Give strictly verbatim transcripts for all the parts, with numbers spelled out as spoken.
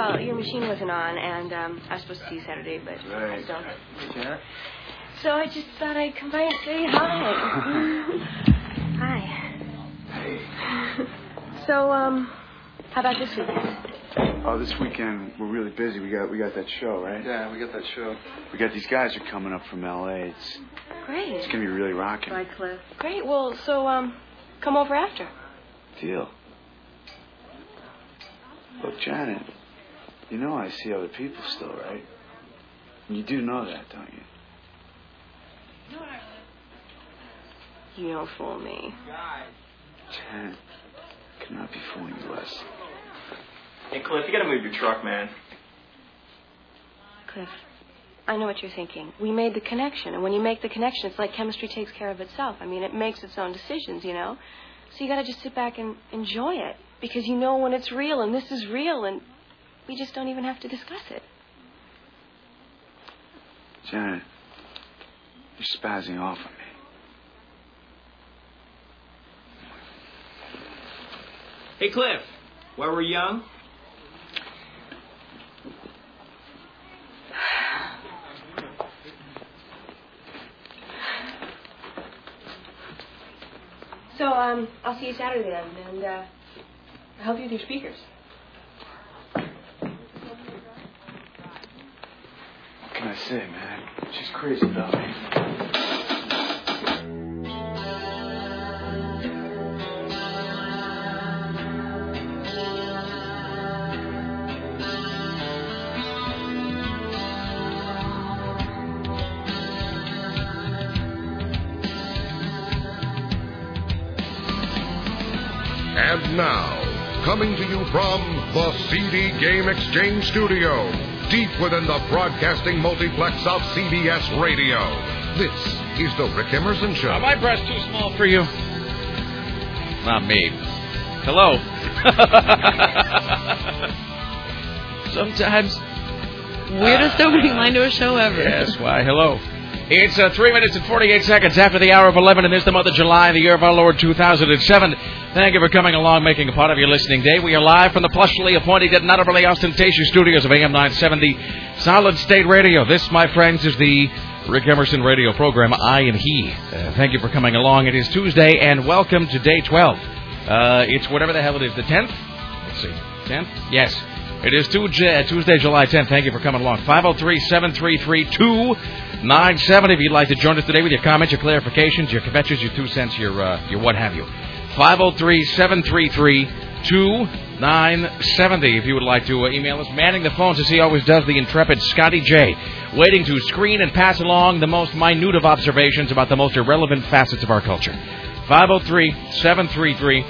Well, your machine wasn't on, and um, I was supposed to see you Saturday, but right. I don't. Yeah. So I just thought I'd come by and say hi. Hi. Hey. So, um, how about this weekend? Oh, this weekend we're really busy. We got we got that show, right? Yeah, we got that show. We got these guys who are coming up from L A. It's Great. it's gonna be really rocking. Bye, Cliff. Great. Well, so um, come over after. Deal. Look, Janet, you know I see other people still, right? You do know that, don't you? You don't fool me. Janet, I cannot be fooling you less. Hey, Cliff, you gotta move your truck, man. Cliff, I know what you're thinking. We made the connection, and when you make the connection, it's like chemistry takes care of itself. I mean, it makes its own decisions, you know? So you gotta just sit back and enjoy it, because you know when it's real, and this is real, and we just don't even have to discuss it. Janet, you're spazzing off on me. Hey, Cliff, while we're young... So, um, I'll see you Saturday then, and, uh, I'll help you with your speakers. What can I say, man? She's crazy about me. And now, coming to you from the C D Game Exchange Studio, deep within the broadcasting multiplex of C B S Radio, this is the Rick Emerson Show. Are my breasts too small for you? Not me. Hello. Sometimes. Weirdest uh, opening line to a show ever. Yes, why, hello. It's uh, three minutes and forty-eight seconds after the hour of eleven, and this is the month of July, the year of our Lord, two thousand seven. Thank you for coming along, making a part of your listening day. We are live from the plushly appointed yet not overly ostentatious studios of A M nine seventy Solid State Radio. This, my friends, is the Rick Emerson radio program, I and He. Uh, thank you for coming along. It is Tuesday, and welcome to day twelve. Uh, it's whatever the hell it is, the tenth? Let's see, tenth? Yes. It is Tuesday, Tuesday, July tenth. Thank you for coming along. five oh three, seven three three, two nine seven if you'd like to join us today with your comments, your clarifications, your kvetches, your two cents, your uh, your what have you. five oh three, seven three three, two nine seven oh if you would like to uh, email us. Manning the phones as he always does, the intrepid Scotty J, waiting to screen and pass along the most minute of observations about the most irrelevant facets of our culture. five oh three, seven three three,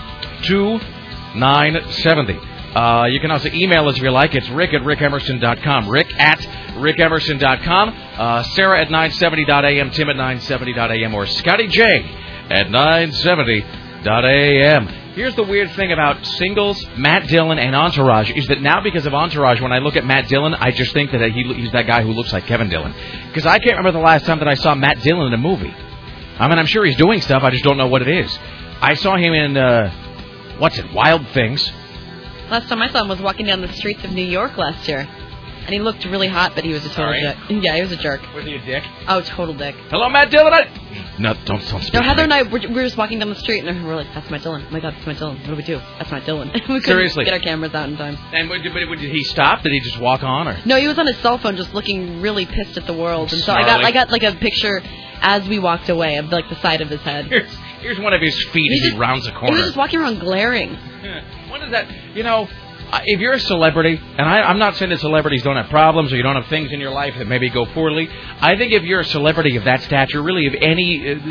two nine seven oh. Uh, you can also email us if you like. It's rick at rick emerson dot com. Rick at rick emerson dot com. Uh, Sarah at nine seventy dot a m. Tim at nine seventy dot a m. Or Scotty J at nine seventy dot a m. Here's the weird thing about Singles, Matt Dillon, and Entourage is that now because of Entourage, when I look at Matt Dillon, I just think that he, he's that guy who looks like Kevin Dillon. Because I can't remember the last time that I saw Matt Dillon in a movie. I mean, I'm sure he's doing stuff. I just don't know what it is. I saw him in, uh, what's it, Wild Things. Last time I saw him was walking down the streets of New York last year. And he looked really hot, but he was a total Sorry? jerk. Yeah, he was a jerk. Was he a dick? Oh, total dick. Hello, Matt Dillon. I... No, don't, don't speak No, Heather to and me. I, were, we were just walking down the street, and we were like, that's Matt Dillon. Oh, my God, that's Matt Dillon. What do we do? That's Matt Dillon. we couldn't Seriously? get our cameras out in time. And but, but, did he stop? Did he just walk on? Or? No, he was on his cell phone just looking really pissed at the world. And so I got Snarly. I got like a picture as we walked away of like the side of his head. Here's, here's one of his feet He as he just- rounds a He corner. was just walking around glaring. What is that? You know, uh, if you're a celebrity, and I, I'm not saying that celebrities don't have problems or you don't have things in your life that maybe go poorly. I think if you're a celebrity of that stature, really of any uh,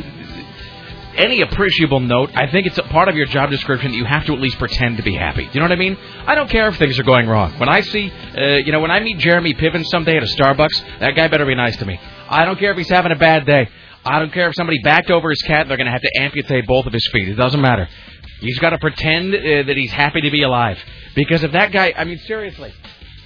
any appreciable note, I think it's a part of your job description that you have to at least pretend to be happy. Do you know what I mean? I don't care if things are going wrong. When I see, uh, you know, when I meet Jeremy Piven someday at a Starbucks, that guy better be nice to me. I don't care if he's having a bad day. I don't care if somebody backed over his cat, they're going to have to amputate both of his feet. It doesn't matter. He's got to pretend uh, that he's happy to be alive. Because if that guy, I mean, seriously.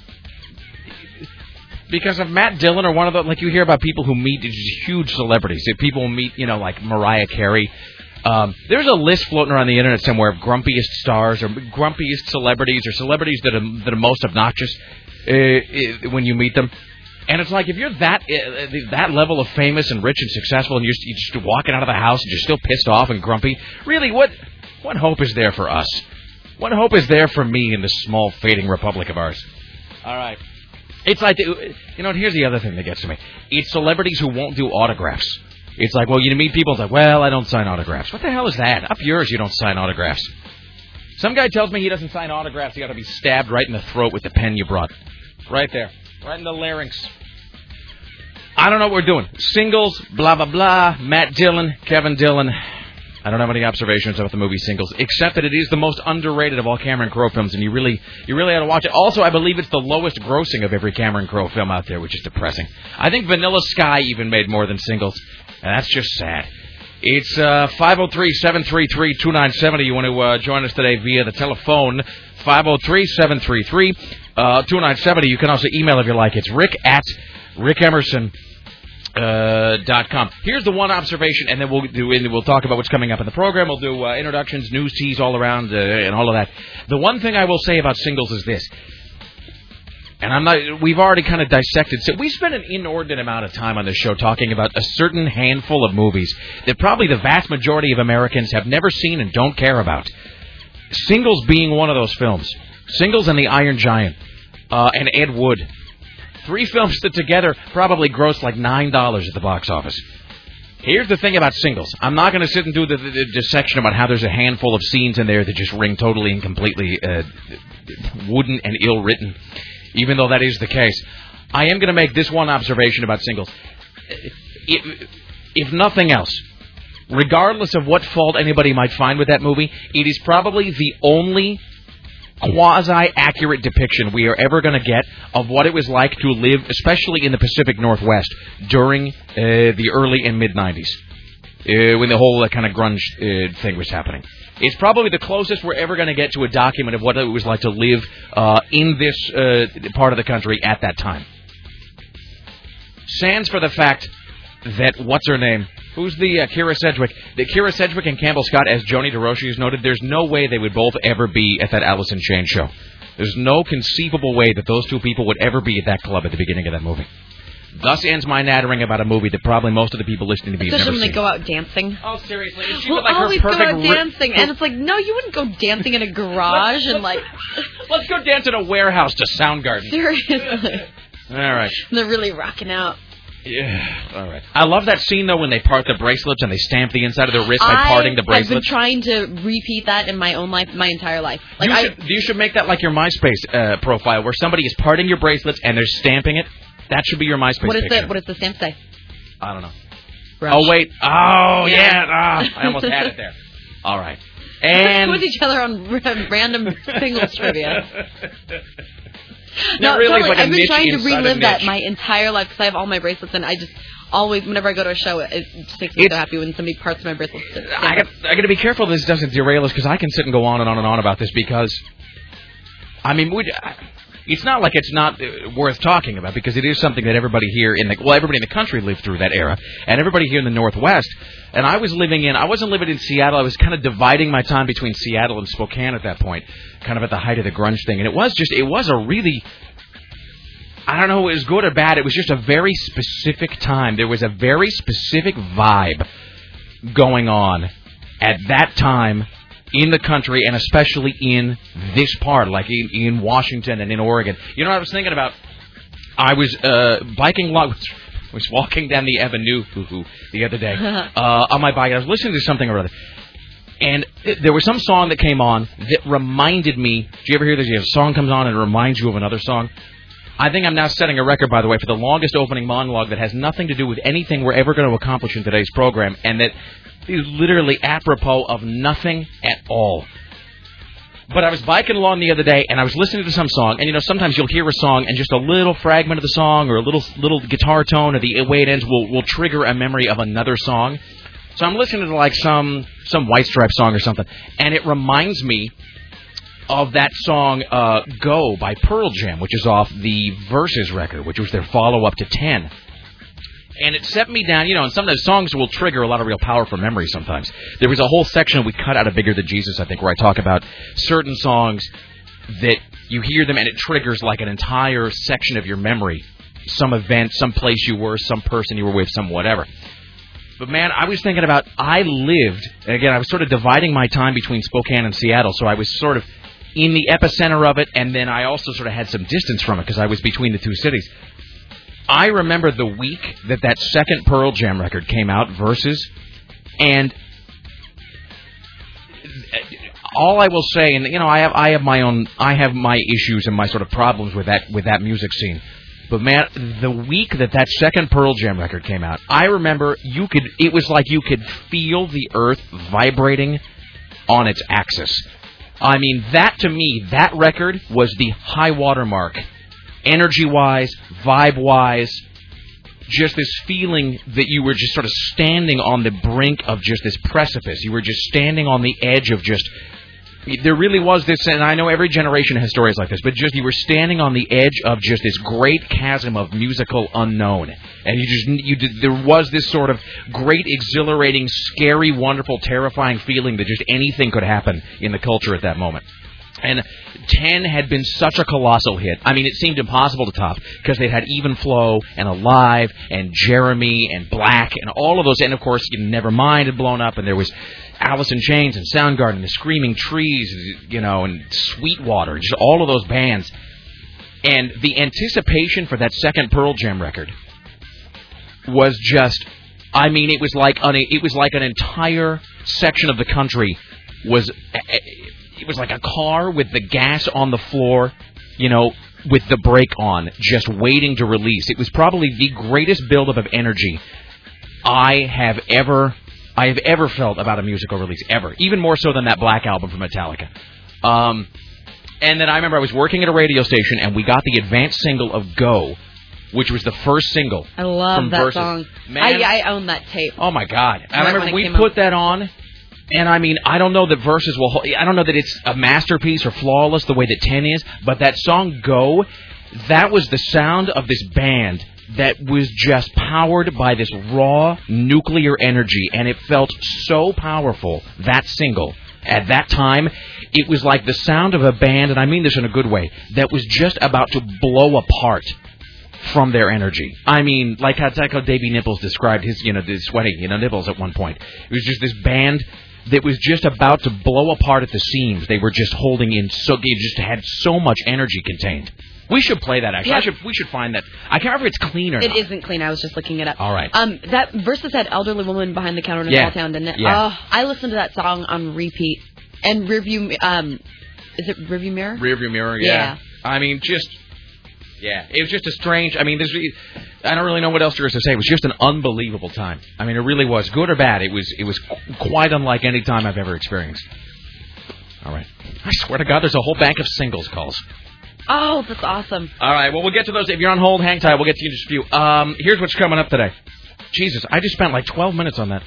Because if Matt Dillon or one of the, like you hear about people who meet huge celebrities. If people meet, you know, like Mariah Carey, Um, there's a list floating around the internet somewhere of grumpiest stars or grumpiest celebrities or celebrities that are, that are most obnoxious uh, when you meet them. And it's like, if you're that uh, that level of famous and rich and successful and you're, you're just walking out of the house and you're still pissed off and grumpy, really, what what hope is there for us? What hope is there for me in this small, fading republic of ours? All right. It's like, you know, here's the other thing that gets to me. It's celebrities who won't do autographs. It's like, well, you meet people, it's like, well, I don't sign autographs. What the hell is that? Up yours, you don't sign autographs. Some guy tells me he doesn't sign autographs. He ought to be stabbed right in the throat with the pen you brought. Right there. Right in the larynx. I don't know what we're doing. Singles, blah, blah, blah. Matt Dillon, Kevin Dillon. I don't have any observations about the movie Singles, except that it is the most underrated of all Cameron Crowe films, and you really you really ought to watch it. Also, I believe it's the lowest grossing of every Cameron Crowe film out there, which is depressing. I think Vanilla Sky even made more than Singles, and that's just sad. It's uh, five oh three, seven three three, two nine seven oh. You want to uh, join us today via the telephone, five oh three, seven three three, two nine seven oh. You can also email if you like. It's rick at rick emerson Uh, dot com. Here's the one observation, and then we'll do. And we'll talk about what's coming up in the program. We'll do uh, introductions, news teas all around, uh, and all of that. The one thing I will say about Singles is this, and I'm not. We've already kind of dissected. So we spent an inordinate amount of time on this show talking about a certain handful of movies that probably the vast majority of Americans have never seen and don't care about. Singles being one of those films. Singles and The Iron Giant, uh, and Ed Wood. Three films that together probably grossed like nine dollars at the box office. Here's the thing about Singles. I'm not going to sit and do the, the, the dissection about how there's a handful of scenes in there that just ring totally and completely uh, wooden and ill-written, even though that is the case. I am going to make this one observation about Singles. If, if nothing else, regardless of what fault anybody might find with that movie, it is probably the only quasi-accurate depiction we are ever going to get of what it was like to live, especially in the Pacific Northwest, during uh, the early and mid-nineties, uh, when the whole uh, kind of grunge uh, thing was happening. It's probably the closest we're ever going to get to a document of what it was like to live uh, in this uh, part of the country at that time. Sans for the fact that, what's her name? Who's the uh, Kira Sedgwick? The Kira Sedgwick and Campbell Scott, as Joni DeRoshi has noted, there's no way they would both ever be at that Alice in Chains show. There's no conceivable way that those two people would ever be at that club at the beginning of that movie. Thus ends my nattering about a movie that probably most of the people listening to me have never Especially when seen. they go out dancing. Oh, seriously? Is she We'll with, like, always her go perfect out ri- dancing, and it's like, no, you wouldn't go dancing in a garage and, like... Let's go dance in a warehouse to Soundgarden. Seriously. All right. They're really rocking out. Yeah, all right. I love that scene, though, when they part the bracelets and they stamp the inside of their wrist by I parting the bracelets. I've been trying to repeat that in my own life, my entire life. Like you, I, should, you should make that like your MySpace uh, profile, where somebody is parting your bracelets and they're stamping it. That should be your MySpace what is picture. the What does the stamp say? I don't know. Rush. Oh, wait. Oh, yeah. Yeah. Ah, I almost had it there. All right. And... with each other on random Singles trivia. No, No, really, totally. it's like a I've been niche trying to inside a relive that niche. my entire life because I have all my bracelets, and I just always, whenever I go to a show, it just makes me It's- so happy when somebody parts my bracelets. I got, I got to be careful this doesn't derail us, because I can sit and go on and on and on about this, because, I mean, we, it's not like it's not worth talking about, because it is something that everybody here in the, well, everybody in the country lived through that era, and everybody here in the Northwest. And I was living in, I wasn't living in Seattle, I was kind of dividing my time between Seattle and Spokane at that point, kind of at the height of the grunge thing. And it was just, it was a really... I don't know, it was good or bad. It was just a very specific time. There was a very specific vibe going on at that time in the country, and especially in this part, like in, in Washington and in Oregon. You know what I was thinking about? I was uh, biking along, was walking down the avenue the other day uh, on my bike. I was listening to something or other. And there was some song that came on that reminded me. Do you ever hear this? A song comes on and it reminds you of another song? I think I'm now setting a record, by the way, for the longest opening monologue that has nothing to do with anything we're ever going to accomplish in today's program, and that is literally apropos of nothing at all. But I was biking along the other day, and I was listening to some song, and, you know, sometimes you'll hear a song, and just a little fragment of the song or a little little guitar tone or the way it ends will, will trigger a memory of another song. So I'm listening to, like, some, some White Stripes song or something, and it reminds me of that song, uh, Go, by Pearl Jam, which is off the Versus record, which was their follow-up to ten. And it set me down, you know, and some of the songs will trigger a lot of real powerful memories sometimes. There was a whole section we cut out of Bigger Than Jesus, I think, where I talk about certain songs that you hear them and it triggers like an entire section of your memory. Some event, some place you were, some person you were with, some whatever. But, man, I was thinking about, I lived, and again, I was sort of dividing my time between Spokane and Seattle, so I was sort of in the epicenter of it, and then I also sort of had some distance from it because I was between the two cities. I remember the week that that second Pearl Jam record came out, Versus, and all I will say, and you know, I have I have my own, I have my issues and my sort of problems with that with that music scene. But man, the week that that second Pearl Jam record came out, I remember you could, it was like you could feel the earth vibrating on its axis. I mean, that to me, that record was the high water mark. Energy-wise, vibe-wise, just this feeling that you were just sort of standing on the brink of just this precipice. You were just standing on the edge of just... There really was this, and I know every generation has stories like this, but just you were standing on the edge of just this great chasm of musical unknown. And you just, you did, there was this sort of great, exhilarating, scary, wonderful, terrifying feeling that just anything could happen in the culture at that moment. And ten had been such a colossal hit. I mean, it seemed impossible to top because they had Even Flow and Alive and Jeremy and Black and all of those. And, of course, Nevermind had blown up, and there was Alice in Chains and Soundgarden and the Screaming Trees, you know, and Sweetwater, just all of those bands. And the anticipation for that second Pearl Jam record was just, I mean, it was like an, it was like an entire section of the country was... It was like a car with the gas on the floor, you know, with the brake on, just waiting to release. It was probably the greatest buildup of energy I have ever, I have ever felt about a musical release, ever. Even more so than that Black album from Metallica. Um, and then I remember I was working at a radio station, and we got the advanced single of Go, which was the first single. I love from that Versus. song. Man, I, I own that tape. Oh, my God. I Right remember we when it put came that on. And, I mean, I don't know that Versus will... I don't know that it's a masterpiece or flawless the way that ten is, but that song, Go, that was the sound of this band that was just powered by this raw nuclear energy, and it felt so powerful, that single. At that time, it was like the sound of a band, and I mean this in a good way, that was just about to blow apart from their energy. I mean, like how, like how Davey Nipples described his, you know, the sweaty, you know, nipples at one point. It was just this band that was just about to blow apart at the seams. They were just holding in so, they just had so much energy contained. We should play that, actually. Yeah. I should, we should find that. I can't remember if it's clean or It not. It isn't clean. I was just looking it up. All right. Um, that Versus had Elderly Woman Behind the Counter in a Yeah. Small Town, didn't it? Yeah. Oh, I listened to that song on repeat. And Rearview, um, is it Rearview Mirror? Rearview Mirror, yeah. Yeah. I mean, just... Yeah, it was just a strange... I mean, this, I don't really know what else there is to say. It was just an unbelievable time. I mean, it really was. Good or bad, it was it was quite unlike any time I've ever experienced. All right. I swear to God, there's a whole bank of singles calls. Oh, that's awesome. All right, well, we'll get to those. If you're on hold, hang tight. We'll get to you in just a few. Um, here's what's coming up today. Jesus, I just spent like twelve minutes on that.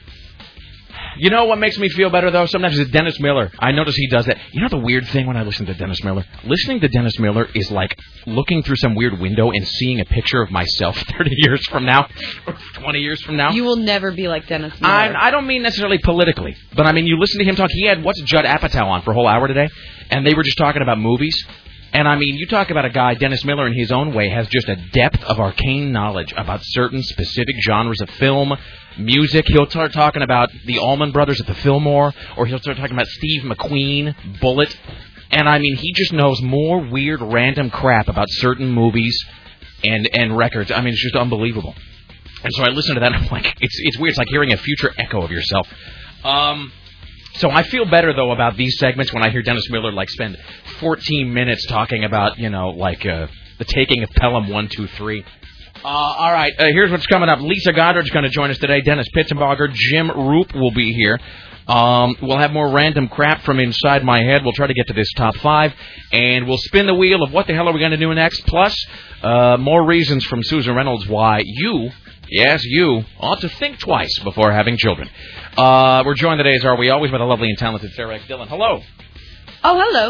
You know what makes me feel better, though? Sometimes it's Dennis Miller. I notice he does that. You know the weird thing when I listen to Dennis Miller? Listening to Dennis Miller is like looking through some weird window and seeing a picture of myself thirty years from now, or twenty years from now. You will never be like Dennis Miller. I, I don't mean necessarily politically, but I mean you listen to him talk. He had, what's Judd Apatow on for a whole hour today, and they were just talking about movies. And, I mean, you talk about a guy, Dennis Miller, in his own way, has just a depth of arcane knowledge about certain specific genres of film, music. He'll start talking about the Allman Brothers at the Fillmore, or he'll start talking about Steve McQueen, Bullet. And, I mean, he just knows more weird, random crap about certain movies and, and records. I mean, it's just unbelievable. And so I listen to that, and I'm like, it's, it's weird. It's like hearing a future echo of yourself. Um... So I feel better, though, about these segments when I hear Dennis Miller, like, spend fourteen minutes talking about, you know, like, uh, the taking of Pelham one two three. Uh, all right, uh, here's what's coming up. Lisa Goddard's going to join us today. Dennis Pitzenbarger, Jim Roop will be here. Um, we'll have more random crap from inside my head. We'll try to get to this top five. And we'll spin the wheel of what the hell are we going to do next. Plus, uh, more reasons from Susan Reynolds why you... Yes, you ought to think twice before having children. Uh, we're joined today, as are we always, by the lovely and talented Sarah X. Dillon. Hello. Oh, hello.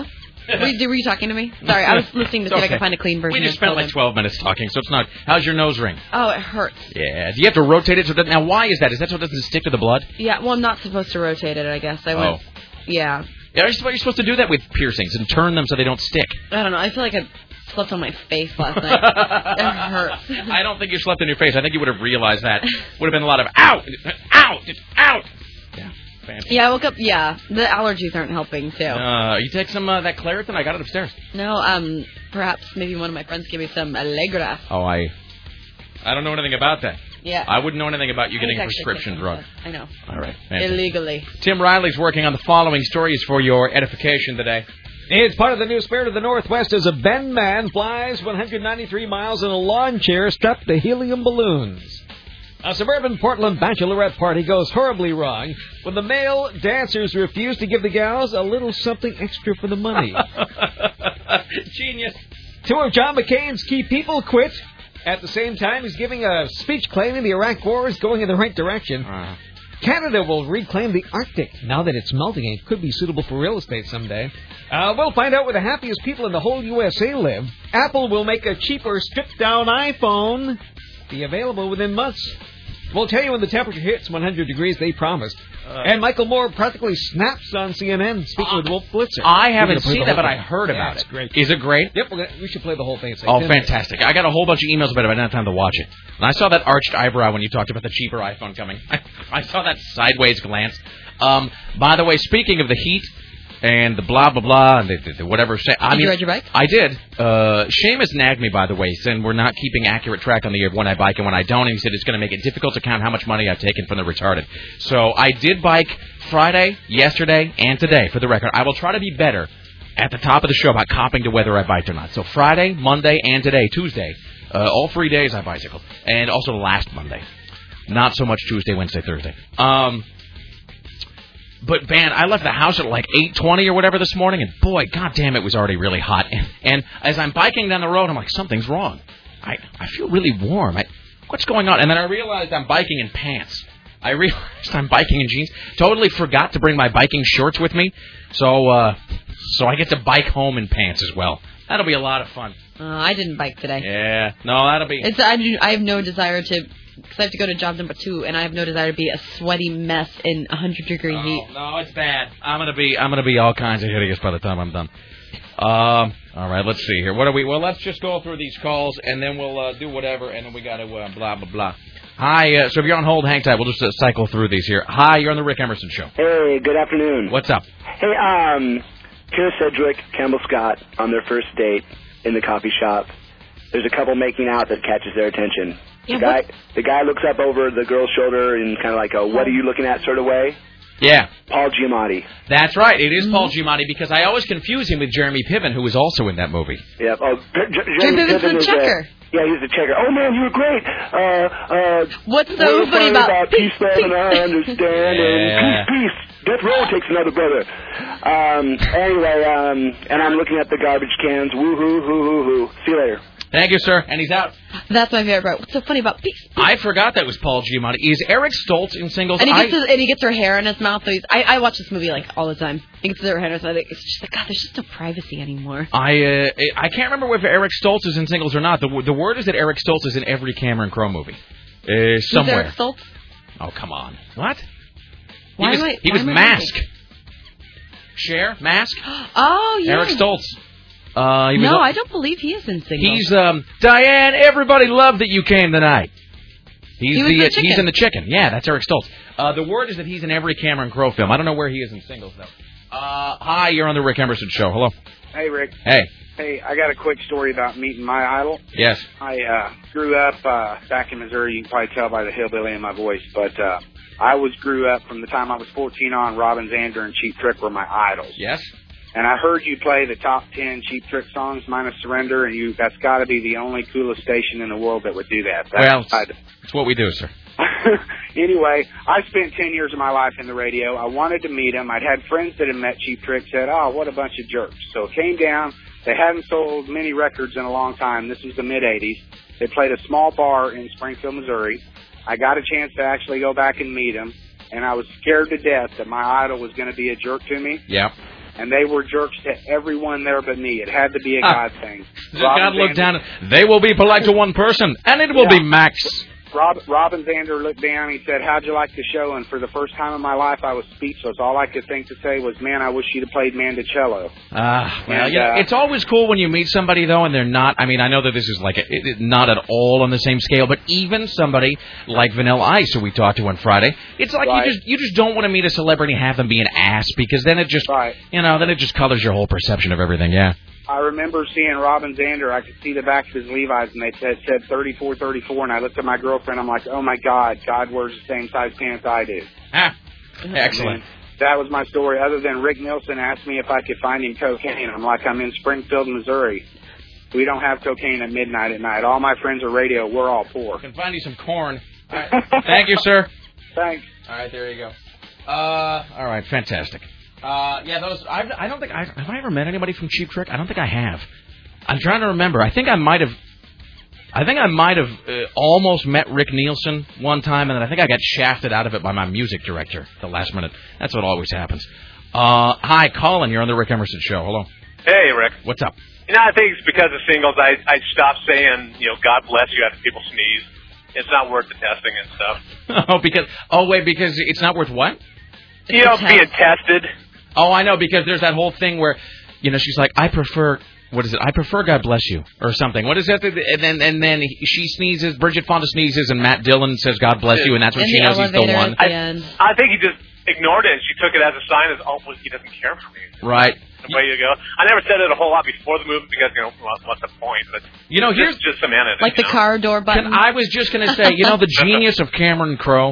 Were you, were you talking to me? Sorry, I was listening to see okay. if I could find a clean version. We just spent like twelve minutes talking, so it's not... How's your nose ring? Oh, it hurts. Yeah. Do you have to rotate it? So that, now, why is that? Is that so it doesn't stick to the blood? Yeah, well, I'm not supposed to rotate it, I guess. I went... Oh. Yeah. Yeah, you're supposed to do that with piercings and turn them so they don't stick. I don't know. I feel like I slept on my face last night. It hurts. I don't think you slept on your face. I think you would have realized that. Would have been a lot of, ow, ow, ow. Yeah. Fantastic. Yeah, I woke up, yeah. The allergies aren't helping, too. Uh, you take some uh, that Claritin? I got it upstairs. No, um, perhaps maybe one of my friends gave me some Allegra. Oh, I I don't know anything about that. Yeah. I wouldn't know anything about you getting a prescription drug. I know. All right. Fantastic. Illegally. Tim Riley's working on the following stories for your edification today. It's part of the new Spirit of the Northwest as a Ben man flies one hundred ninety-three miles in a lawn chair strapped to helium balloons. A suburban Portland bachelorette party goes horribly wrong when the male dancers refuse to give the gals a little something extra for the money. Genius. Two of John McCain's key people quit. At the same time, he's giving a speech claiming the Iraq war is going in the right direction. Uh-huh. Canada will reclaim the Arctic now that it's melting and could be suitable for real estate someday. Uh, we'll find out where the happiest people in the whole U S A live. Apple will make a cheaper stripped-down iPhone be available within months. We'll tell you when the temperature hits one hundred degrees, they promised. Uh, and Michael Moore practically snaps on C N N speaking uh, with Wolf Blitzer. I haven't seen that, but I heard yeah, about it's it. Great. Is it great? Yep, we're gonna, we should play the whole thing. Oh, fantastic. I got a whole bunch of emails about it, but I didn't have time to watch it. And I saw that arched eyebrow when you talked about the cheaper iPhone coming. I, I saw that sideways glance. Um, by the way, speaking of the heat and the blah, blah, blah, and the, the, the whatever. Say, I did mean, you ride your bike? I did. Uh, Seamus nagged me, by the way, saying we're not keeping accurate track on the year of when I bike and when I don't. And he said it's going to make it difficult to count how much money I've taken from the retarded. So I did bike Friday, yesterday, and today, for the record. I will try to be better at the top of the show about copping to whether I biked or not. So Friday, Monday, and today, Tuesday, uh, all three days I bicycled. And also last Monday. Not so much Tuesday, Wednesday, Thursday. Um... But, man, I left the house at like eight twenty or whatever this morning, and, boy, goddamn, it was already really hot. And, and as I'm biking down the road, I'm like, something's wrong. I, I feel really warm. I, what's going on? And then I realized I'm biking in pants. I realized I'm biking in jeans. Totally forgot to bring my biking shorts with me, so uh, so I get to bike home in pants as well. That'll be a lot of fun. Uh, I didn't bike today. Yeah. No, that'll be... It's I, do, I have no desire to... Because I have to go to job number two, and I have no desire to be a sweaty mess in one hundred degree oh, heat. No, it's bad. I'm gonna be I'm gonna be all kinds of hideous by the time I'm done. Um, all right, let's see here. What are we? Well, let's just go through these calls, and then we'll uh, do whatever, and then we got to uh, blah blah blah. Hi. Uh, so if you're on hold, hang tight. We'll just uh, cycle through these here. Hi, you're on the Rick Emerson Show. Hey, good afternoon. What's up? Hey, um, Kira Sedgwick, Campbell Scott on their first date in the coffee shop. There's a couple making out that catches their attention. Yeah, the guy, what? the guy looks up over the girl's shoulder in kind of like a "What are you looking at?" sort of way. Yeah. Paul Giamatti. That's right. It is Mm-hmm. Paul Giamatti because I always confuse him with Jeremy Piven, who was also in that movie. Yep. Oh, J- J- Jeremy Jeremy Piven's the Piven is checker. A, yeah, he's the checker. Oh man, you were great. Uh, uh, What's so what funny about, about peace, love, and I understand, Yeah. and peace, peace. Death Row takes another brother. Um, anyway, um, and I'm looking at the garbage cans. Woo hoo hoo hoo hoo. See you later. Thank you, sir. And he's out. That's my favorite part. What's so funny about peace? I forgot that was Paul Giamatti. Is Eric Stoltz in Singles? And he gets I... his, and he gets her hair in his mouth. So he's, I, I watch this movie like all the time. He gets her hair in his mouth. It's just like God. There's just no privacy anymore. I uh, I can't remember if Eric Stoltz is in Singles or not. The the word is that Eric Stoltz is in every Cameron Crowe movie. Uh, somewhere. Who's Eric Stoltz? Oh, come on. What? Why he was, am I, he why was am I Mask. Cher? Mask? Oh, yeah. Eric Stoltz. Uh, he was no, a, I don't believe he is in Singles. He's, um, Diane, everybody loved that you came tonight. He's He was the, the uh, chicken. he's in the chicken. Yeah, that's Eric Stoltz. Uh, the word is that he's in every Cameron Crowe film. I don't know where he is in Singles, though. Uh, hi, you're on the Rick Emerson Show. Hello. Hey, Rick. Hey. Hey, I got a quick story about meeting my idol. Yes. I uh, grew up uh, back in Missouri. You can probably tell by the hillbilly in my voice. But uh, I was grew up from the time I was fourteen on. Robin Zander and Cheap Trick were my idols. Yes. And I heard you play the top ten Cheap Trick songs minus Surrender, and you that's got to be the only coolest station in the world that would do that. That's Well, it's, it's what we do, sir. Anyway, I spent ten years of my life in the radio. I wanted to meet him. I'd had friends that had met Cheap Trick, said, oh, what a bunch of jerks. So it came down. They hadn't sold many records in a long time. This was the mid-eighties. They played a small bar in Springfield, Missouri. I got a chance to actually go back and meet him, and I was scared to death that my idol was going to be a jerk to me. Yeah. and they were jerks to everyone there but me. It had to be a Ah. God thing. Just God looked down. They will be polite to one person, and it will Yeah. be Max. Rob, Robin Zander looked down. He said, "How'd you like the show?" And for the first time in my life, I was speechless. All I could think to say was, "Man, I wish you'd have played Mandicello." Ah, well, And, you know, uh, it's always cool when you meet somebody, though, and they're not, I mean, I know that this is like, a, it, it- not at all on the same scale, but even somebody like Vanilla Ice, who we talked to on Friday, it's like Right. you just you just don't want to meet a celebrity and have them be an ass, because then it just, Right. you know, then it just colors your whole perception of everything, yeah. I remember seeing Robin Zander. I could see the back of his Levi's, and they said, said thirty-four, thirty-four, and I looked at my girlfriend. I'm like, oh, my God, God wears the same size pants I do. Ah, excellent. And that was my story, other than Rick Nielsen asked me if I could find him cocaine. I'm like, I'm in Springfield, Missouri. We don't have cocaine at midnight at night. All my friends are radio. We're all poor. I can find you some corn. All right. Thank you, sir. Thanks. All right, there you go. Uh, all right, fantastic. Uh, yeah, those. I've, I don't think I have I ever met anybody from Cheap Trick. I don't think I have. I'm trying to remember. I think I might have. I think I might have uh, almost met Rick Nielsen one time, and then I think I got shafted out of it by my music director at the last minute. That's what always happens. Uh, hi, Colin. You're on the Rick Emerson Show. Hello. Hey, Rick. What's up? You know, I think it's because of singles. I I stopped saying, you know, God bless you after people sneeze. It's not worth the testing and stuff. Oh, because oh wait, because it's not worth what? You know, being tested. Oh, I know, because there's that whole thing where, you know, she's like, I prefer, what is it? I prefer God bless you, or something. What is that? And then and then she sneezes, Bridget Fonda sneezes, and Matt Dillon says God bless you, and that's when In she the knows he's the elevator one. at the end. I think he just ignored it, and she took it as a sign as, oh, well, he doesn't care for me. Right. The way you go. I never said it a whole lot before the movie because, you know, what, what's the point? But You know, here's just, just some editing. Like the you know? car door button. Can, I was just going to say, you know, the genius of Cameron Crowe.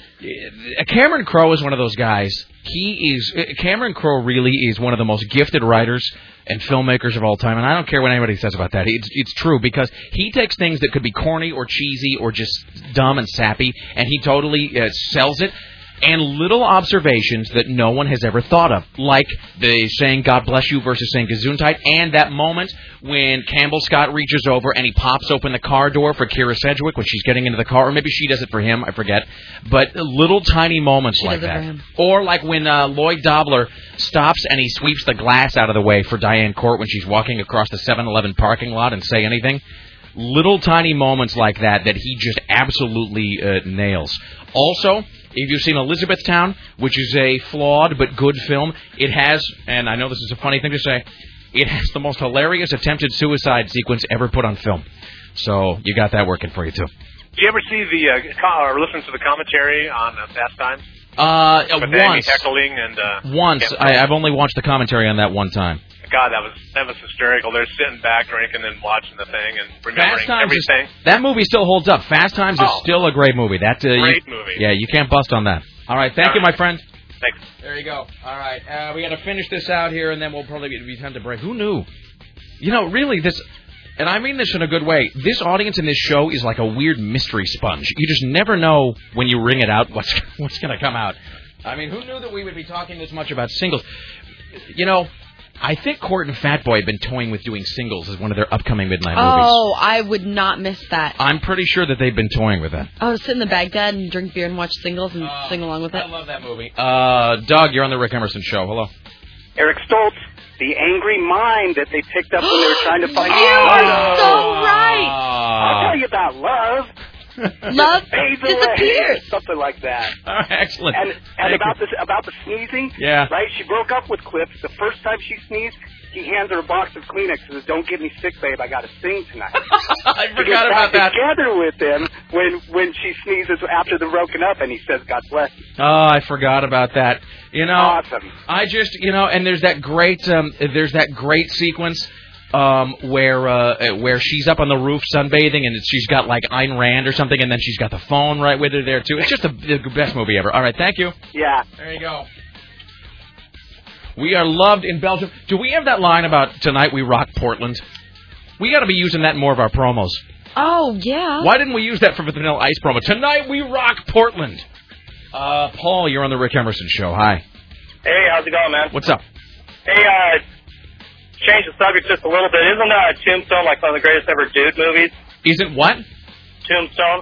uh, Cameron Crowe is one of those guys. He is uh, Cameron Crowe really is one of the most gifted writers and filmmakers of all time, and I don't care what anybody says about that. It's it's true, because he takes things that could be corny or cheesy or just dumb and sappy, and he totally uh, sells it. And little observations that no one has ever thought of, like the saying "God bless you" versus saying "Gesundheit," and that moment when Campbell Scott reaches over and he pops open the car door for Kira Sedgwick when she's getting into the car, or maybe she does it for him, I forget. But little tiny moments She like does it for that, him. or like when uh, Lloyd Dobler stops and he sweeps the glass out of the way for Diane Court when she's walking across the seven eleven parking lot and say anything. Little tiny moments like that that he just absolutely uh, nails. Also, if you've seen Elizabethtown, which is a flawed but good film, it has, and I know this is a funny thing to say, it has the most hilarious attempted suicide sequence ever put on film. So you got that working for you, too. Do you ever see the, uh, co- or listen to the commentary on uh, Fast Times? Uh, With Amy once. heckling and, uh... Once. Campbell? I, I've only watched the commentary on that one time. God, that was that was hysterical. They're sitting back, drinking, and watching the thing, and remembering Fast Times is, everything. that movie still holds up. Fast Times is Oh. still a great movie. That, uh, Great you, movie. Yeah, you can't bust on that. All right, thank All you, right. my friend. Thanks. There you go. All right, uh, we got to finish this out here, and then we'll probably be time to break. Who knew? You know, really, this, and I mean this in a good way, this audience in this show is like a weird mystery sponge. You just never know when you ring it out what's what's going to come out. I mean, who knew that we would be talking this much about singles? You know, I think Court and Fatboy have been toying with doing singles as one of their upcoming midnight movies. Oh, I would not miss that. I'm pretty sure that they've been toying with that. I would sit in the Baghdad and drink beer and watch singles and sing along with it. I love that movie. Uh, Doug, you're on the Rick Emerson Show. Hello. Eric Stoltz, the angry mind that they picked up when they were trying to find You are so right. I'll tell you about love. Love Fades away. disappears. Something like that. All right, excellent. And and Thank about you. this about the sneezing. Yeah. Right. She broke up with Cliff. The first time she sneezed, he hands her a box of Kleenex and says, "Don't get me sick, babe. I got to sing tonight." I She forgot gets about back that. together with him when when she sneezes after they're broken up, and he says, "God bless you." Oh, I forgot about that. You know, Awesome. I just, you know, and there's that great, um, there's that great sequence um, where uh, where she's up on the roof sunbathing, and she's got like Ayn Rand or something, and then she's got the phone right with her there too. It's just the, the best movie ever. All right, thank you. Yeah. There you go. We are loved in Belgium. Do we have that line about tonight we rock Portland? We got to be using that in more of our promos. Oh, yeah. Why didn't we use that for the Vanilla Ice promo? Tonight we rock Portland. Uh, Paul, you're on the Rick Emerson Show. Hi. Hey, how's it going, man? What's up? Hey, uh, change the subject just a little bit. Isn't uh, Tombstone like one of the greatest ever dude movies? Isn't what? Tombstone?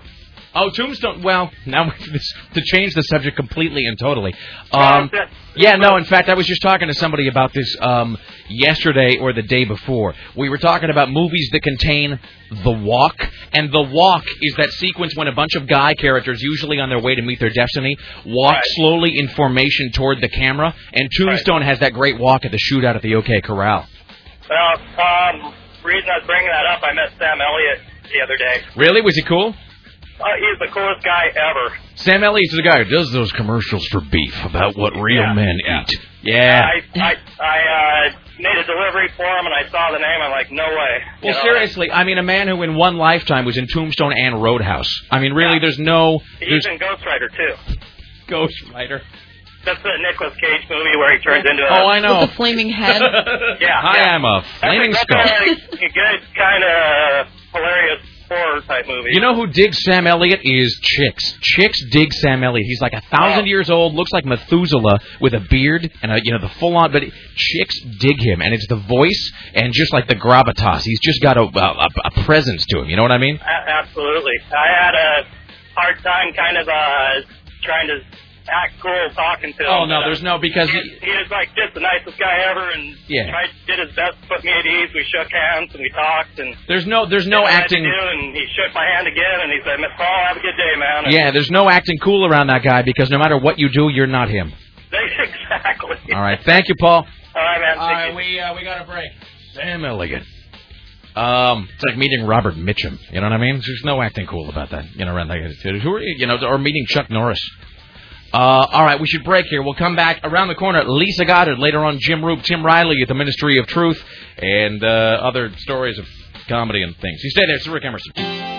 Oh, Tombstone. Well, now to change the subject completely and totally. Um, yeah, no. In fact, I was just talking to somebody about this um, yesterday or the day before. We were talking about movies that contain The Walk, and The Walk is that sequence when a bunch of guy characters, usually on their way to meet their destiny, walk right. slowly in formation toward the camera. And Tombstone right. has that great walk at the shootout at the OK Corral. Well, um, reason I was bringing that up, I met Sam Elliott the other day. Really? Was he cool? Uh, he's the coolest guy ever. Sam Elliott's the guy who does those commercials for beef about what real yeah, men yeah. eat. Yeah. I I, I uh, made a delivery for him, and I saw the name. I'm like, no way. Well, you know, seriously, I mean, a man who in one lifetime was in Tombstone and Roadhouse. I mean, really, yeah. there's no... He's there's... in Ghost Rider, too. Ghost Rider. That's the Nicolas Cage movie where he turns into a... Oh, I know. With the flaming head. yeah. Hi, yeah. I'm a flaming that's skull. A, that's a good, kind of hilarious horror type movie. You know who digs Sam Elliott is Chicks. Chicks dig Sam Elliott. He's like a thousand oh. years old, looks like Methuselah with a beard and a, you know the full on. But Chicks dig him, and it's the voice and just like the gravitas. He's just got a, a, a presence to him. You know what I mean? A- absolutely. I had a hard time kind of uh, trying to act cool talking to him. Oh no, there's no because he, he, he was like just the nicest guy ever, and yeah. tried did his best to put me at ease. We shook hands and we talked, and there's no there's no acting. Do, and he shook my hand again, and he said, "Miss Paul, have a good day, man." And yeah, there's no acting cool around that guy because no matter what you do, you're not him. Exactly. All right, thank you, Paul. All right, man. All right, we uh, we got a break. Sam Elliott. Um, it's like meeting Robert Mitchum. You know what I mean? There's no acting cool about that. You know, around that. Who are you? You know, or meeting Chuck Norris. Uh, all right, we should break here. We'll come back around the corner. Lisa Goddard, later on Jim Roop, Tim Riley at the Ministry of Truth, and uh, other stories of comedy and things. You stay there. It's Rick Emerson.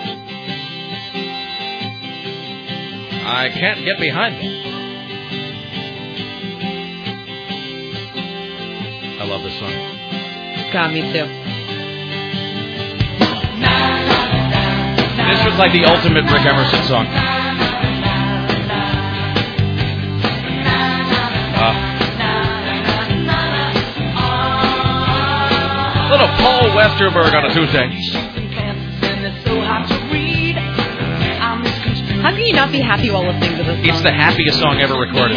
I can't get behind them. I love this song. God, me too. This was like the ultimate Rick Emerson song. Uh, little Paul Westerberg on a Tuesday. How can you not be happy while listening to this song? It's the happiest song ever recorded.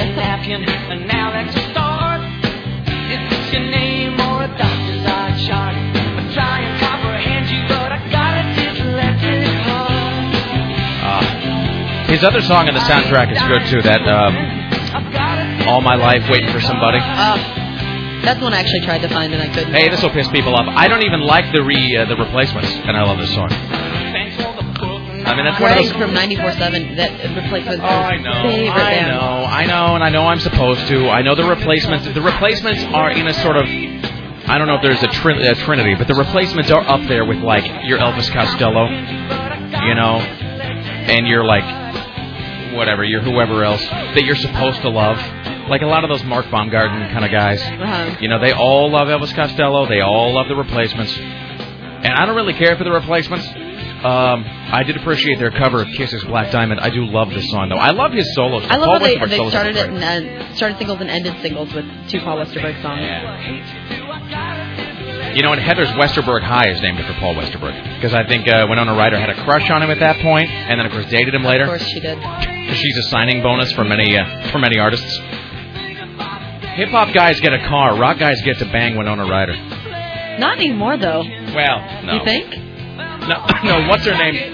Uh, his other song in the soundtrack is good too. That. Um, All My Life Waiting for Somebody. Uh, that's one I actually tried to find and I couldn't. Hey, this will piss people off. I don't even like the re uh, the Replacements, and I love this song. I mean, that's Greg one of those from ninety-four seven. That Replacements. Oh, I know. Favorite I band. know. I know, and I know I'm supposed to. I know the Replacements. The Replacements are in a sort of. I don't know if there's a, tri- a trinity, but the Replacements are up there with like your Elvis Costello, you know, and you're like. Whatever, you're whoever else that you're supposed to love. Like a lot of those Mark Baumgarten kind of guys. Uh-huh. You know, they all love Elvis Costello. They all love the Replacements. And I don't really care for the Replacements. Um, I did appreciate their cover of Kiss's Black Diamond. I do love this song, though. I love his solos. I love Paul how they, Westerberg's they solos started are it and uh, started singles and ended singles with two Paul Westerberg songs. Yeah. You know, and Heather's Westerberg High is named after Paul Westerberg. Because I think uh, Winona Ryder had a crush on him at that point, and then, of course, dated him later. Of course she did. She's a signing bonus for many uh, for many artists. Hip-hop guys get a car. Rock guys get to bang Winona Ryder. Not anymore, though. Well, no. You think? No, no. What's her name?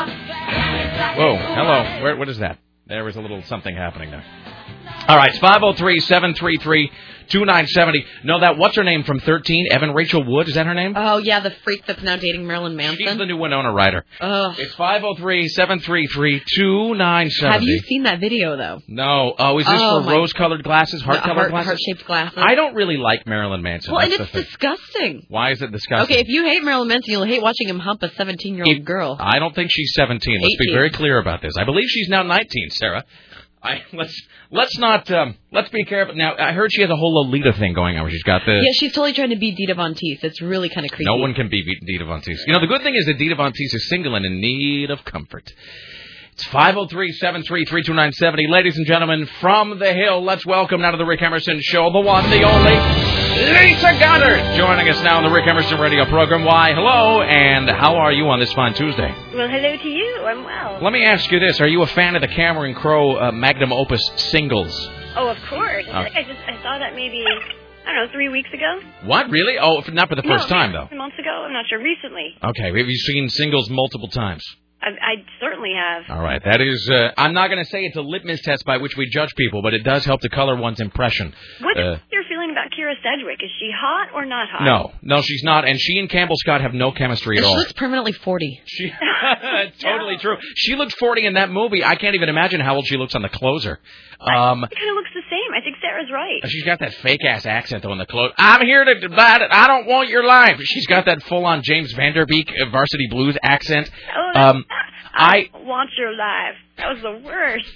Whoa, hello. Where, what is that? There was a little something happening there. All right, it's five oh three, seven three three, two nine seven oh. No, that, what's her name from thirteen? Evan Rachel Wood, is that her name? Oh, yeah, the freak that's now dating Marilyn Manson. She's the new Winona Ryder. Ugh. It's five oh three, seven three three, two nine seven oh. Have you seen that video, though? No. Oh, is this oh, for rose-colored glasses, heart-colored heart, glasses? Heart-shaped glasses. I don't really like Marilyn Manson. Well, That's and it's disgusting. Why is it disgusting? Okay, if you hate Marilyn Manson, you'll hate watching him hump a seventeen-year-old girl. I don't think she's seventeen. Let's eighteen. Be very clear about this. I believe she's now nineteen, Sarah. I, let's let's not um, let's be careful. Now, I heard she has a whole Lolita thing going on where she's got the. Yeah, she's totally trying to be Dita Von Teese. It's really kind of creepy. No one can be Dita Von Teese. You know, the good thing is that Dita Von Teese is single and in need of comfort. It's five oh three, seven three three, two nine seven oh. Ladies and gentlemen, from the Hill, let's welcome now to the Rick Emerson Show, the one, the only, Lisa Goddard joining us now on the Rick Emerson radio program. Why, hello, and how are you on this fine Tuesday? Well, hello to you. I'm well. Let me ask you this. Are you a fan of the Cameron Crowe uh, magnum opus Singles? Oh, of course. Uh, I think I just I saw that maybe, I don't know, three weeks ago? What, really? Oh, not for the first no, time, though. months ago? I'm not sure. Recently. Okay, have you seen Singles multiple times? I, I certainly have. All right, that is, uh, I'm not going to say it's a litmus test by which we judge people, but it does help to color one's impression. What's uh, your feeling about Kira Sedgwick? Is she hot or not hot? No, no, she's not, and she and Campbell Scott have no chemistry at she all. She looks permanently forty. She, totally true. She looked forty in that movie. I can't even imagine how old she looks on The Closer. Um, it kind of looks the same. I think Sarah's right. She's got that fake-ass accent, though, in The Closer. I'm here to divide it. I don't want your life. She's got that full-on James Vanderbeek uh, Varsity Blues accent. Oh, that's, um, I, I want your life. That was the worst.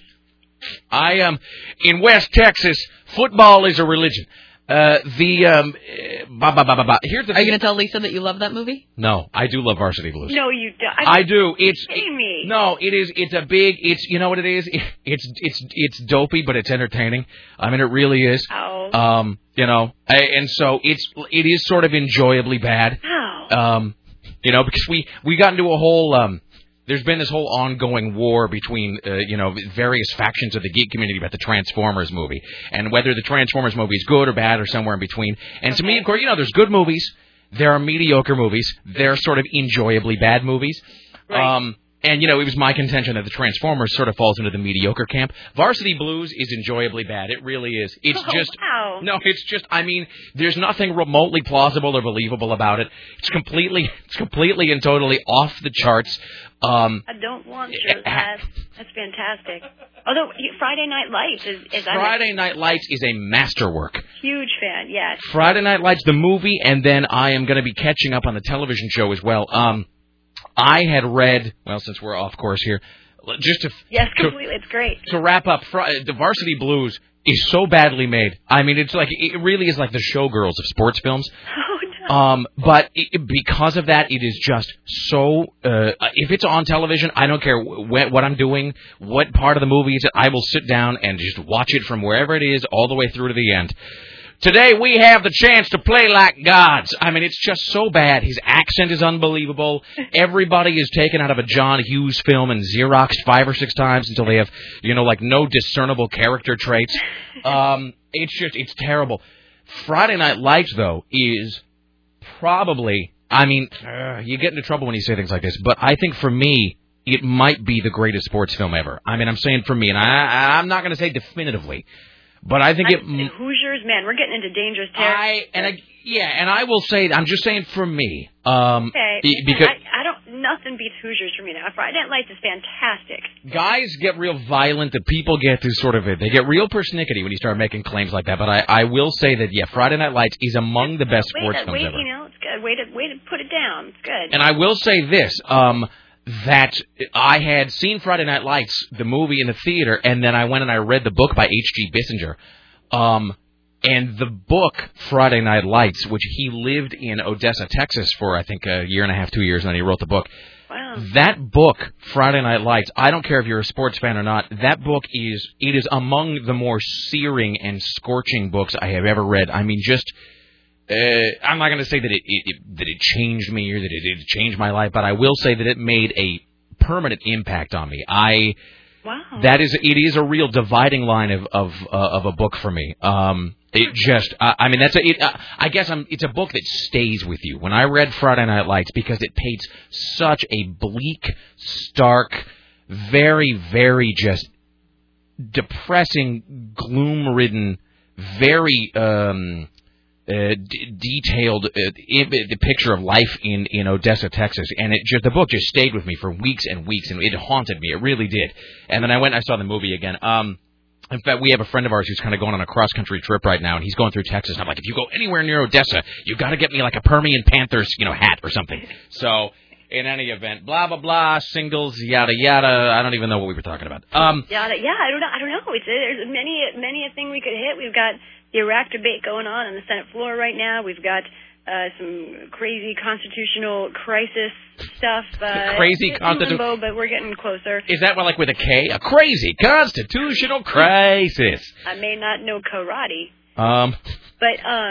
I um in West Texas, football is a religion. Uh, the um, bah, bah, bah, bah, bah. Here's the. Are you going to tell Lisa that you love that movie? No, I do love Varsity Blues. No, you don't. I, I do. It's kidding me. No, it is. It's a big. It's you know what it is. It's it's it's dopey, but it's entertaining. I mean, it really is. Oh. Um, you know, I, and so it's it is sort of enjoyably bad. How? Um, you know, because we we got into a whole um. There's been this whole ongoing war between, uh, you know, various factions of the geek community about the Transformers movie and whether the Transformers movie is good or bad or somewhere in between. And to me, of course, you know, there's good movies. There are mediocre movies. There are sort of enjoyably bad movies. Right. Um, and, you know, it was my contention that the Transformers sort of falls into the mediocre camp. Varsity Blues is enjoyably bad. It really is. It's oh, just... Wow. No, it's just, I mean, there's nothing remotely plausible or believable about it. It's completely, it's completely and totally off the charts. Um, I don't want your laugh. That's fantastic. Although Friday Night Lights is, is Friday I'm Night Lights is a masterwork. a huge fan. Yes. Friday Night Lights, the movie, and then I am going to be catching up on the television show as well. Um, I had read, well, since we're off course here, just to yes, to, completely. It's great. To wrap up, the Varsity Blues is so badly made. I mean, it's like it really is like the Showgirls of sports films. Oh no. Um, but it, because of that, it is just so. Uh, if it's on television, I don't care wh- what I'm doing, what part of the movie is it. I will sit down and just watch it from wherever it is, all the way through to the end. Today we have the chance to play like gods. I mean, it's just so bad. His accent is unbelievable. Everybody is taken out of a John Hughes film and Xeroxed five or six times until they have, you know, like no discernible character traits. Um, it's just, it's terrible. Friday Night Lights, though, is probably, I mean, uh, you get into trouble when you say things like this, but I think for me, it might be the greatest sports film ever. I mean, I'm saying for me, and I, I'm not going to say definitively. But I think I, it. Hoosiers, man, we're getting into dangerous territory. I and I, yeah, and I will say, I'm just saying for me. Um, okay. Because I, I don't. Nothing beats Hoosiers for me now. Friday Night Lights is fantastic. Guys get real violent. The people get this sort of it. They get real persnickety when you start making claims like that. But I, I will say that yeah, Friday Night Lights is among the best wait, sports uh, films wait, ever. You know, it's good. Way to way to put it down. It's good. And I will say this. Um. That I had seen Friday Night Lights, the movie, in the theater, and then I went and I read the book by H G Bissinger. Um, and the book, Friday Night Lights, which he lived in Odessa, Texas for, I think, a year and a half, two years, and then he wrote the book. Wow. That book, Friday Night Lights, I don't care if you're a sports fan or not, that book is, it is among the more searing and scorching books I have ever read. I mean, just... Uh, I'm not going to say that it, it, it that it changed me or that it, it changed my life, but I will say that it made a permanent impact on me. I wow. That is it is a real dividing line of of uh, of a book for me. Um, it just uh, I mean that's a it, uh, I guess I'm it's a book that stays with you. When I read Friday Night Lights, because it paints such a bleak, stark, very very just depressing, gloom-ridden, very um Uh, d- detailed uh, I- the picture of life in, in Odessa, Texas, and it just the book just stayed with me for weeks and weeks, and it haunted me. It really did. And then I went and I saw the movie again. Um, in fact, we have a friend of ours who's kind of going on a cross-country trip right now, and he's going through Texas. And I'm like, if you go anywhere near Odessa, you got to get me like a Permian Panthers, you know, hat or something. So, in any event, blah blah blah, singles, yada yada. I don't even know what we were talking about. Um, yada yeah, I don't know. I don't know. It's, there's many many a thing we could hit. We've got the Iraq debate going on on the Senate floor right now. We've got uh, some crazy constitutional crisis stuff. Uh, crazy constitutional, but we're getting closer. Is that what, like with a K? A crazy constitutional crisis. I may not know karate. Um. But um,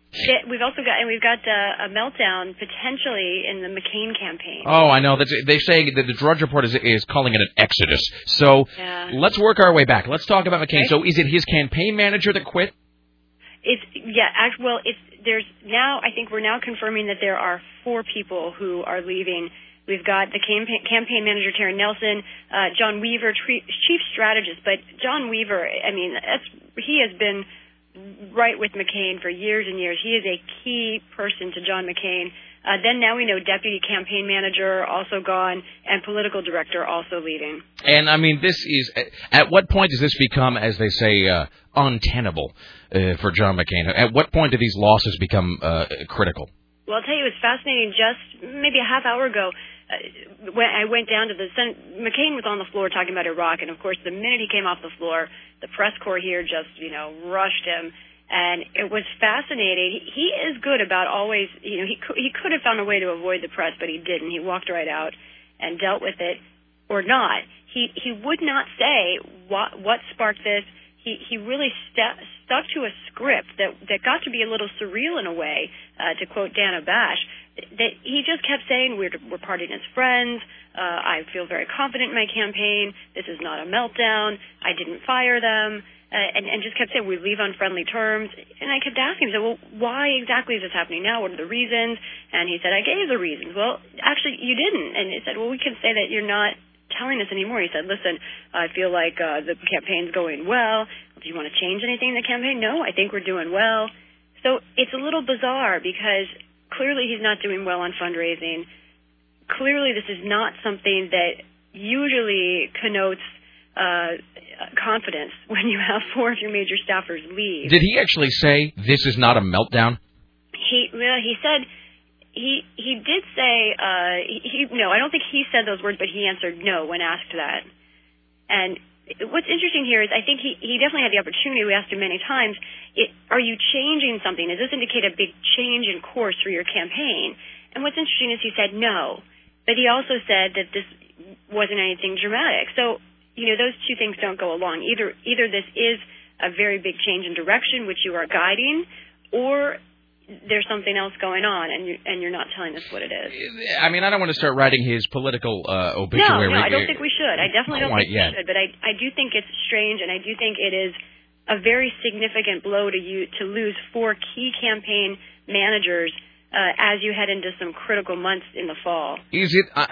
They, we've also got, and we've got uh, a meltdown potentially in the McCain campaign. Oh, I know. That's, they're saying that the Drudge Report is, is calling it an exodus. So yeah. let's work our way back. Let's talk about McCain. Okay. So is it his campaign manager that quit? It's yeah. Act, well, it's there's now. I think we're now confirming that there are four people who are leaving. We've got the campaign, campaign manager, Terry Nelson, uh, John Weaver, tre- chief strategist. But John Weaver, I mean, that's, he has been right with McCain for years and years. He is a key person to John McCain. Uh, then now we know deputy campaign manager also gone and political director also leaving. And, I mean, this is... At what point does this become, as they say, uh, untenable uh, for John McCain? At what point do these losses become uh, critical? Well, I'll tell you, it was fascinating. Just maybe a half hour ago, uh, when I went down to the Senate, McCain was on the floor talking about Iraq, and of course, the minute he came off the floor, the press corps here just, you know, rushed him, and it was fascinating. He, he is good about always, you know, he could, he could have found a way to avoid the press, but he didn't. He walked right out and dealt with it, or not. He he would not say what what sparked this. He he really st- stuck to a script that that got to be a little surreal in a way, uh, to quote Dana Bash. That he just kept saying, we're, we're partying as friends, uh, I feel very confident in my campaign, this is not a meltdown, I didn't fire them, uh, and, and just kept saying, we leave on friendly terms. And I kept asking him, so, well, why exactly is this happening now? What are the reasons? And he said, I gave the reasons. Well, actually, you didn't. And he said, well, we can say that you're not telling us anymore. He said, listen, I feel like uh, the campaign's going well. Do you want to change anything in the campaign? No, I think we're doing well. So it's a little bizarre because clearly he's not doing well on fundraising. Clearly this is not something that usually connotes uh, confidence when you have four of your major staffers leave. Did he actually say this is not a meltdown? He well, he said he he did say uh, he, he no, I don't think he said those words, but he answered no when asked that. And what's interesting here is I think he, he definitely had the opportunity. We asked him many times, it, are you changing something? Does this indicate a big change in course for your campaign? And what's interesting is he said no. But he also said that this wasn't anything dramatic. So, you know, those two things don't go along. Either either this is a very big change in direction, which you are guiding, or there's something else going on, and, you, and you're not telling us what it is. I mean, I don't want to start writing his political uh, obituary. No, no, I don't think we should. I definitely don't think we yet. should. But I, I do think it's strange, and I do think it is a very significant blow to you to lose four key campaign managers uh, as you head into some critical months in the fall. Is it? Uh,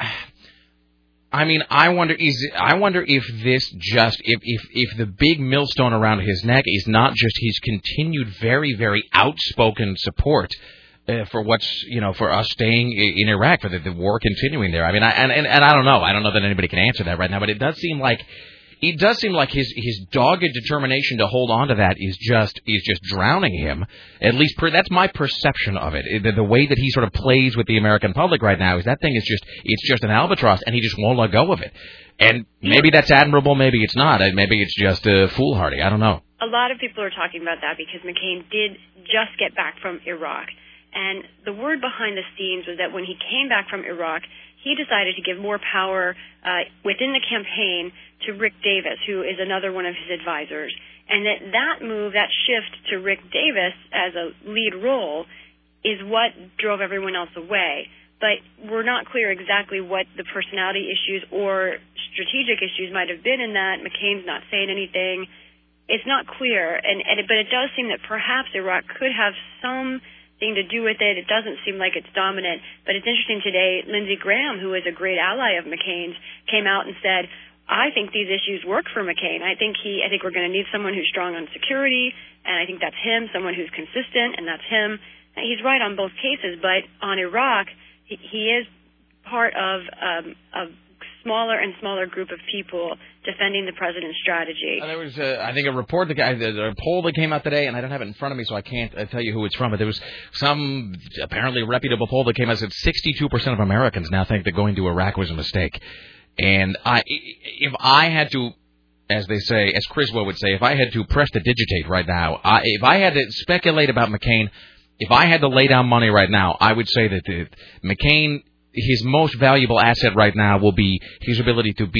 I mean, I wonder. Is it, I wonder if this just if, if if the big millstone around his neck is not just his continued very very outspoken support uh, for what's you know for us staying in Iraq, for the, the war continuing there. I mean, I, and, and and I don't know. I don't know that anybody can answer that right now, but it does seem like. It does seem like his his dogged determination to hold on to that is just is just drowning him. At least per, that's my perception of it. The, the way that he sort of plays with the American public right now is that thing is just it's just an albatross, and he just won't let go of it. And maybe that's admirable, maybe it's not. Maybe it's just uh, foolhardy. I don't know. A lot of people are talking about that because McCain did just get back from Iraq. And the word behind the scenes was that when he came back from Iraq, he decided to give more power uh, within the campaign to Rick Davis, who is another one of his advisors. And that that move, that shift to Rick Davis as a lead role is what drove everyone else away. But we're not clear exactly what the personality issues or strategic issues might have been in that. McCain's not saying anything. It's not clear. And, and But it does seem that perhaps Iraq could have some thing to do with it. It doesn't seem like it's dominant. But it's interesting today, Lindsey Graham, who is a great ally of McCain's, came out and said, I think these issues work for McCain. I think he, I think we're going to need someone who's strong on security, and I think that's him, someone who's consistent, and that's him. And he's right on both cases, but on Iraq, he, he is part of um, a smaller and smaller group of people defending the president's strategy. Uh, there was, uh, I think, a report, that, uh, a poll that came out today, and I don't have it in front of me, so I can't uh, tell you who it's from, but there was some apparently reputable poll that came out that said sixty-two percent of Americans now think that going to Iraq was a mistake. And I, if I had to, as they say, as Criswell would say, if I had to press the digitate right now, I, if I had to speculate about McCain, if I had to lay down money right now, I would say that the, McCain, his most valuable asset right now will be his ability to be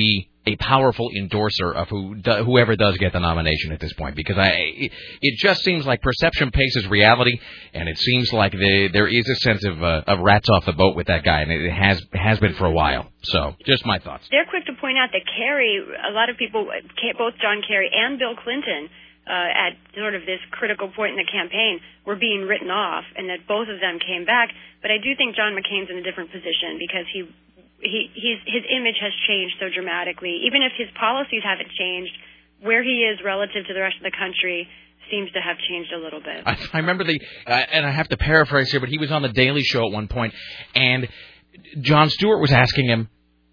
a powerful endorser of who do, whoever does get the nomination at this point, because I it, it just seems like perception paces reality, and it seems like the, there is a sense of uh, of rats off the boat with that guy, and it has has been for a while. So, just my thoughts. They're quick to point out that Kerry, a lot of people, both John Kerry and Bill Clinton, uh, at sort of this critical point in the campaign, were being written off, and that both of them came back. But I do think John McCain's in a different position because he. He, he's, his image has changed so dramatically. Even if his policies haven't changed, where he is relative to the rest of the country seems to have changed a little bit. I, I remember the, uh, and I have to paraphrase here, but he was on the Daily Show at one point, and Jon Stewart was asking him,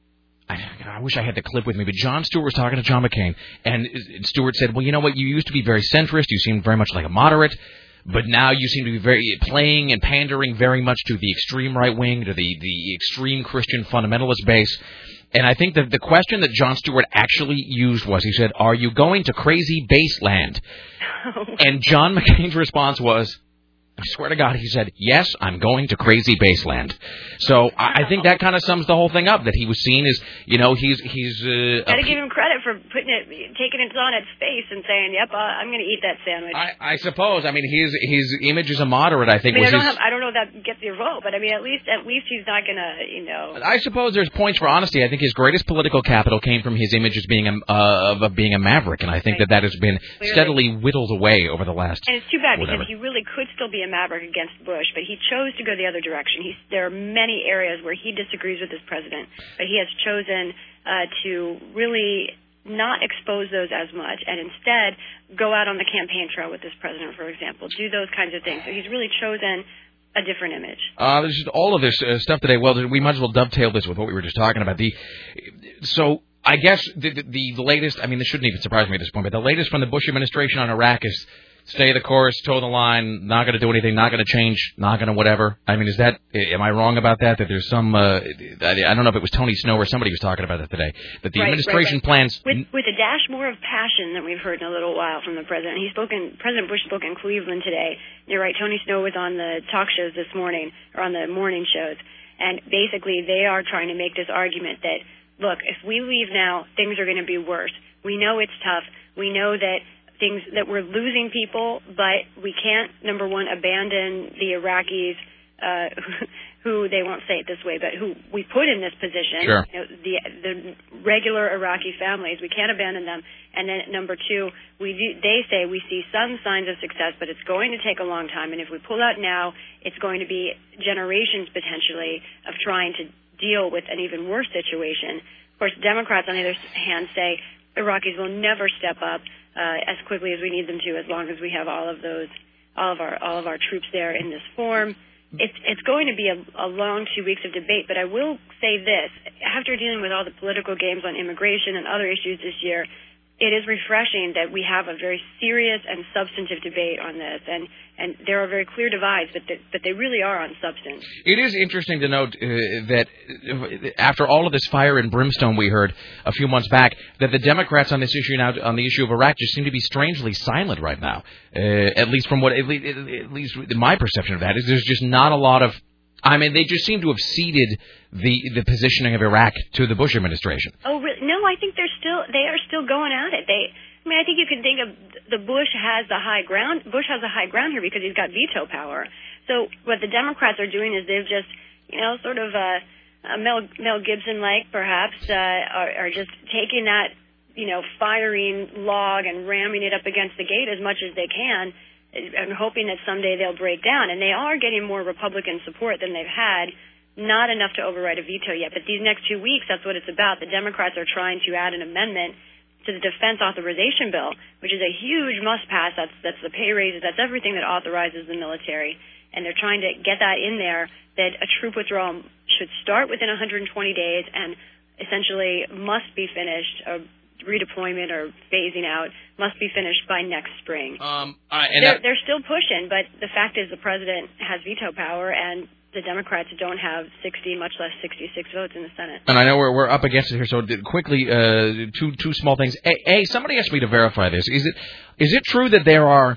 I, I wish I had the clip with me, but Jon Stewart was talking to John McCain, and Stewart said, well, you know what, you used to be very centrist, you seemed very much like a moderate, but now you seem to be very playing and pandering very much to the extreme right wing, to the, the extreme Christian fundamentalist base. And I think that the question that Jon Stewart actually used was, he said, are you going to crazy baseland? And John McCain's response was, I swear to God, he said, yes, I'm going to crazy baseland. So I, I think that kind of sums the whole thing up, that he was seen as, you know, he's... he's uh, Got to give him credit for putting it, taking it on its face and saying, yep, uh, I'm going to eat that sandwich. I, I suppose. I mean, his his image as a moderate, I think, I mean, was I don't, his... have, I don't know if that gets your vote, but I mean, at least at least he's not going to, you know... I suppose there's points for honesty. I think his greatest political capital came from his image as being a, uh, of being a maverick, and I think right. that that has been Clearly. steadily whittled away over the last... And it's too bad whatever. because he really could still be a maverick against Bush, but he chose to go the other direction. He's, there are many areas where he disagrees with his president, but he has chosen uh, to really not expose those as much and instead go out on the campaign trail with this president, for example, do those kinds of things. So he's really chosen a different image. Uh, there's just all of this uh, stuff today. Well, we might as well dovetail this with what we were just talking about. The So I guess the, the, the latest, I mean, this shouldn't even surprise me at this point, but the latest from the Bush administration on Iraq is stay the course, toe the line, not going to do anything, not going to change, not going to whatever. I mean, is that, am I wrong about that? That there's some, uh, I don't know if it was Tony Snow or somebody was talking about that today, that the right, administration right, right. plans... With, with a dash more of passion than we've heard in a little while from the president. He's spoken, President Bush spoke in Cleveland today. You're right, Tony Snow was on the talk shows this morning, or on the morning shows, and basically they are trying to make this argument that, look, if we leave now, things are going to be worse. We know it's tough. We know that things that we're losing people, but we can't, number one, abandon the Iraqis, uh, who, they won't say it this way, but who we put in this position, sure. you know, the the regular Iraqi families, we can't abandon them. And then number two, we do, they say we see some signs of success, but it's going to take a long time. And if we pull out now, it's going to be generations potentially of trying to deal with an even worse situation. Of course, Democrats, on the other hand, say Iraqis will never step up uh, as quickly as we need them to, as long as we have all of those, all of our, all of our troops there in this form. It's it's going to be a, a long two weeks of debate, but I will say this: after dealing with all the political games on immigration and other issues this year, it is refreshing that we have a very serious and substantive debate on this, and, and there are very clear divides, but the, but they really are on substance. It is interesting to note uh, that after all of this fire and brimstone we heard a few months back, that the Democrats on this issue now, on the issue of Iraq, just seem to be strangely silent right now. Uh, at least from what, at least, at least my perception of that is, there's just not a lot of. I mean, they just seem to have ceded the the positioning of Iraq to the Bush administration. Oh, really? No, I think they're still they are still going at it. They, I mean, I think you can think of the Bush has the high ground. Bush has the high ground here because he's got veto power. So what the Democrats are doing is they've just, you know, sort of uh, uh, Mel Mel Gibson like perhaps uh, are, are just taking that, you know, firing log and ramming it up against the gate as much as they can. I'm hoping that someday they'll break down. And they are getting more Republican support than they've had, not enough to override a veto yet. But these next two weeks, that's what it's about. The Democrats are trying to add an amendment to the defense authorization bill, which is a huge must-pass. That's, that's the pay raises. That's everything that authorizes the military. And they're trying to get that in there, that a troop withdrawal should start within one hundred twenty days and essentially must be finished, uh, redeployment or phasing out must be finished by next spring. Um, I, and they're, I, they're still pushing, but the fact is the president has veto power, and the Democrats don't have sixty, much less sixty-six votes in the Senate. And I know we're we're up against it here, so quickly, uh, two two small things. A, A, somebody asked me to verify this. Is it is it true that there are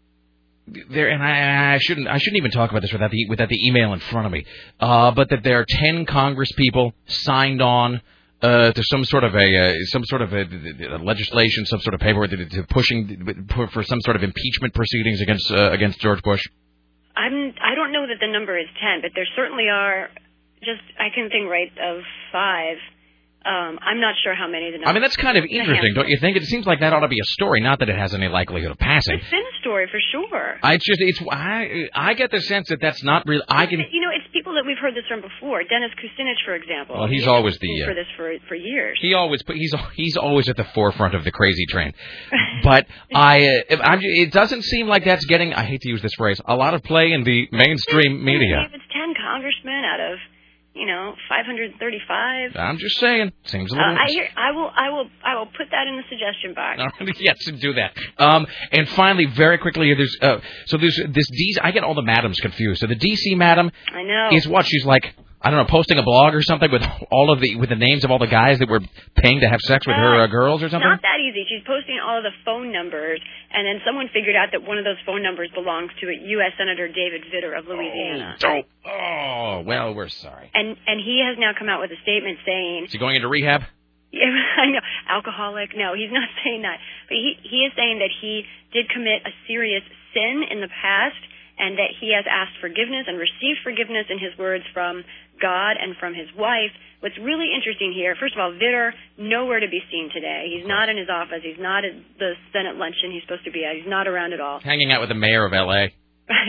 there? And I, I shouldn't I shouldn't even talk about this without the without the email in front of me. Uh, but that there are ten Congress people signed on uh, to some sort of a uh, some sort of a, a legislation, some sort of paperwork to, to pushing for some sort of impeachment proceedings against uh, against George Bush? I'm. I don't know that the number is ten, but there certainly are. Just I can think right of five. Um, I'm not sure how many the number. I mean, that's kind of interesting, don't you think? It seems like that ought to be a story, not that it has any likelihood of passing. It's been a story for sure. I just, it's, I, I get the sense that that's not real. I can. You know, it's people that we've heard this from before. Dennis Kucinich, for example. Well, he's he's always the. Uh, for this for for years. He always, he's he's always at the forefront of the crazy train. But I, uh, I'm, it doesn't seem like that's getting. I hate to use this phrase. A lot of play in the mainstream media. If it's ten congressmen out of. You know, five hundred thirty-five. I'm just saying. Seems a little. Uh, I hear. I will. I will. I will put that in the suggestion box. Yes, do that. Um, and finally, very quickly, there's uh, so there's this D C. I get all the madams confused. So the D C madam. I know. Is what she's like. I don't know, posting a blog or something with all of the with the names of all the guys that were paying to have sex with uh, her uh, girls or something. Not that easy. She's posting all of the phone numbers, and then someone figured out that one of those phone numbers belongs to U S Senator David Vitter of Louisiana. Oh, oh, well, we're sorry. And and he has now come out with a statement saying. Is he going into rehab? Yeah, I know. Alcoholic. No, he's not saying that. But he he is saying that he did commit a serious sin in the past, and that he has asked forgiveness and received forgiveness, in his words, from God and from his wife. What's really interesting here, first of all, Vitter, nowhere to be seen today. He's not in his office. He's not at the Senate luncheon he's supposed to be at. He's not around at all. Hanging out with the mayor of L A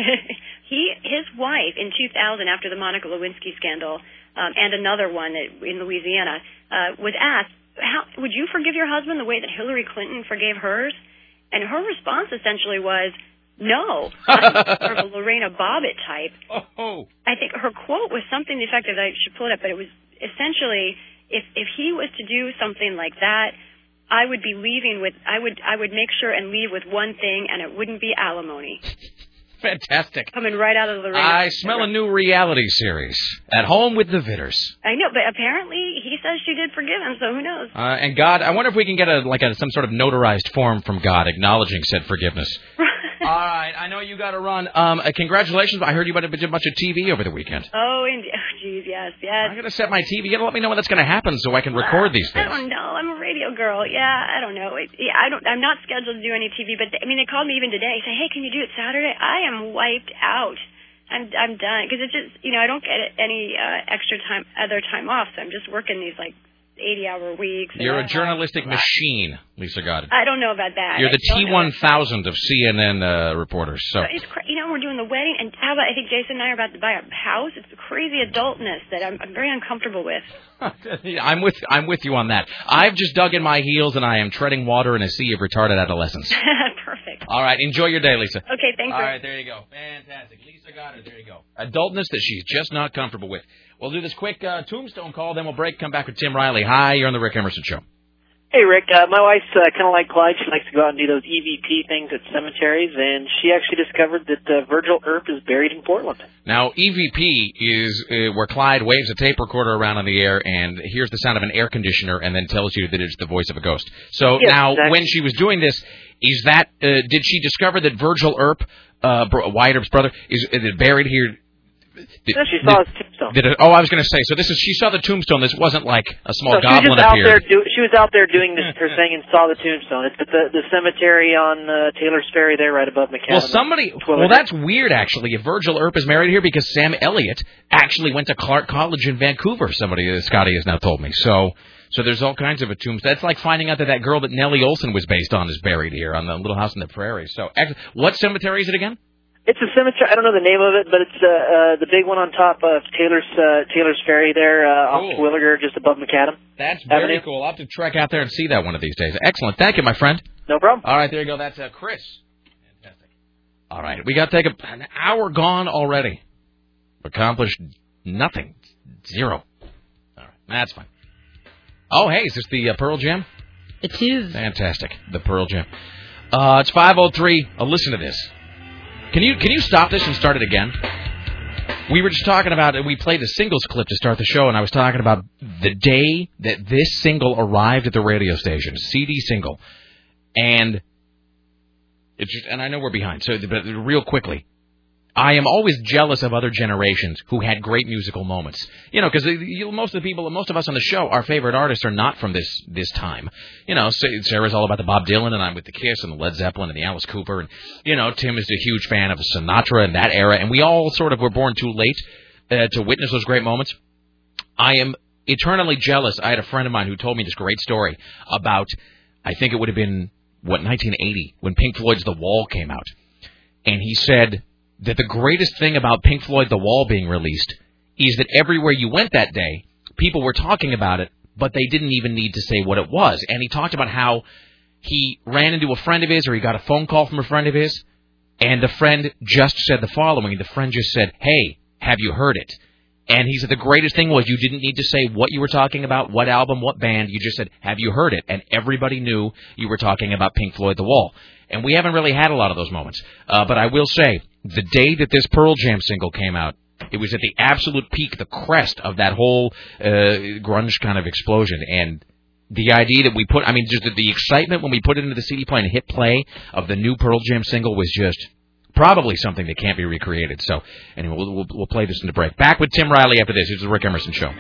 he, his wife, in two thousand, after the Monica Lewinsky scandal, um, and another one in Louisiana, uh, was asked, "How would you forgive your husband the way that Hillary Clinton forgave hers?" And her response essentially was, no, I'm more of a Lorena Bobbitt type. Oh. I think her quote was something to the effect of, I should pull it up, but it was essentially, if if he was to do something like that, I would be leaving with, I would I would make sure and leave with one thing, and it wouldn't be alimony. Fantastic. Coming right out of the Lorena. I smell a new reality series. At Home with the Vitters. I know, but apparently he says she did forgive him, so who knows? Uh, and God, I wonder if we can get a like a, some sort of notarized form from God acknowledging said forgiveness. All right, I know you got to run. Um, uh, congratulations. I heard you did a bunch of T V over the weekend. Oh, indeed. Oh, geez, yes, yes. I'm going to set my T V. You got to let me know when that's going to happen so I can record these things. I don't know. I'm a radio girl. Yeah, I don't know. It, yeah, I don't. I'm not scheduled to do any T V, but they, I mean, they called me even today. Say, hey, can you do it Saturday? I am wiped out. I'm I'm done because it's just you know I don't get any uh, extra time, other time off, so I'm just working these like eighty-hour weeks. You're a journalistic machine, Lisa Goddard. I don't know about that. You're the T one thousand of C N N uh, reporters. So it's cra- you know we're doing the wedding, and how about I think Jason and I are about to buy a house. It's the crazy adultness that I'm, I'm very uncomfortable with. I'm with I'm with you on that. I've just dug in my heels, and I am treading water in a sea of retarded adolescents. Perfect. All right, enjoy your day, Lisa. Okay, thanks. All right, there you go. Fantastic, Lisa Goddard. There you go. Adultness that she's just not comfortable with. We'll do this quick uh, tombstone call, then we'll break, come back with Tim Riley. Hi, you're on the Rick Emerson Show. Hey, Rick. Uh, my wife's uh, kind of like Clyde. She likes to go out and do those E V P things at cemeteries, and she actually discovered that uh, Virgil Earp is buried in Portland. Now, E V P is uh, where Clyde waves a tape recorder around in the air and hears the sound of an air conditioner and then tells you that it's the voice of a ghost. So yes, now, exactly. when she was doing this, is that uh, did she discover that Virgil Earp, uh, Wyatt Earp's brother, is, is buried here? Did, no, she saw did, his tombstone. Did it, oh, I was going to say. So this is she saw the tombstone. This wasn't like a small no, goblin she was just appeared. Out there do, she was out there doing this her thing and saw the tombstone. It's at the the cemetery on uh, Taylor's Ferry there, right above McAllen. Well, somebody. Well, that's weird actually. If Virgil Earp is married here because Sam Elliott actually went to Clark College in Vancouver. Somebody, uh, Scotty has now told me. So. So there's all kinds of a tombstone. That's like finding out that that girl that Nellie Olson was based on is buried here on the Little House on the Prairie. So, what cemetery is it again? It's a cemetery. I don't know the name of it, but it's uh, uh, the big one on top of Taylor's uh, Taylor's Ferry there, uh, off cool. Terwilliger, just above McAdam. That's very Avenue. cool. I'll have to trek out there and see that one of these days. Excellent. Thank you, my friend. No problem. All right, there you go. That's uh, Chris. Fantastic. All right, we got to take a, an hour gone already. Accomplished nothing. Zero. All right, that's fine. Oh, hey, is this the uh, Pearl Jam? It is. Fantastic. The Pearl Jam. Uh, it's five oh three. Uh, listen to this. Can you can you stop this and start it again? We were just talking about it. We played a singles clip to start the show, and I was talking about the day that this single arrived at the radio station, C D single. And, it's just, and I know we're behind, so but real quickly. I am always jealous of other generations who had great musical moments. You know, because most of the people, most of us on the show, our favorite artists are not from this this time. You know, Sarah's all about the Bob Dylan, and I'm with the Kiss and the Led Zeppelin and the Alice Cooper. And, you know, Tim is a huge fan of Sinatra and that era. And we all sort of were born too late uh, to witness those great moments. I am eternally jealous. I had a friend of mine who told me this great story about, I think it would have been, what, nineteen eighty, when Pink Floyd's The Wall came out. And he said that the greatest thing about Pink Floyd The Wall being released is that everywhere you went that day, people were talking about it, but they didn't even need to say what it was. And he talked about how he ran into a friend of his, or he got a phone call from a friend of his, and the friend just said the following. The friend just said, "Hey, have you heard it?" And he said the greatest thing was you didn't need to say what you were talking about, what album, what band. You just said, "Have you heard it?" And everybody knew you were talking about Pink Floyd The Wall. And we haven't really had a lot of those moments. Uh, but I will say, the day that this Pearl Jam single came out, it was at the absolute peak, the crest of that whole uh, grunge kind of explosion. And the idea that we put, I mean, just the, the excitement when we put it into the C D player and hit play of the new Pearl Jam single was just probably something that can't be recreated. So, anyway, we'll, we'll, we'll play this in the break. Back with Tim Riley after this. Here's the Rick Emerson Show.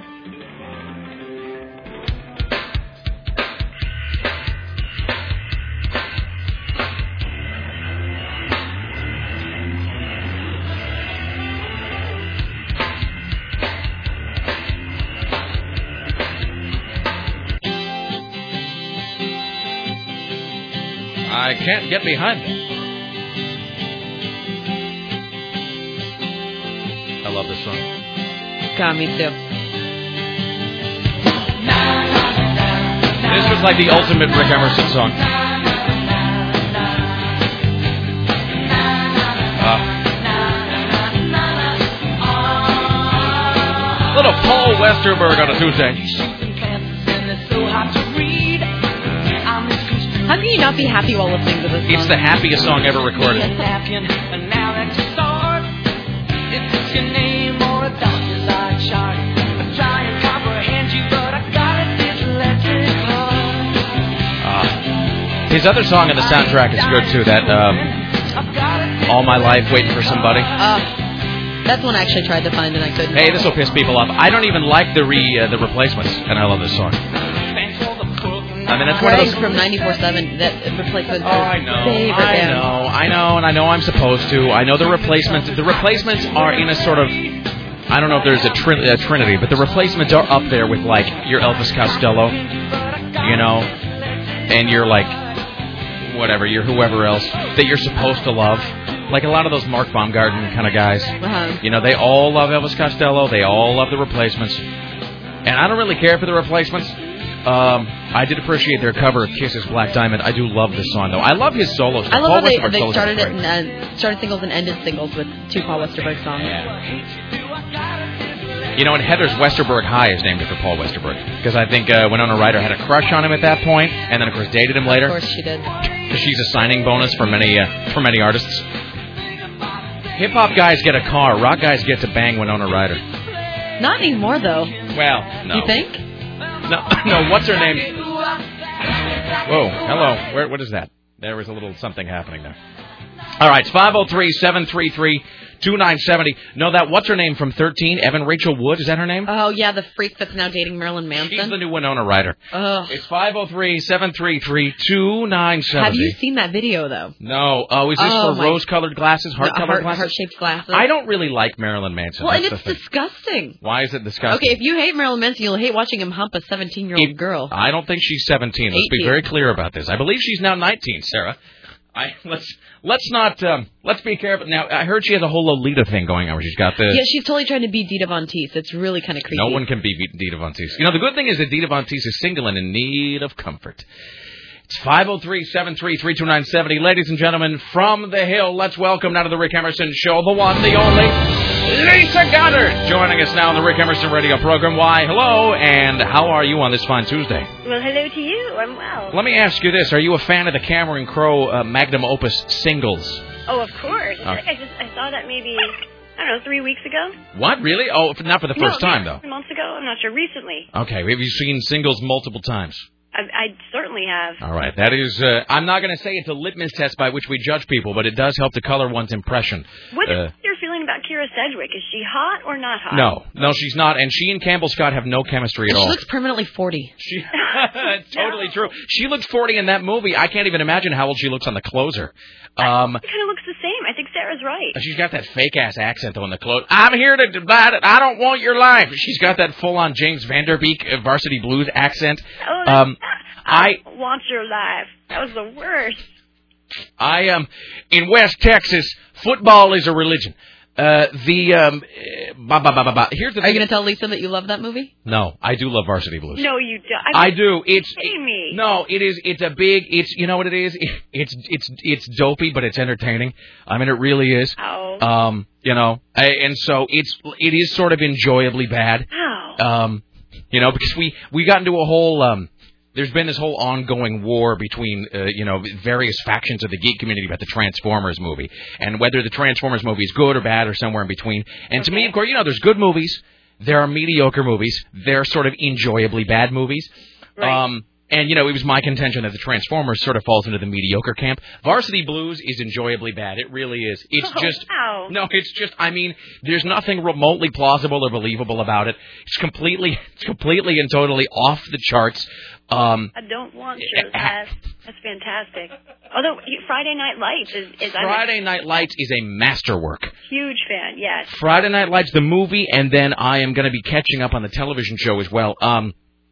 I can't get behind it. I love this song. God, me too. This was like the ultimate Rick Emerson song. Uh, little Paul Westerberg on a Tuesday. How can you not be happy while listening to this song? It's the happiest song ever recorded. Uh, his other song on the soundtrack is good, too. That, um, All My Life Waiting for Somebody. Uh, that's one I actually tried to find and I couldn't. Hey, this will piss people off. I don't even like the re, uh, the replacements, and I love this song. I mean, that's one of those from ninety-four seven. That replacement. Oh, I know, I know, I know, and I know I'm supposed to. I know the replacements. The replacements are in a sort of, I don't know if there's a, tri- a trinity, but the replacements are up there with like your Elvis Costello, you know, and you're like, whatever, you're whoever else that you're supposed to love. Like a lot of those Mark Baumgarten kind of guys. Uh-huh. You know, they all love Elvis Costello. They all love the replacements, and I don't really care for the replacements. Um, I did appreciate their cover of Kiss's Black Diamond. I do love this song, though. I love his solos. I love Paul how they, Westerberg they started it great. and uh, started singles and ended singles with two Paul Westerberg songs. You know, and Heather's Westerberg High is named after Paul Westerberg because I think uh, Winona Ryder had a crush on him at that point, and then of course dated him later. Of course she did. Because she's a signing bonus for many uh, for many artists. Hip hop guys get a car. Rock guys get to bang Winona Ryder. Not anymore, though. Well, no. You think? No, no. What's her name? Whoa, hello. Where? What is that? There was a little something happening there. All right, it's five oh three, seven three three, two nine seven oh. No, that, what's her name from thirteen? Evan Rachel Wood, is that her name? Oh, yeah, the freak that's now dating Marilyn Manson. She's the new Winona Ryder. Ugh. It's five oh three, seven three three, two nine seven oh. Have you seen that video, though? No. Oh, is this oh, for my... rose-colored glasses, heart-colored no, heart, glasses? Heart-shaped glasses. I don't really like Marilyn Manson. Well, That's and it's disgusting. Why is it disgusting? Okay, if you hate Marilyn Manson, you'll hate watching him hump a seventeen-year-old girl. I don't think she's seventeen. Let's eighteen. Be very clear about this. I believe she's now nineteen, Sarah. I, let's let's not um, let's be careful. Now, I heard she has a whole Lolita thing going on where she's got the. Yeah, she's totally trying to be Dita Von Teese. It's really kind of creepy. No one can be Dita Von Teese. You know, the good thing is that Dita Von Teese is single and in need of comfort. It's five oh three, seven three three, two nine seven oh. Ladies and gentlemen, from the Hill, let's welcome now to the Rick Emerson Show, the one, the only, Lisa Goddard, joining us now on the Rick Emerson radio program. Why, hello, and how are you on this fine Tuesday? Well, hello to you. I'm well. Let me ask you this. Are you a fan of the Cameron Crowe uh, magnum opus singles? Oh, of course. Uh, I think I just I saw that maybe, I don't know, three weeks ago. What, really? Oh, not for the first no, time, yeah, though. months ago. I'm not sure. Recently. Okay, have you seen singles multiple times? I, I certainly definitely have. All right, that is. Uh, I'm not going to say it's a litmus test by which we judge people, but it does help to color one's impression. What's Uh, your feeling about Kira Sedgwick? Is she hot or not hot? no, no, she's not, and she and Campbell Scott have no chemistry at She all. looks permanently forty. She, totally true. She looks forty in that movie. I can't even imagine how old she looks on The Closer. Um, She kind of looks the same. I think Sarah's right. she's got that fake ass accent though in The Closer. I'm here to divide it. I don't want your life. She's got that full on James Vanderbeek uh, Varsity Blues accent. Oh, that's, Um, I I want your life. That was the worst. I am um, in West Texas. Football is a religion. Uh, the um, uh, ba, ba, ba, ba, ba. Here's the Are thing. you going to tell Lisa that you love that movie? No, I do love Varsity Blues. No, you don't. I do. It's kidding me. no, it is. It's a big. It's you know what it is. It's it's it's dopey, but it's entertaining. I mean, it really is. Oh. Um, you know, I, and so it's it is sort of enjoyably bad. How? Um, you know, because we we got into a whole um. There's been this whole ongoing war between, uh, you know, various factions of the geek community about the Transformers movie and whether the Transformers movie is good or bad or somewhere in between. And to me, of course, you know, there's good movies, there are mediocre movies, there are sort of enjoyably bad movies. Right. Um, and, you know, it was my contention that the Transformers sort of falls into the mediocre camp. Varsity Blues is enjoyably bad. It really is. It's Oh, just... wow. No, it's just, I mean, there's nothing remotely plausible or believable about it. It's completely, it's completely and totally off the charts. Um, I don't want your life. That's fantastic. Although you- Friday Night Lights is, is Friday Night Lights is a masterwork. I'm a huge fan. Yes. Friday Night Lights, the movie, and then I am going to be catching up on the television show as well. Um,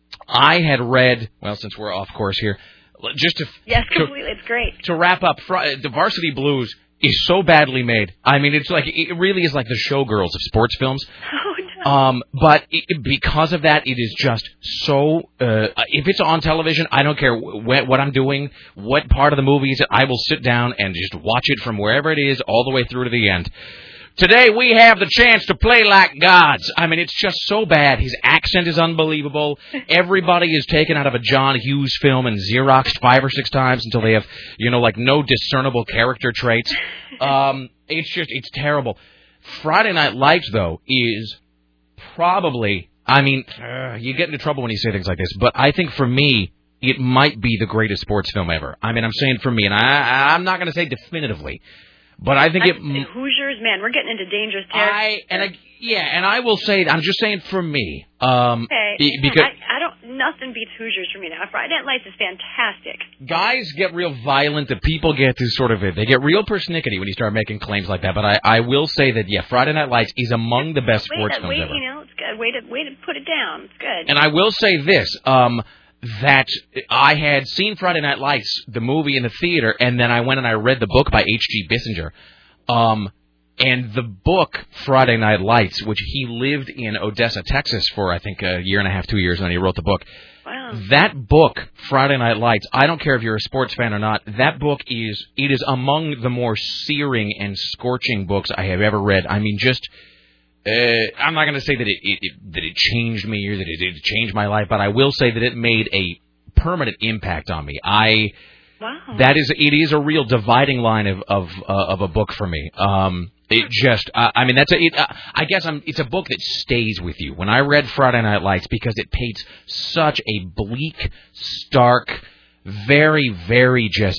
I had read, well, since we're off course here, just to Yes, to, completely. It's great. to wrap up, Fri- the Varsity Blues is so badly made. I mean, it's like it really is like the Showgirls of sports films. Oh, no. Um, but it, because of that, it is just so. Uh, if it's on television, I don't care wh- what I'm doing, what part of the movie is it. I will sit down and just watch it from wherever it is, all the way through to the end. Today we have the chance to play like gods. I mean, it's just so bad. His accent is unbelievable. Everybody is taken out of a John Hughes film and Xeroxed five or six times until they have, you know, like no discernible character traits. Um, it's just, it's terrible. Friday Night Lights, though, is probably, I mean, uh, you get into trouble when you say things like this, but I think for me, it might be the greatest sports film ever. I mean, I'm saying for me, and I, I'm not going to say definitively, but I think I, it... Hoosiers, man, we're getting into dangerous territory. I and I, yeah, and I will say, I'm just saying for me, um, Okay. be- because I, I don't. Nothing beats Hoosiers for me now. Friday Night Lights is fantastic. guys get real violent, the people get to sort of, they get real persnickety when you start making claims like that. But I, I will say that, yeah, Friday Night Lights is among the best Wait, sports uh, films wait, ever. you know, it's good. Way to way to put it down. It's good. And I will say this, um, that I had seen Friday Night Lights, the movie, in the theater, and then I went and I read the book by H G Bissinger. Um, and the book, Friday Night Lights, which he lived in Odessa, Texas for, I think, a year and a half, two years, and then he wrote the book. Wow. That book, Friday Night Lights, I don't care if you're a sports fan or not, that book is, it is among the more searing and scorching books I have ever read. I mean, just, uh, I'm not going to say that it, it, it, that it changed me or that it, it changed my life, but I will say that it made a permanent impact on me. I... Wow. That is, it is a real dividing line of of uh, of a book for me. Um, it just, uh, I mean, that's a. It, uh, I guess I'm. It's a book that stays with you. When I read Friday Night Lights, because it paints such a bleak, stark, very, very just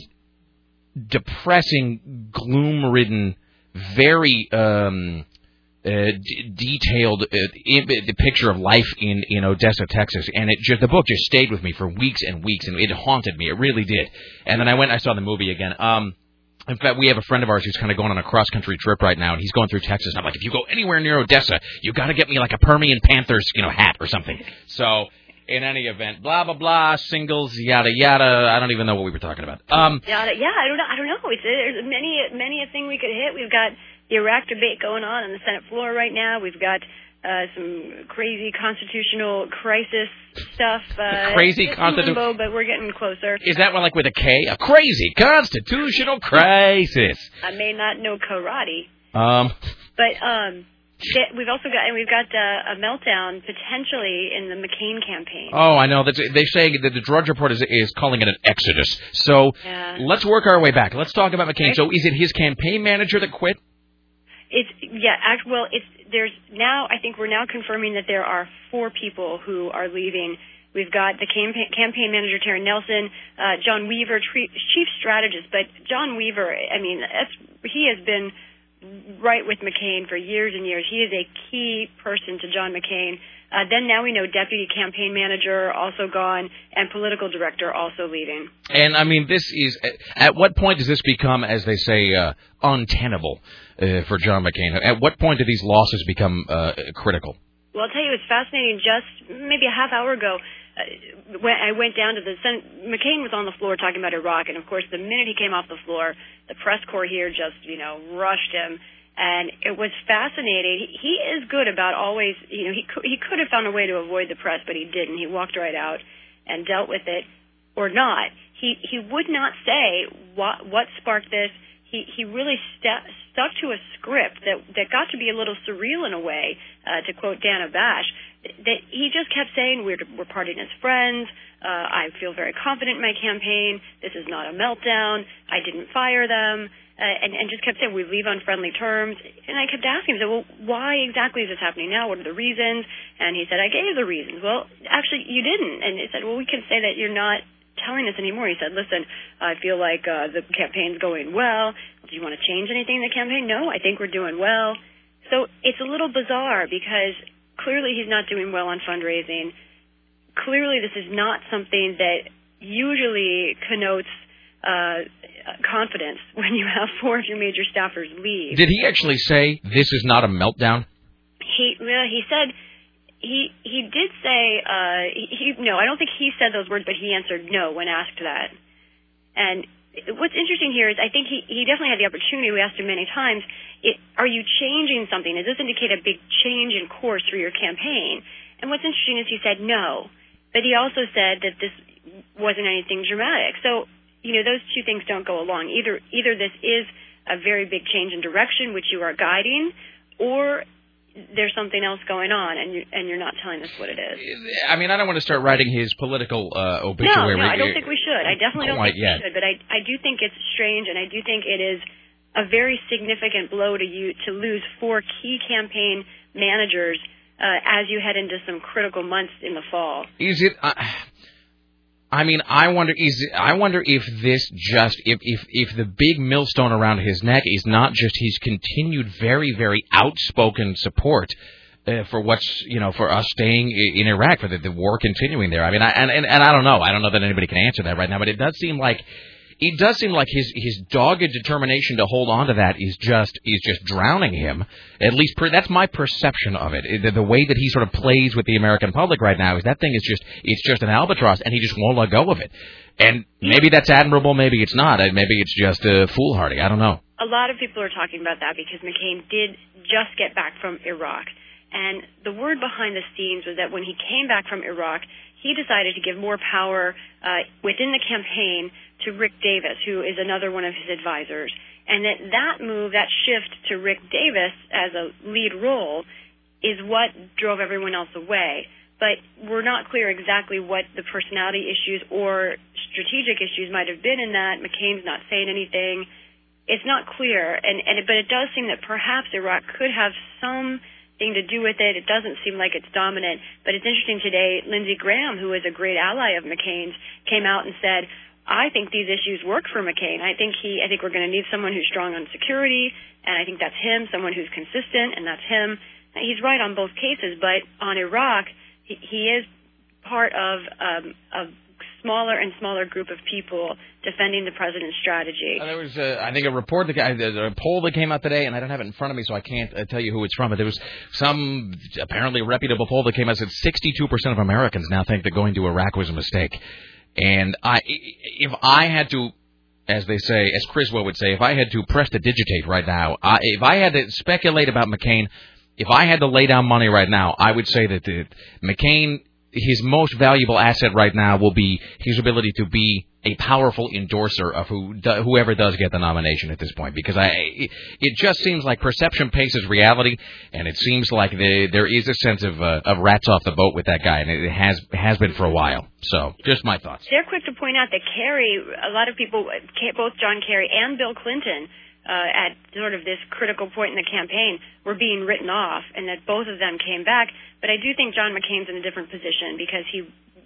depressing, gloom-ridden, very um, uh, d- detailed uh, in, the picture of life in, in Odessa, Texas, and it just the book just stayed with me for weeks and weeks, and it haunted me. It really did. And then I went, and I saw the movie again. Um, in fact, we have a friend of ours who's kind of going on a cross-country trip right now, and he's going through Texas. And I'm like, if you go anywhere near Odessa, you got to get me like a Permian Panthers, you know, hat or something. So, in any event, blah blah blah, singles, yada yada. I don't even know what we were talking about. Um, Yeah, yeah. I don't know. I don't know. It's, there's many, many a thing we could hit. We've got the Iraq debate going on on the Senate floor right now. We've got uh, some crazy constitutional crisis stuff. Uh, crazy it's in constitu- limbo, but we're getting closer. is that one like with a K? A crazy constitutional crisis. I may not know karate, Um, but um, th- we've also got and we've got uh, a meltdown potentially in the McCain campaign. oh, I know. That's, they say that the Drudge Report is, is calling it an exodus. So Yeah. let's work our way back. Let's talk about McCain. So is it his campaign manager that quit? It's yeah. Act, well, it's there's now. I think we're now confirming that there are four people who are leaving We've got the campaign, campaign manager, Terry Nelson, uh, John Weaver, tre- chief strategist. But John Weaver, I mean, that's, he has been right with McCain for years and years. He is a key person to John McCain. Uh, then now we know deputy campaign manager also gone and political director also leaving. And, I mean, this is, at what point does this become, as they say, uh, untenable uh, for John McCain? At what point do these losses become uh, critical? Well, I'll tell you, it's fascinating. Just maybe a half hour ago, uh, when I went down to the Senate, McCain was on the floor talking about Iraq, and of course, the minute he came off the floor, the press corps here just, you know, rushed him. And it was fascinating. He is good about always, you know, he could, he could have found a way to avoid the press, but he didn't. He walked right out and dealt with it, or not. He he would not say what what sparked this. He he really st- stuck to a script that that got to be a little surreal in a way. Uh, to quote Dana Bash, that he just kept saying we're we're partying as friends. Uh, I feel very confident in my campaign. This is not a meltdown. I didn't fire them. Uh, and, and just kept saying, we leave on friendly terms. And I kept asking him, so, well, why exactly is this happening now? What are the reasons? And he said, I gave the reasons. Well, actually, you didn't. And he said, well, we can say that you're not telling us anymore. He said, listen, I feel like uh, the campaign's going well. Do you want to change anything in the campaign? No, I think we're doing well. So it's a little bizarre because clearly he's not doing well on fundraising. Clearly this is not something that usually connotes uh, confidence when you have four of your major staffers leave. Did he actually say this is not a meltdown? He well, he said he he did say uh, he, he no, I don't think he said those words, but he answered no when asked that. And what's interesting here is I think he he definitely had the opportunity. We asked him many times, it, are you changing something? Does this indicate a big change in course for your campaign? And what's interesting is he said no, but he also said that this wasn't anything dramatic. So, you know, those two things don't go along. Either either this is a very big change in direction, which you are guiding, or there's something else going on, and, you, and you're not telling us what it is. I mean, I don't want to start writing his political uh, obituary. No, no, I don't think we should. I definitely don't think yet. we should, but I, I do think it's strange, and I do think it is a very significant blow to you to lose four key campaign managers uh, as you head into some critical months in the fall. Is it... Uh, I mean, I wonder is I wonder if this just if, if if the big millstone around his neck is not just his continued very very outspoken support uh, for what's you know for us staying in Iraq, for the, the war continuing there. I mean, I, and, and and I don't know, I don't know that anybody can answer that right now, but it does seem like it does seem like his his dogged determination to hold on to that is just is just drowning him. At least per, that's my perception of it. The, the way that he sort of plays with the American public right now is that thing is just it's just an albatross, and he just won't let go of it. And maybe that's admirable, maybe it's not. Maybe it's just uh, foolhardy. I don't know. A lot of people are talking about that because McCain did just get back from Iraq. And the word behind the scenes was that when he came back from Iraq, he decided to give more power uh, within the campaign to Rick Davis, who is another one of his advisors. And that that move, that shift to Rick Davis as a lead role is what drove everyone else away. But we're not clear exactly what the personality issues or strategic issues might have been in that. McCain's not saying anything. It's not clear. And, and but it does seem that perhaps Iraq could have some thing to do with it. It doesn't seem like it's dominant. But it's interesting today, Lindsey Graham, who is a great ally of McCain's, came out and said, I think these issues work for McCain. I think he, I think we're going to need someone who's strong on security, and I think that's him, someone who's consistent, and that's him. He's right on both cases, but on Iraq, he, he is part of um, a smaller and smaller group of people defending the president's strategy. Uh, there was, uh, I think, a report, that, uh, a poll that came out today, and I don't have it in front of me, so I can't uh, tell you who it's from, but there was some apparently reputable poll that came out that said sixty-two percent of Americans now think that going to Iraq was a mistake. And I, if I had to, as they say, as Criswell would say, if I had to press the digitate right now, I, if I had to speculate about McCain, if I had to lay down money right now, I would say that the, McCain, his most valuable asset right now will be his ability to be a powerful endorser of who do, whoever does get the nomination at this point. Because I, it, it just seems like perception paces reality, and it seems like the, there is a sense of uh, of rats off the boat with that guy, and it has has been for a while. So, just my thoughts. They're quick to point out that Kerry, a lot of people, both John Kerry and Bill Clinton, uh, at sort of this critical point in the campaign, were being written off, and that both of them came back. But I do think John McCain's in a different position because he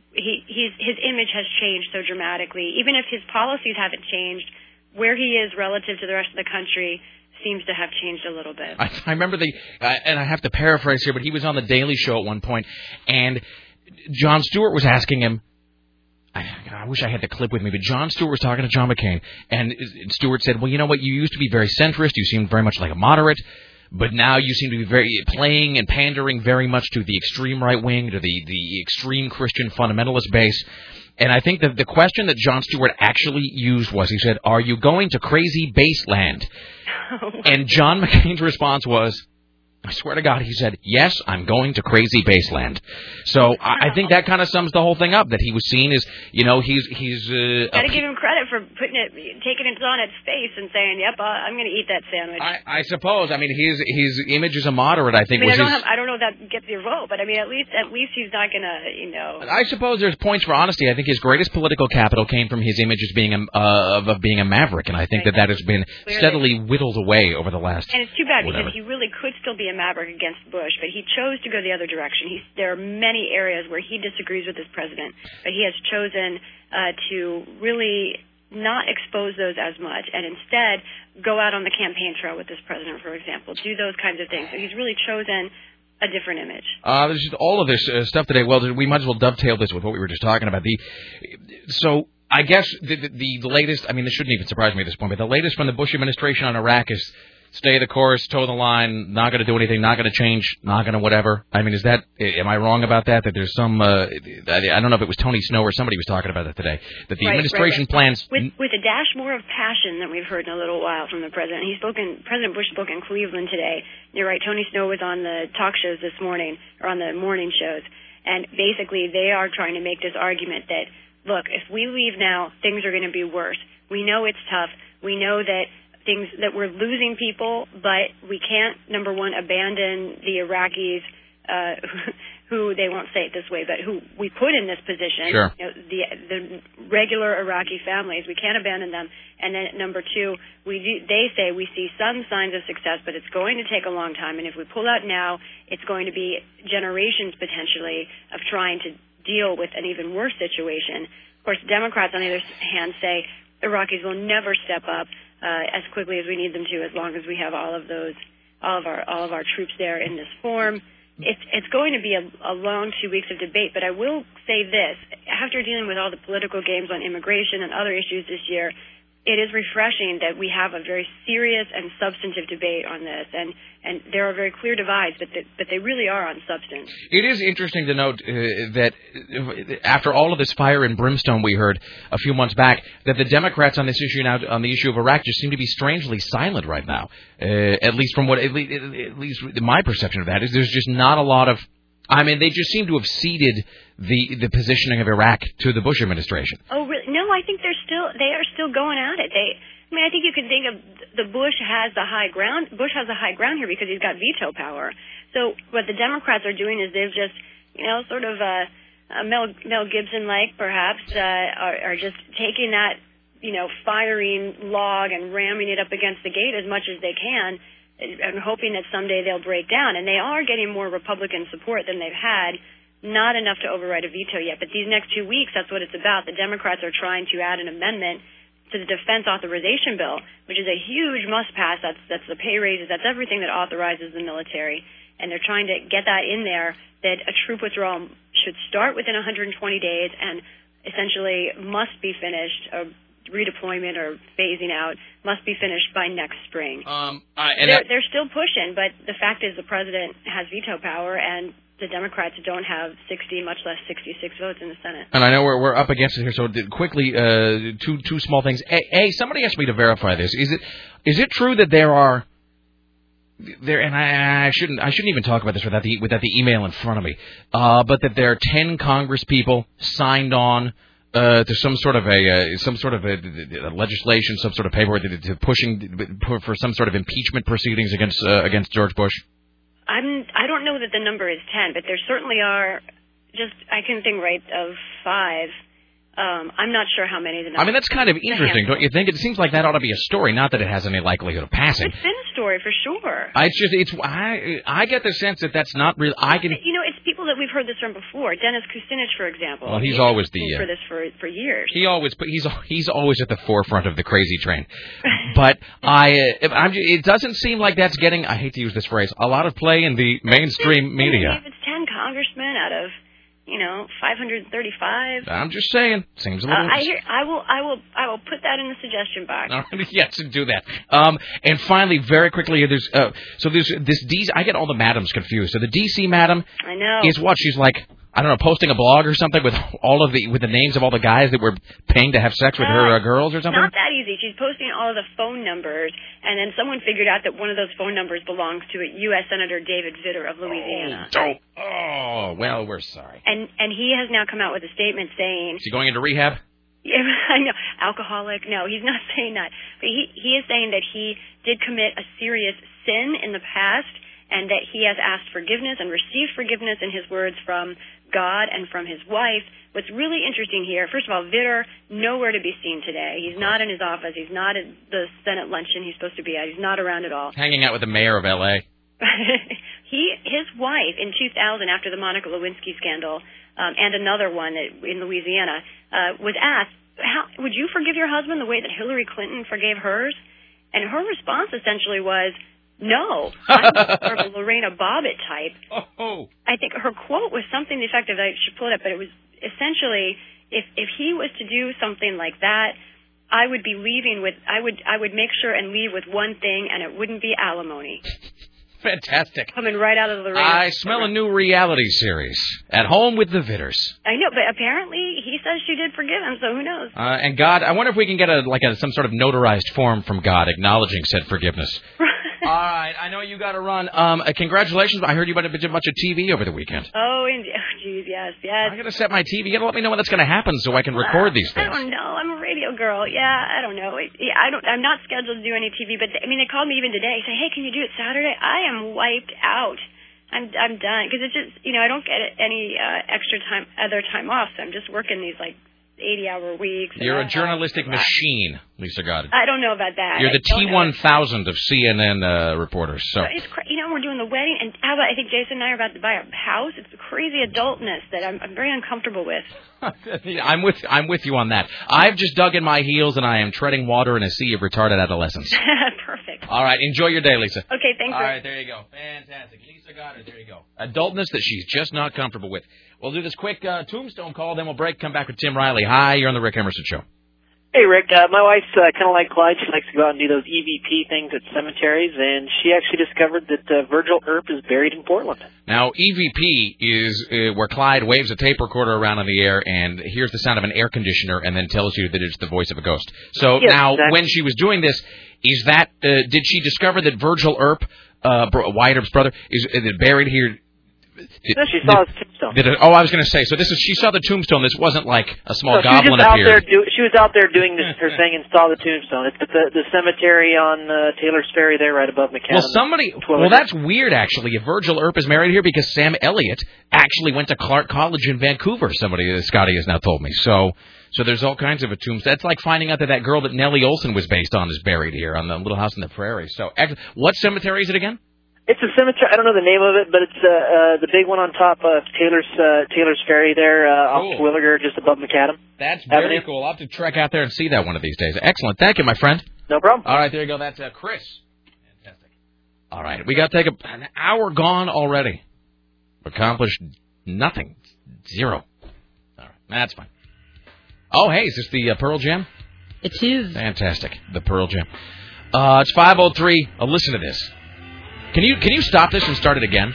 he he's his image has changed so dramatically. Even if his policies haven't changed, where he is relative to the rest of the country seems to have changed a little bit. I, I remember the, uh, and I have to paraphrase here, but he was on the Daily Show at one point, and Jon Stewart was asking him. I, I wish I had the clip with me, but Jon Stewart was talking to John McCain, and Stewart said, "Well, you know what? You used to be very centrist. You seemed very much like a moderate, but now you seem to be very playing and pandering very much to the extreme right wing, to the the extreme Christian fundamentalist base." And I think that the question that Jon Stewart actually used was, he said, "Are you going to crazy baseland?" And John McCain's response was, I swear to God, he said, "Yes, I'm going to crazy baseland." So I, I think that kind of sums the whole thing up, that he was seen as, you know, he's... he's uh, Got to give him credit for putting it, taking it on its face and saying, "Yep, uh, I'm going to eat that sandwich." I, I suppose. I mean, his his image as a moderate, I think, I mean, was I don't, his... have, I don't know if that gets your vote, but I mean, at least at least he's not going to, you know... I suppose there's points for honesty. I think his greatest political capital came from his image as being a, uh, of, of being a maverick, and I think right. that that has been Clearly. steadily whittled away over the last... And it's too bad whatever. because he really could still be a maverick against Bush, but he chose to go the other direction. He's, there are many areas where he disagrees with his president, but he has chosen uh, to really not expose those as much and instead go out on the campaign trail with this president, for example, do those kinds of things. So he's really chosen a different image. Uh, there's just all of this uh, stuff today. Well, we might as well dovetail this with what we were just talking about. The So I guess the, the, the latest, I mean, this shouldn't even surprise me at this point, but the latest from the Bush administration on Iraq is stay the course, toe the line, not going to do anything, not going to change, not going to whatever. I mean, is that, am I wrong about that? That there's some, uh, I don't know if it was Tony Snow or somebody was talking about that today, that the right, administration right, right. plans... With, with a dash more of passion than we've heard in a little while from the president. He's spoken, President Bush spoke in Cleveland today. You're right, Tony Snow was on the talk shows this morning, or on the morning shows, and basically they are trying to make this argument that, look, if we leave now, things are going to be worse. We know it's tough. We know that things that we're losing people, but we can't, number one, abandon the Iraqis, uh, who, they won't say it this way, but who we put in this position, sure. you know, the the regular Iraqi families, we can't abandon them. And then number two, we do, they say we see some signs of success, but it's going to take a long time. And if we pull out now, it's going to be generations potentially of trying to deal with an even worse situation. Of course, Democrats, on the other hand, say Iraqis will never step up Uh, as quickly as we need them to, as long as we have all of those, all of our, all of our troops there in this form. It's it's going to be a, a long two weeks of debate. But I will say this: after dealing with all the political games on immigration and other issues this year, it is refreshing that we have a very serious and substantive debate on this, and, and there are very clear divides, but the, but they really are on substance. It is interesting to note uh, that after all of this fire and brimstone we heard a few months back, that the Democrats on this issue now, on the issue of Iraq, just seem to be strangely silent right now. Uh, at least from what, at least, at least my perception of that is, there's just not a lot of. I mean, they just seem to have ceded the the positioning of Iraq to the Bush administration. Oh, really? No, I think they're still they are still going at it. They, I mean, I think you can think of the Bush has the high ground. Bush has the high ground here because he's got veto power. So what the Democrats are doing is they've just, you know, sort of uh, uh, Mel Mel Gibson like perhaps uh, are, are just taking that, you know, firing log and ramming it up against the gate as much as they can, and hoping that someday they'll break down. And they are getting more Republican support than they've had, not enough to override a veto yet. But these next two weeks, that's what it's about. The Democrats are trying to add an amendment to the Defense Authorization Bill, which is a huge must-pass. That's, that's the pay raises. That's everything that authorizes the military. And they're trying to get that in there, that a troop withdrawal should start within one hundred twenty days and essentially must be finished, uh, redeployment or phasing out must be finished by next spring. Um, I, and they're, I, they're still pushing, but the fact is the president has veto power, and the Democrats don't have sixty, much less sixty-six votes in the Senate. And I know we're we're up against it here, so quickly, uh, two two small things. A, A, somebody asked me to verify this. Is it is it true that there are there? And I, I shouldn't I shouldn't even talk about this without the without the email in front of me. Uh, but that there are ten Congress people signed on Uh, to some sort of a uh, some sort of a, a legislation, some sort of paperwork to, to pushing for some sort of impeachment proceedings against uh, against George Bush? I'm I don't know that the number is ten, but there certainly are. Just I can think right of five. Um, I'm not sure how many the number. I mean, that's kind of interesting, don't you think? It seems like that ought to be a story, not that it has any likelihood of passing. It's been a story for sure. I, it's just it's I I get the sense that that's not real. I can. You know, it's people people that we've heard this from before. Dennis Kucinich, for example. Well, he's always the been uh, for this for for years. He always, but he's he's always at the forefront of the crazy train. But I, uh, I'm, it doesn't seem like that's getting. I hate to use this phrase. A lot of play in the mainstream media. If it's ten congressmen out of, you know, five hundred thirty-five. I'm just saying. Seems a little. Uh, I hear. I will. I will. I will put that in the suggestion box. All right, yes, do that. Um, and finally, very quickly, there's uh, so there's this D. I get all the madams confused. So the D C madam I know. is what she's like. I don't know, posting a blog or something with all of the with the names of all the guys that were paying to have sex with her uh, girls or something. Not that easy. She's posting all of the phone numbers, and then someone figured out that one of those phone numbers belongs to U S Senator David Vitter of Louisiana. Oh, oh, well, we're sorry. And and he has now come out with a statement saying. Is he going into rehab? Yeah, I know. Alcoholic. No, he's not saying that. But he he is saying that he did commit a serious sin in the past, and that he has asked forgiveness and received forgiveness, in his words, from God and from his wife. What's really interesting here, first of all, Vitter, nowhere to be seen today. He's not in his office. He's not at the Senate luncheon he's supposed to be at. He's not around at all. Hanging out with the mayor of L A he, his wife, in two thousand, after the Monica Lewinsky scandal, um, and another one in Louisiana, uh, was asked, "How would you forgive your husband the way that Hillary Clinton forgave hers?" And her response essentially was, no, I'm more of a Lorena Bobbitt type. Oh. I think her quote was something to the effect of, I should pull it up, but it was essentially, if if he was to do something like that, I would be leaving with, I would I would make sure and leave with one thing, and it wouldn't be alimony. Fantastic. Coming right out of the Lorena. I smell a new reality series. At Home with the Vitters. I know, but apparently he says she did forgive him, so who knows? Uh, and God, I wonder if we can get a like a some sort of notarized form from God acknowledging said forgiveness. All right, I know you got to run. Um, uh, congratulations. I heard you did a bunch of T V over the weekend. Oh, indeed. Oh, geez, yes, yes. I got to set my T V. You got to let me know when that's going to happen so I can record these things. I don't know. I'm a radio girl. Yeah, I don't know. It, yeah, I don't. I'm not scheduled to do any T V, but they, I mean, they called me even today. Say, hey, can you do it Saturday? I am wiped out. I'm I'm done because it's just you know I don't get any uh, extra time, other time off, so I'm just working these like eighty-hour weeks. You're a journalistic machine, Lisa Goddard. I don't know about that. You're the T one thousand of C N N uh, reporters. So it's cra- you know we're doing the wedding, and how about I think Jason and I are about to buy a house. It's the crazy adultness that I'm, I'm very uncomfortable with. I'm with I'm with you on that. I've just dug in my heels, and I am treading water in a sea of retarded adolescents. Perfect. All right, enjoy your day, Lisa. Okay, thanks. All right, there you go. Fantastic, Lisa Goddard. There you go. Adultness that she's just not comfortable with. We'll do this quick uh, tombstone call, then we'll break. Come back with Tim Riley. Hi, you're on the Rick Emerson Show. Hey, Rick. Uh, my wife's uh, kind of like Clyde. She likes to go out and do those E V P things at cemeteries, and she actually discovered that uh, Virgil Earp is buried in Portland. Now, E V P is uh, where Clyde waves a tape recorder around in the air and hears the sound of an air conditioner and then tells you that it's the voice of a ghost. So yes, now, exactly. when she was doing this, is that uh, did she discover that Virgil Earp, uh, Wyatt Earp's brother, is uh, buried here? Did, no, she saw did, his tombstone. Did it, oh, I was going to say. So this is she saw the tombstone. This wasn't like a small no, goblin she was just appeared. Out there do, she was out there doing this, her thing and saw the tombstone. It's at the, the cemetery on uh, Taylor's Ferry there, right above McAdam. Well, somebody. Well, that's weird actually. If Virgil Earp is married here, because Sam Elliott actually went to Clark College in Vancouver. Somebody, uh, Scotty has now told me. So. So there's all kinds of a tombstone. That's like finding out that that girl that Nellie Olson was based on is buried here on the Little House on the Prairie. So, what cemetery is it again? It's a cemetery. I don't know the name of it, but it's uh, uh, the big one on top of Taylor's uh, Taylor's Ferry there, uh, cool. off Terwilliger, just above McAdam. That's very Avenue. cool. I'll have to trek out there and see that one of these days. Excellent. Thank you, my friend. No problem. All right, there you go. That's uh, Chris. Fantastic. All right, we got to take a, an hour gone already. Accomplished nothing. Zero. All right, that's fine. Oh, hey, is this the uh, Pearl Jam? It is. Fantastic. The Pearl Jam. Uh, it's five oh three. Oh, listen to this. Can you can you stop this and start it again?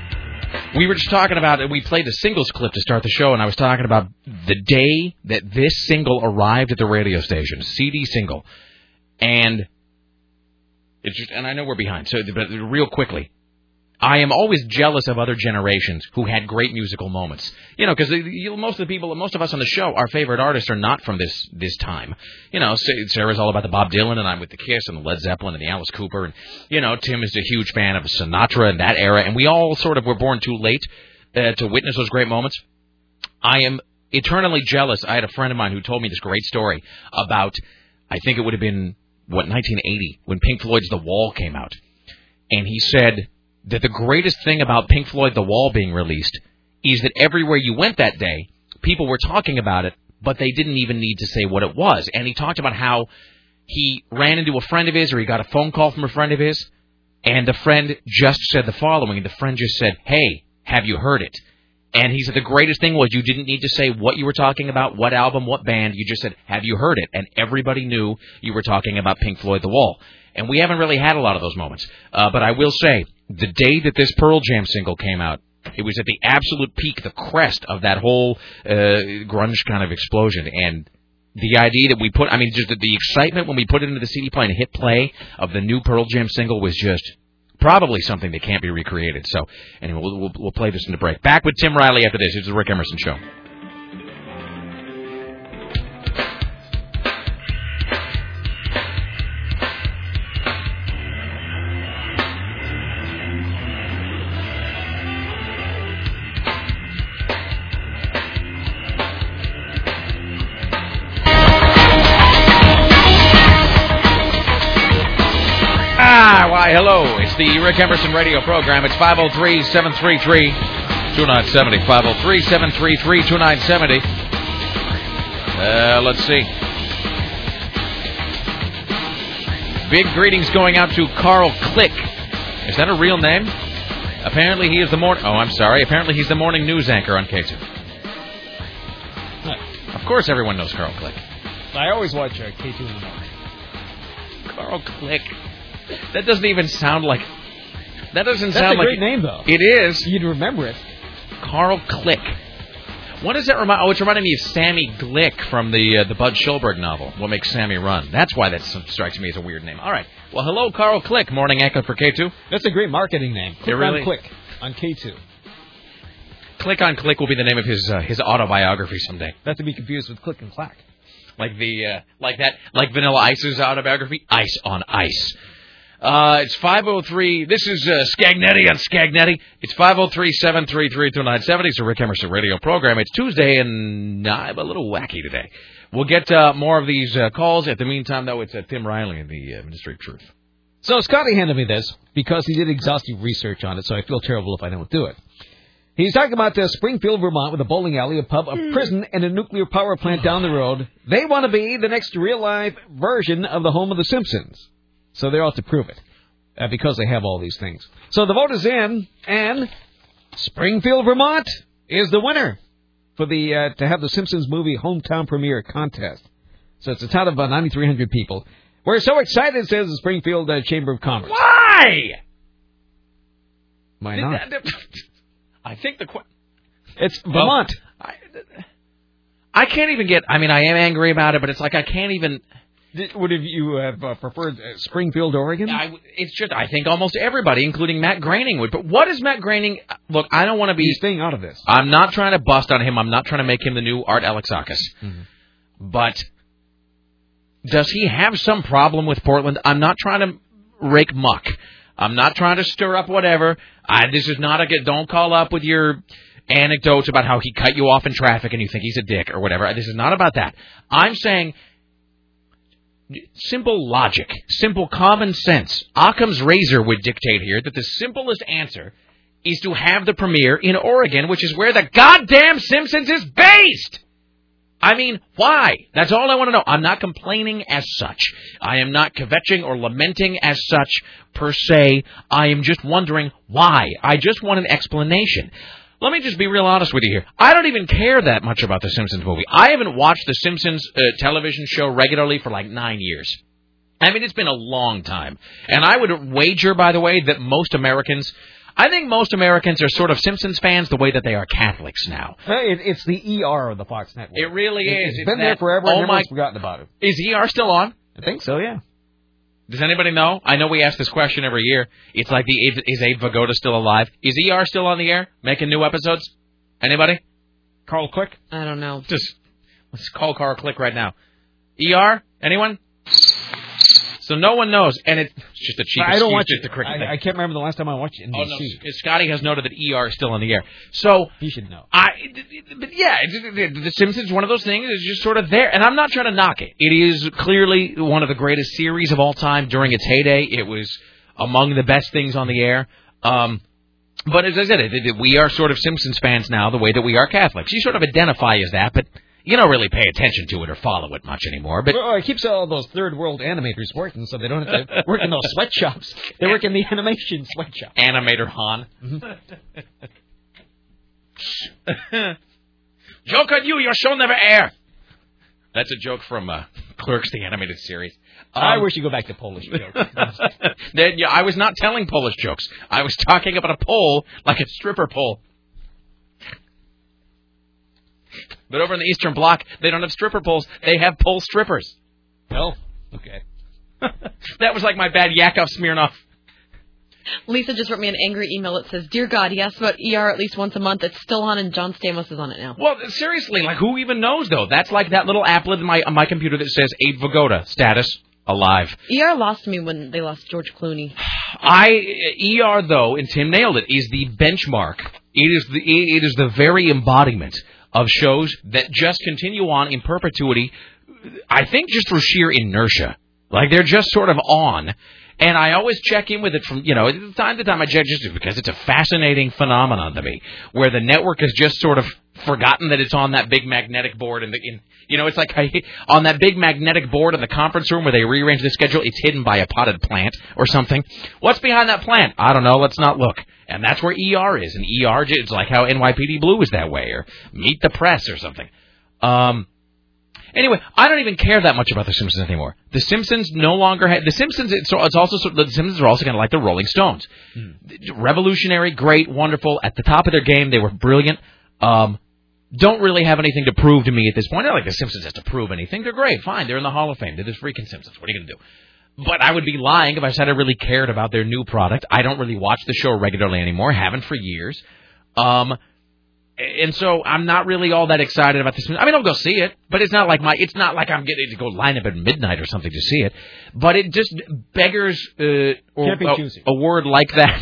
We were just talking about it. We played the singles clip to start the show, and I was talking about the day that this single arrived at the radio station, C D single. And it's just, and I know we're behind, so but real quickly. I am always jealous of other generations who had great musical moments. You know, because most of the people, most of us on the show, our favorite artists are not from this this time. You know, Sarah's all about the Bob Dylan, and I'm with the Kiss and the Led Zeppelin and the Alice Cooper. And, you know, Tim is a huge fan of Sinatra and that era. And we all sort of were born too late uh, to witness those great moments. I am eternally jealous. I had a friend of mine who told me this great story about, I think it would have been, what, nineteen eighty, when Pink Floyd's The Wall came out. And he said that the greatest thing about Pink Floyd The Wall being released is that everywhere you went that day, people were talking about it, but they didn't even need to say what it was. And he talked about how he ran into a friend of his, or he got a phone call from a friend of his, and the friend just said the following. The friend just said, hey, have you heard it? And he said the greatest thing was you didn't need to say what you were talking about, what album, what band. You just said, have you heard it? And everybody knew you were talking about Pink Floyd The Wall. And we haven't really had a lot of those moments. Uh, but I will say, the day that this Pearl Jam single came out, it was at the absolute peak, the crest of that whole uh, grunge kind of explosion. And the idea that we put, I mean, just the, the excitement when we put it into the C D player and hit play of the new Pearl Jam single was just probably something that can't be recreated. So, anyway, we'll, we'll, we'll play this in the break. Back with Tim Riley after this. It's the Rick Emerson Show. Why, hello. It's the Rick Emerson radio program. It's five oh three, seven three three, two nine seven oh. five oh three, seven three three, two nine seven oh. Uh, let's see. Big greetings going out to Carl Click. Is that a real name? Apparently he is the morning... Oh, I'm sorry. Apparently he's the morning news anchor on K two. Of course everyone knows Carl Click. I always watch uh, K two in the morning. Carl Click. That doesn't even sound like... That doesn't That's sound a like... great name, though. It is. You'd remember it. Carl Click. What does that remind... Oh, it's reminding me of Sammy Glick from the uh, the Bud Schulberg novel, What Makes Sammy Run. That's why that strikes me as a weird name. All right. Well, hello, Carl Click, morning anchor for K two. That's a great marketing name. Click it really... on Click on K two. Click on Click will be the name of his uh, his autobiography someday. Not to be confused with Click and Clack. Like the uh, like that like Vanilla Ice's autobiography, Ice on Ice. Uh, it's five oh three. This is uh, Scagnetti on Scagnetti. It's five oh three, seven three three, two nine seven oh. It's a Rick Emerson radio program. It's Tuesday, and I'm a little wacky today. We'll get uh, more of these uh, calls. At the meantime, though, it's uh, Tim Riley in the uh, Ministry of Truth. So Scotty handed me this because he did exhaustive research on it, so I feel terrible if I don't do it. He's talking about uh, Springfield, Vermont, with a bowling alley, a pub, a prison, and a nuclear power plant down the road. They want to be the next real-life version of the home of the Simpsons. So they're out to prove it, uh, because they have all these things. So the vote is in, and Springfield, Vermont is the winner for the uh, to have the Simpsons movie hometown premiere contest. So it's a town of about ninety-three hundred people. We're so excited, says the Springfield uh, Chamber of Commerce. Why? Why not? I think the... Qu- it's Vermont. Well, I, I can't even get... I mean, I am angry about it, but it's like I can't even... Would have you have uh, preferred uh, Springfield, Oregon? I, it's just, I think almost everybody, including Matt Groening, would. But what is Matt Groening? Look, I don't want to be... He's staying out of this. I'm not trying to bust on him. I'm not trying to make him the new Art Alexakis. Mm-hmm. But does he have some problem with Portland? I'm not trying to rake muck. I'm not trying to stir up whatever. I, this is not a... Don't call up with your anecdotes about how he cut you off in traffic and you think he's a dick or whatever. This is not about that. I'm saying... Simple logic, simple common sense. Occam's razor would dictate here that the simplest answer is to have the premiere in Oregon, which is where the goddamn Simpsons is based. I mean, why? That's all I want to know. I'm not complaining as such. I am not kvetching or lamenting as such per se. I am just wondering why. I just want an explanation. Let me just be real honest with you here. I don't even care that much about the Simpsons movie. I haven't watched the Simpsons uh, television show regularly for like nine years. I mean, it's been a long time. And I would wager, by the way, that most Americans... I think most Americans are sort of Simpsons fans the way that they are Catholics now. It, it's the E R of the Fox Network. It really it, is. It's, it's been that, there forever oh and everyone's my, forgotten about it. Is E R still on? I think so, yeah. Does anybody know? I know we ask this question every year. It's like, the is Abe Vigoda still alive? Is E R still on the air, making new episodes? Anybody? Carl Click? I don't know. Just let's call Carl Click right now. E R? Anyone? So no one knows, and it's just a cheap I don't watch just it. a cricket I, thing. I can't remember the last time I watched it. Oh, no. Scotty has noted that E R is still on the air. So he should know. I, but yeah, The Simpsons is one of those things that's just sort of there, and I'm not trying to knock it. It is clearly one of the greatest series of all time. During its heyday, it was among the best things on the air. Um, But as I said, it, it, we are sort of Simpsons fans now the way that we are Catholics. You sort of identify as that, but you don't really pay attention to it or follow it much anymore. But well, it keeps all those third world animators working, so they don't have to work in those sweatshops. They work in the animation sweatshop. Animator Han. Mm-hmm. Joke on you, your show never air. That's a joke from uh, Clerks, the animated series. Um, I wish you go back to Polish jokes. then, yeah, I was not telling Polish jokes. I was talking about a pole like a stripper pole. But over in the Eastern Bloc, they don't have stripper poles. They have pole strippers. Oh, okay. That was like my bad Yakov Smirnoff. Lisa just wrote me an angry email that says, "Dear God, he asks about E R at least once a month. It's still on, and John Stamos is on it now." Well, seriously, like, who even knows, though? That's like that little applet in my on my computer that says Abe Vigoda, status, alive. E R lost me when they lost George Clooney. I E R, though, and Tim nailed it, is the benchmark. It is the it is the very embodiment of shows that just continue on in perpetuity, I think just through sheer inertia. Like, they're just sort of on. And I always check in with it from, you know, time to time I check just because it's a fascinating phenomenon to me, where the network has just sort of forgotten that it's on that big magnetic board. In the, in, you know, it's like I, on that big magnetic board in the conference room where they rearrange the schedule, it's hidden by a potted plant or something. What's behind that plant? I don't know. Let's not look. And that's where E R is. And E R, it's like how N Y P D Blue is that way, or Meet the Press or something. Um... Anyway, I don't even care that much about The Simpsons anymore. The Simpsons no longer have... The Simpsons, it's, it's also... The Simpsons are also kind of like the Rolling Stones. Hmm. Revolutionary, great, wonderful. At the top of their game, they were brilliant. Um, don't really have anything to prove to me at this point. Not like The Simpsons has to prove anything. They're great, fine. They're in the Hall of Fame. They're the freaking Simpsons. What are you going to do? But I would be lying if I said I really cared about their new product. I don't really watch the show regularly anymore. Haven't for years. Um... And so I'm not really all that excited about this. I mean, I'll go see it, but it's not like my. It's not like I'm getting to go line up at midnight or something to see it. But it just beggars uh, or, a, a word like that.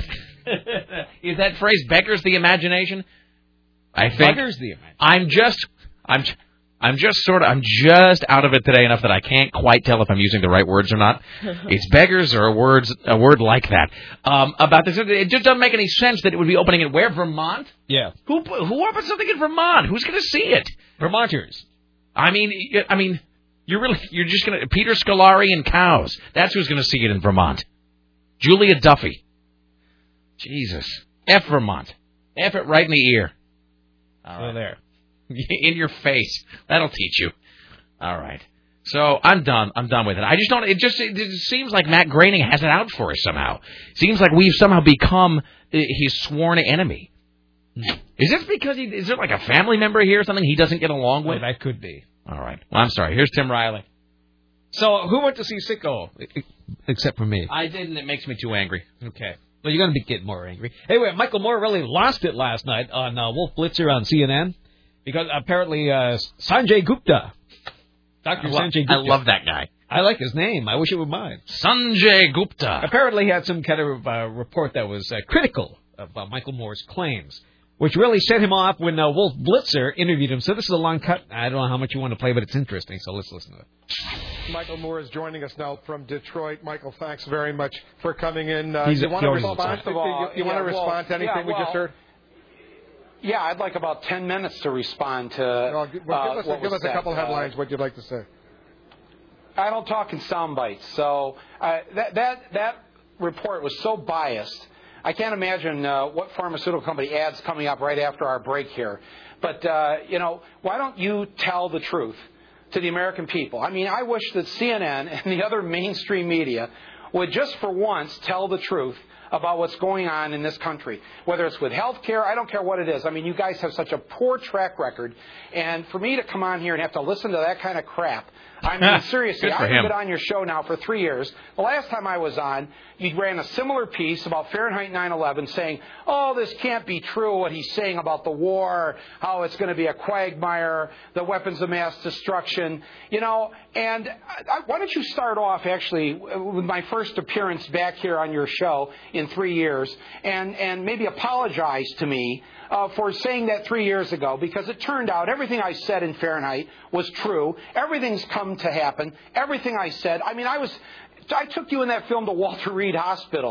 Is that phrase beggars the imagination? I think beggars the imagination. I'm just. I'm. I'm just sort of. I'm just out of it today enough that I can't quite tell if I'm using the right words or not. It's beggars or words. A word like that. Um, about this, it just doesn't make any sense that it would be opening in where? Vermont? Yeah. Who who opens something in Vermont? Who's going to see it? Vermonters. I mean, I mean, you're really you're just going to Peter Scolari and cows. That's who's going to see it in Vermont. Julia Duffy. Jesus. F Vermont. F it right in the ear. All right. Oh, there. In your face. That'll teach you. All right. So I'm done. I'm done with it. I just don't. It just it, it seems like Matt Groening has it out for us somehow. Seems like we've somehow become his sworn enemy. Is this because he is there like a family member here or something he doesn't get along with? Oh, that could be. All right. Well, I'm sorry. Here's Tim Riley. So who went to see Sicko except for me? I didn't. It makes me too angry. Okay. Well, you're going to be getting more angry. Anyway, Michael Moore really lost it last night on uh, Wolf Blitzer on C N N. Because apparently uh, Sanjay Gupta, Doctor I lo- Sanjay Gupta. I love that guy. I like his name. I wish it were mine. Sanjay Gupta. Apparently he had some kind of uh, report that was uh, critical of uh, Michael Moore's claims, which really set him off when uh, Wolf Blitzer interviewed him. So this is a long cut. I don't know how much you want to play, but it's interesting, so let's listen to it. Michael Moore is joining us now from Detroit. Michael, thanks very much for coming in. Uh, He's you want to respond, respond, to, all, you, you yeah, want to respond well, to anything yeah, well, we just heard? Yeah, I'd like about ten minutes to respond to. Well, give, well, uh, give us, give us a couple uh, headlines. What you'd like to say? I don't talk in sound bites, so uh, that that that report was so biased. I can't imagine uh, what pharmaceutical company ads coming up right after our break here. But uh, you know, why don't you tell the truth to the American people? I mean, I wish that C N N and the other mainstream media would just for once tell the truth about what's going on in this country, whether it's with health care. I don't care what it is. I mean, you guys have such a poor track record. And for me to come on here and have to listen to that kind of crap, I mean, seriously, I've been on your show now for three years. The last time I was on, you ran a similar piece about Fahrenheit nine eleven saying, oh, this can't be true, what he's saying about the war, how it's going to be a quagmire, the weapons of mass destruction, you know. And I, why don't you start off, actually, with my first appearance back here on your show in three years, and, and maybe apologize to me Uh, for saying that three years ago, because it turned out everything I said in Fahrenheit was true. Everything's come to happen. Everything I said. I mean, I was, I took you in that film to Walter Reed Hospital,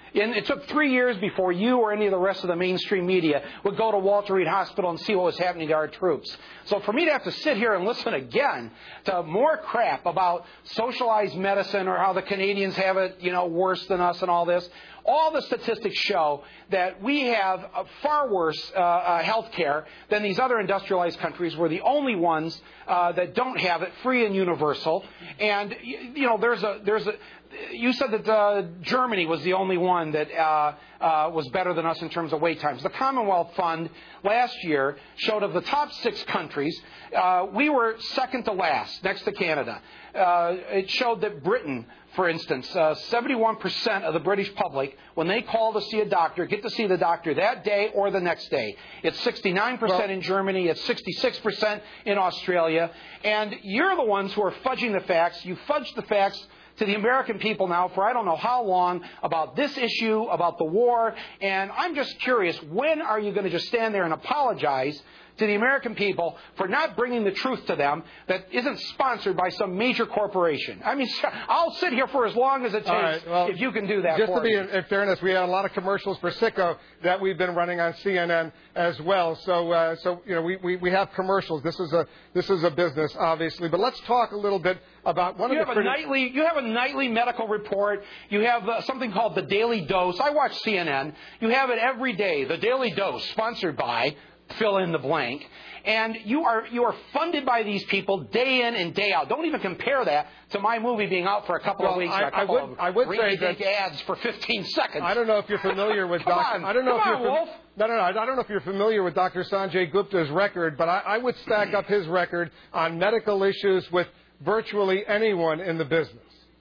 And it took three years before you or any of the rest of the mainstream media would go to Walter Reed Hospital and see what was happening to our troops. So for me to have to sit here and listen again to more crap about socialized medicine or how the Canadians have it, you know, worse than us and all this, all the statistics show that we have a far worse uh, uh, health care than these other industrialized countries. We're the only ones uh, that don't have it free and universal. And, you know, there's a there's a you said that uh, Germany was the only one that uh, uh, was better than us in terms of wait times. The Commonwealth Fund last year showed of the top six countries, uh, we were second to last, next to Canada. Uh, it showed that Britain, for instance, uh, seventy-one percent of the British public, when they call to see a doctor, get to see the doctor that day or the next day. It's sixty-nine percent well, in Germany. It's sixty-six percent in Australia. And you're the ones who are fudging the facts. You fudged the facts to the American people now for I don't know how long about this issue, about the war. And I'm just curious, when are you going to just stand there and apologize to the American people for not bringing the truth to them that isn't sponsored by some major corporation? I mean, I'll sit here for as long as it takes right, well, if you can do that just for to be me. in, in fairness, we had a lot of commercials for Sicko that we've been running on C N N as well. So, uh, so you know, we, we, we have commercials. This is a this is a business, obviously. But let's talk a little bit about one you of have the a nightly you have a nightly medical report. You have uh, something called the Daily Dose. I watch C N N. You have it every day. The Daily Dose, sponsored by fill in the blank. And you are you are funded by these people day in and day out. Don't even compare that to my movie being out for a couple well, of weeks. I, and a couple I would, of I would say that ads for fifteen seconds. I don't know if you're familiar with Come Doctor on, I don't know come if on, you're Wolf. No, no, no. I don't know if you're familiar with Doctor Sanjay Gupta's record, but I, I would stack up his record on medical issues with virtually anyone in the business.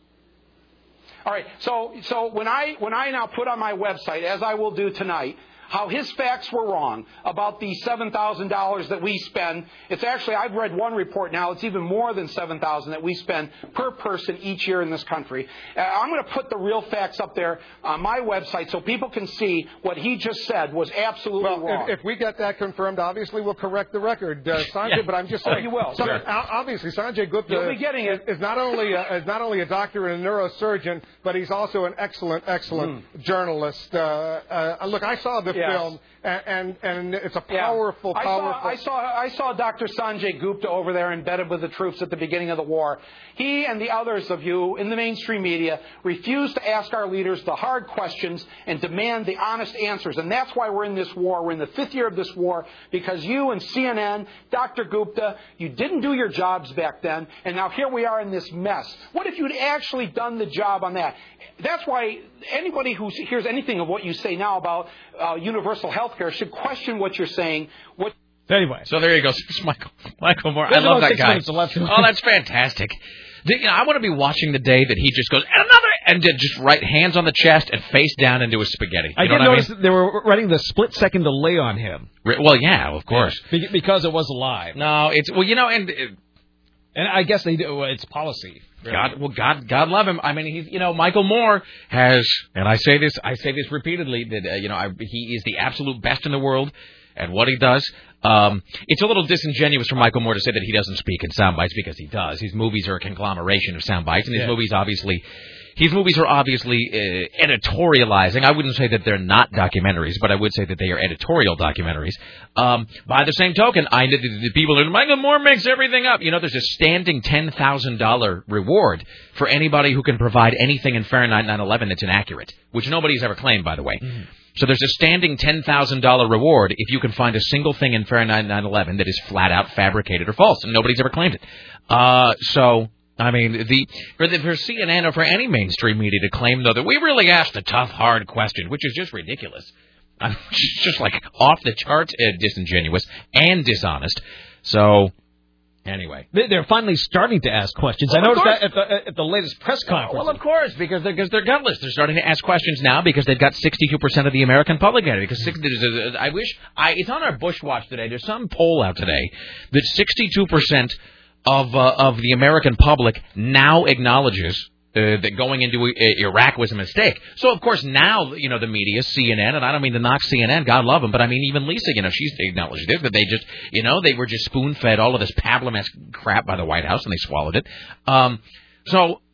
All right. So, so when I when I now put on my website, as I will do tonight, how his facts were wrong about the seven thousand dollars that we spend. It's actually, I've read one report now, it's even more than seven thousand dollars that we spend per person each year in this country. Uh, I'm going to put the real facts up there on my website so people can see what he just said was absolutely well, wrong. If, if we get that confirmed, obviously we'll correct the record, uh, Sanjay, yeah. but I'm just oh, saying. you will. So, Sure. Obviously, Sanjay Gupta You'll be getting it. is, is, not only a, is not only a doctor and a neurosurgeon, but he's also an excellent, excellent mm. journalist. Uh, uh, look, I saw the yes. film. And, and and it's a powerful, yeah. I powerful. Saw, I saw I saw Doctor Sanjay Gupta over there embedded with the troops at the beginning of the war. He and the others of you in the mainstream media refuse to ask our leaders the hard questions and demand the honest answers. And that's why we're in this war. We're in the fifth year of this war because you and C N N, Doctor Gupta, you didn't do your jobs back then. And now here we are in this mess. What if you'd actually done the job on that? That's why anybody who hears anything of what you say now about uh, universal health care should question what you're saying. What Anyway. So there you go. Michael, Michael Moore. I love that guy. Oh, that's fantastic. You know, I want to be watching the day that he just goes, and another, and just right hands on the chest and face down into his spaghetti. You I know did notice I mean? that they were running the split-second delay on him. Well, yeah, of course. Be- because it was live. No, it's, well, you know, and... It, and I guess they do, it's policy. Really. God, well, God, God love him. I mean, he's, you know, Michael Moore has, and I say this, I say this repeatedly, that, uh, you know, I, he is the absolute best in the world at what he does. Um, it's a little disingenuous for Michael Moore to say that he doesn't speak in sound bites because he does. His movies are a conglomeration of sound bites, and his yeah. movies obviously, his movies are obviously uh, editorializing. I wouldn't say that they're not documentaries, but I would say that they are editorial documentaries. Um, by the same token, I know the people are, Michael Moore makes everything up. You know, there's a standing ten thousand dollars reward for anybody who can provide anything in Fahrenheit nine eleven that's inaccurate, which nobody's ever claimed, by the way. Mm-hmm. So there's a standing ten thousand dollars reward if you can find a single thing in Fahrenheit nine eleven that is flat out fabricated or false, and nobody's ever claimed it. Uh, so, I mean, the for, the for C N N or for any mainstream media to claim, though, that we really asked a tough, hard question, which is just ridiculous. I mean, it's just like off the charts, uh, disingenuous and dishonest. So... Anyway, they're finally starting to ask questions. Well, I noticed that at the, at the latest press conference. Well, of course, because they're, because they're gutless. They're starting to ask questions now because they've got sixty-two percent of the American public at it. Because sixty, I wish I it's on our Bush Watch today. There's some poll out today that sixty-two percent of uh, of the American public now acknowledges Uh, that going into Iraq was a mistake. So, of course, now, you know, the media, C N N, and I don't mean to knock C N N, God love them, but I mean, even Lisa, you know, she's acknowledged this, that they just, you know, they were just spoon-fed all of this pablum-esque crap by the White House, and they swallowed it. Um, so,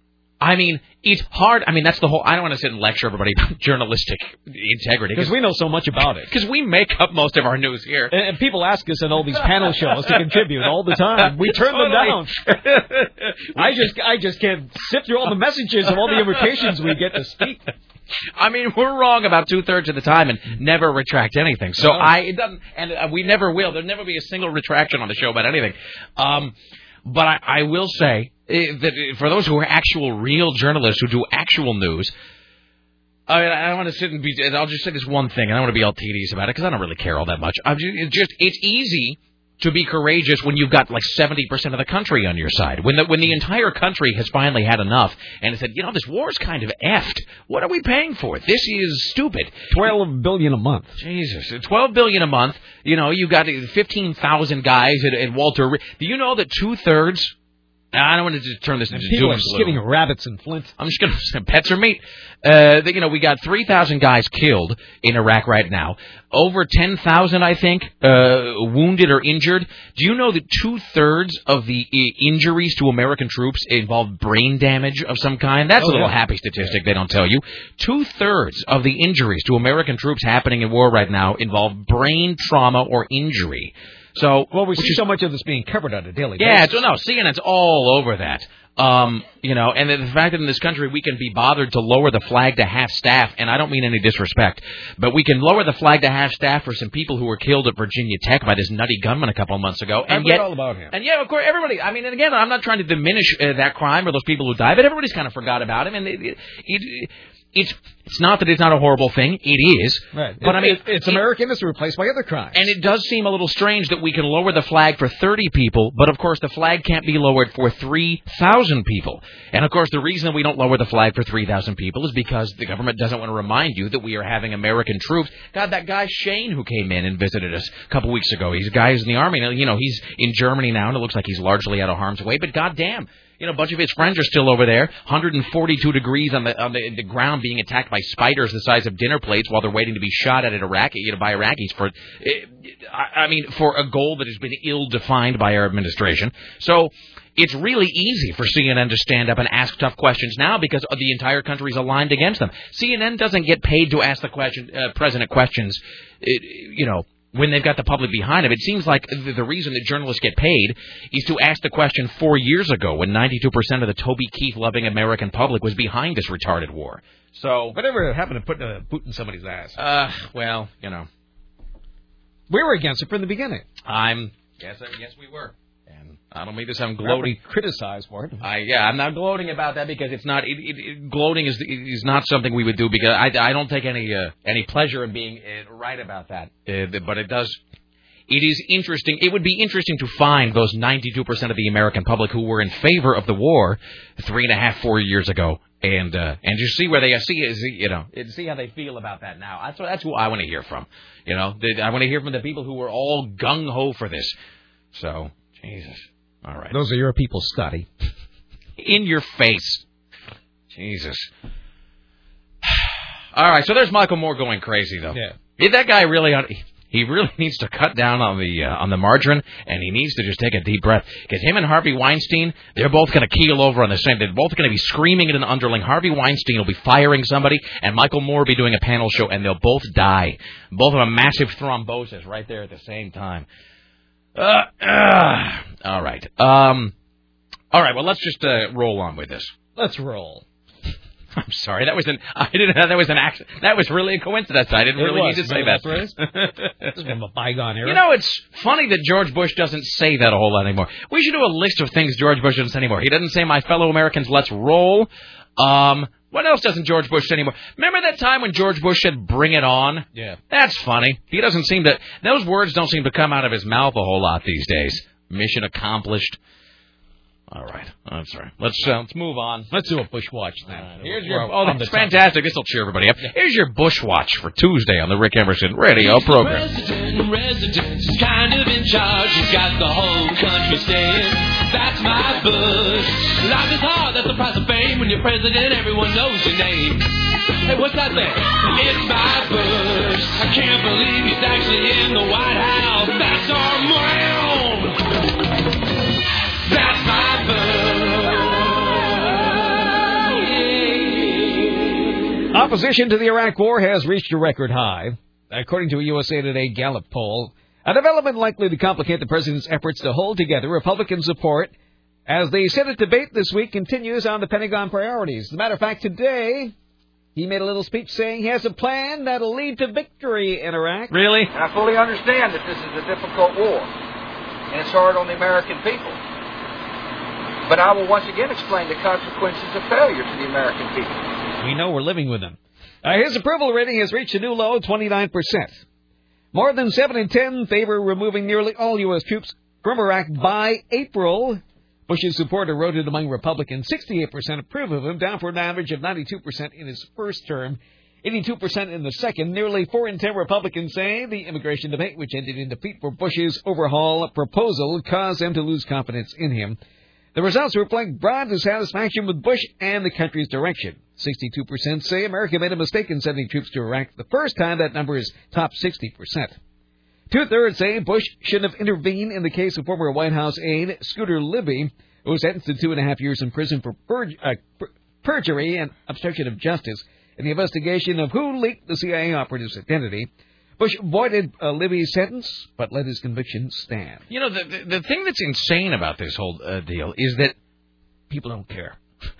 I mean, it's hard. I mean, that's the whole. I don't want to sit and lecture everybody about journalistic integrity because we know so much about it. Because we make up most of our news here, and, and people ask us in all these panel shows to contribute all the time. We turn them down. I just, I just can't sit through all the messages of all the invitations we get to speak. I mean, we're wrong about two thirds of the time and never retract anything. So no. I, it doesn't, and uh, we never will. There'll never be a single retraction on the show about anything. Um, but I, I will say uh, that for those who are actual, real journalists who do actual news, I, mean, I don't want to sit and be. I'll just say this one thing, and I don't want to be all tedious about it because I don't really care all that much. I'm just, it's just, it's easy to be courageous when you've got like seventy percent of the country on your side. When the when the entire country has finally had enough and said, you know, this war's kind of effed. What are we paying for? This is stupid. Twelve billion a month. Jesus, twelve billion a month. You know, you got fifteen thousand guys at, at Walter. Do you know that two thirds? I don't want to just turn this into people doom are skinning rabbits in Flint. I'm just going to say pets are meat. Uh, you know, we got three thousand guys killed in Iraq right now. Over ten thousand, I think, uh, wounded or injured. Do you know that two-thirds of the I- injuries to American troops involve brain damage of some kind? That's oh, a little yeah. happy statistic yeah. they don't tell you. Two-thirds of the injuries to American troops happening in war right now involve brain trauma or injury. So, well, we see is, so much of this being covered on a daily yeah, basis. Yeah, no, C N N's all over that. Um, you know, and the fact that in this country we can be bothered to lower the flag to half staff, and I don't mean any disrespect, but we can lower the flag to half staff for some people who were killed at Virginia Tech by this nutty gunman a couple of months ago. And I've yet, read all about him. And yeah, of course, everybody. I mean, and again, I'm not trying to diminish uh, that crime or those people who died, but everybody's kind of forgot about him, and it. it, it It's it's not that it's not a horrible thing. It is. Right. But it, I mean, it, it's it, American. It's replaced by other crimes. And it does seem a little strange that we can lower the flag for thirty people, but of course the flag can't be lowered for three thousand people. And of course the reason that we don't lower the flag for three thousand people is because the government doesn't want to remind you that we are having American troops. God, that guy Shane who came in and visited us a couple weeks ago, he's a guy who's in the Army. You know, he's in Germany now, and it looks like he's largely out of harm's way, but goddamn. You know, a bunch of his friends are still over there, one hundred forty-two degrees on the on the, the ground, being attacked by spiders the size of dinner plates while they're waiting to be shot at Iraqi, you know, by Iraqis for, I mean, for a goal that has been ill-defined by our administration. So it's really easy for C N N to stand up and ask tough questions now because the entire country is aligned against them. C N N doesn't get paid to ask the question, uh, president questions, you know, when they've got the public behind them. It seems like the reason that journalists get paid is to ask the question four years ago when ninety-two percent of the Toby Keith-loving American public was behind this retarded war. So, whatever happened to putting a boot in somebody's ass? Uh, well, you know. We were against it from the beginning. I'm, yes, yes we were. And I don't mean to sound gloating. Criticized for it. I, yeah, I'm not gloating about that because it's not, it, it, it, gloating is is not something we would do because I, I don't take any uh, any pleasure in being uh, right about that. Uh, but it does, it is interesting. It would be interesting to find those ninety-two percent of the American public who were in favor of the war three and a half, four years ago. And uh, and just see where they see, you know, see how they feel about that now. That's what, that's who I want to hear from. You know, I want to hear from the people who were all gung ho for this. So, Jesus, all right. Those are your people, Scotty. In your face, Jesus. All right, so there's Michael Moore going crazy though. Yeah, is that guy really on? He really needs to cut down on the uh, on the margarine, and he needs to just take a deep breath. Because him and Harvey Weinstein, they're both going to keel over on the same. They're both going to be screaming at an underling. Harvey Weinstein will be firing somebody, and Michael Moore will be doing a panel show, and they'll both die. Both have a massive thrombosis right there at the same time. Uh, uh, all right. Um, all right, well, let's just uh, roll on with this. Let's roll. I'm sorry. That was an. I didn't know that was an accident. That was really a coincidence. I didn't it really was. need to say that. This is from a bygone era. You know, it's funny that George Bush doesn't say that a whole lot anymore. We should do a list of things George Bush doesn't say anymore. He doesn't say, "My fellow Americans, let's roll." Um, what else doesn't George Bush say anymore? Remember that time when George Bush said, "Bring it on"? Yeah. That's funny. He doesn't seem to. Those words don't seem to come out of his mouth a whole lot these days. Mission accomplished. All right. I'm sorry. Let's uh, let's move on. Let's do a Bush Watch then. Uh, here's your, oh, that's fantastic. This will cheer everybody up. Here's your Bush Watch for Tuesday on the Rick Emerson Radio Program. Resident, resident, kind of in charge. He's got the whole country saying, that's my Bush. Life is hard. That's the price of fame. When you're president, everyone knows your name. Hey, what's that there? It's my Bush. I can't believe he's actually in the White House. That's our man. That's my Bush. opposition to the Iraq War has reached a record high, according to a U S A Today Gallup poll. A development likely to complicate the president's efforts to hold together Republican support as the Senate debate this week continues on the Pentagon priorities. As a matter of fact, today he made a little speech saying he has a plan that'll lead to victory in Iraq. Really? I fully understand that this is a difficult war, and it's hard on the American people. But I will once again explain the consequences of failure to the American people. We know we're living with them. Uh, his approval rating has reached a new low of twenty-nine percent. More than seven in ten favor removing nearly all U S troops from Iraq by April. Bush's support eroded among Republicans. sixty-eight percent approve of him, down from an average of ninety-two percent in his first term, eighty-two percent in the second. Nearly four in ten Republicans say the immigration debate, which ended in defeat for Bush's overhaul proposal, caused them to lose confidence in him. The results reflect broad dissatisfaction with Bush and the country's direction. sixty-two percent say America made a mistake in sending troops to Iraq. The first time that number is top sixty percent. Two-thirds say Bush shouldn't have intervened in the case of former White House aide Scooter Libby, who was sentenced to two and a half years in prison for perj- uh, per- perjury and obstruction of justice in the investigation of who leaked the C I A operative's identity. Bush avoided uh, Libby's sentence, but let his conviction stand. You know, the, the, the thing that's insane about this whole uh, deal is that people don't care.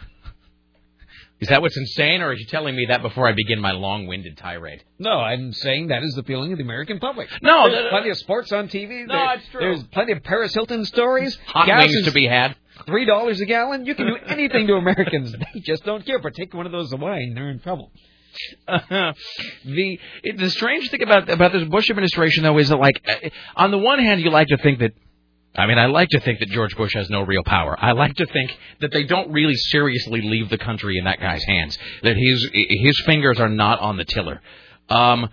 Is that what's insane, or are you telling me that before I begin my long-winded tirade? No, I'm saying that is the feeling of the American public. No, there's no, plenty of sports on T V. No, there, it's true. There's plenty of Paris Hilton stories. Hot Gas wings is to be had. Three dollars a gallon. You can do anything to Americans. They just don't care. But take one of those away, and they're in trouble. Uh, the it, the strange thing about about this Bush administration, though, is that, like, on the one hand, you like to think that. I mean, I like to think that George Bush has no real power. I like to think that they don't really seriously leave the country in that guy's hands, that his his fingers are not on the tiller. Um,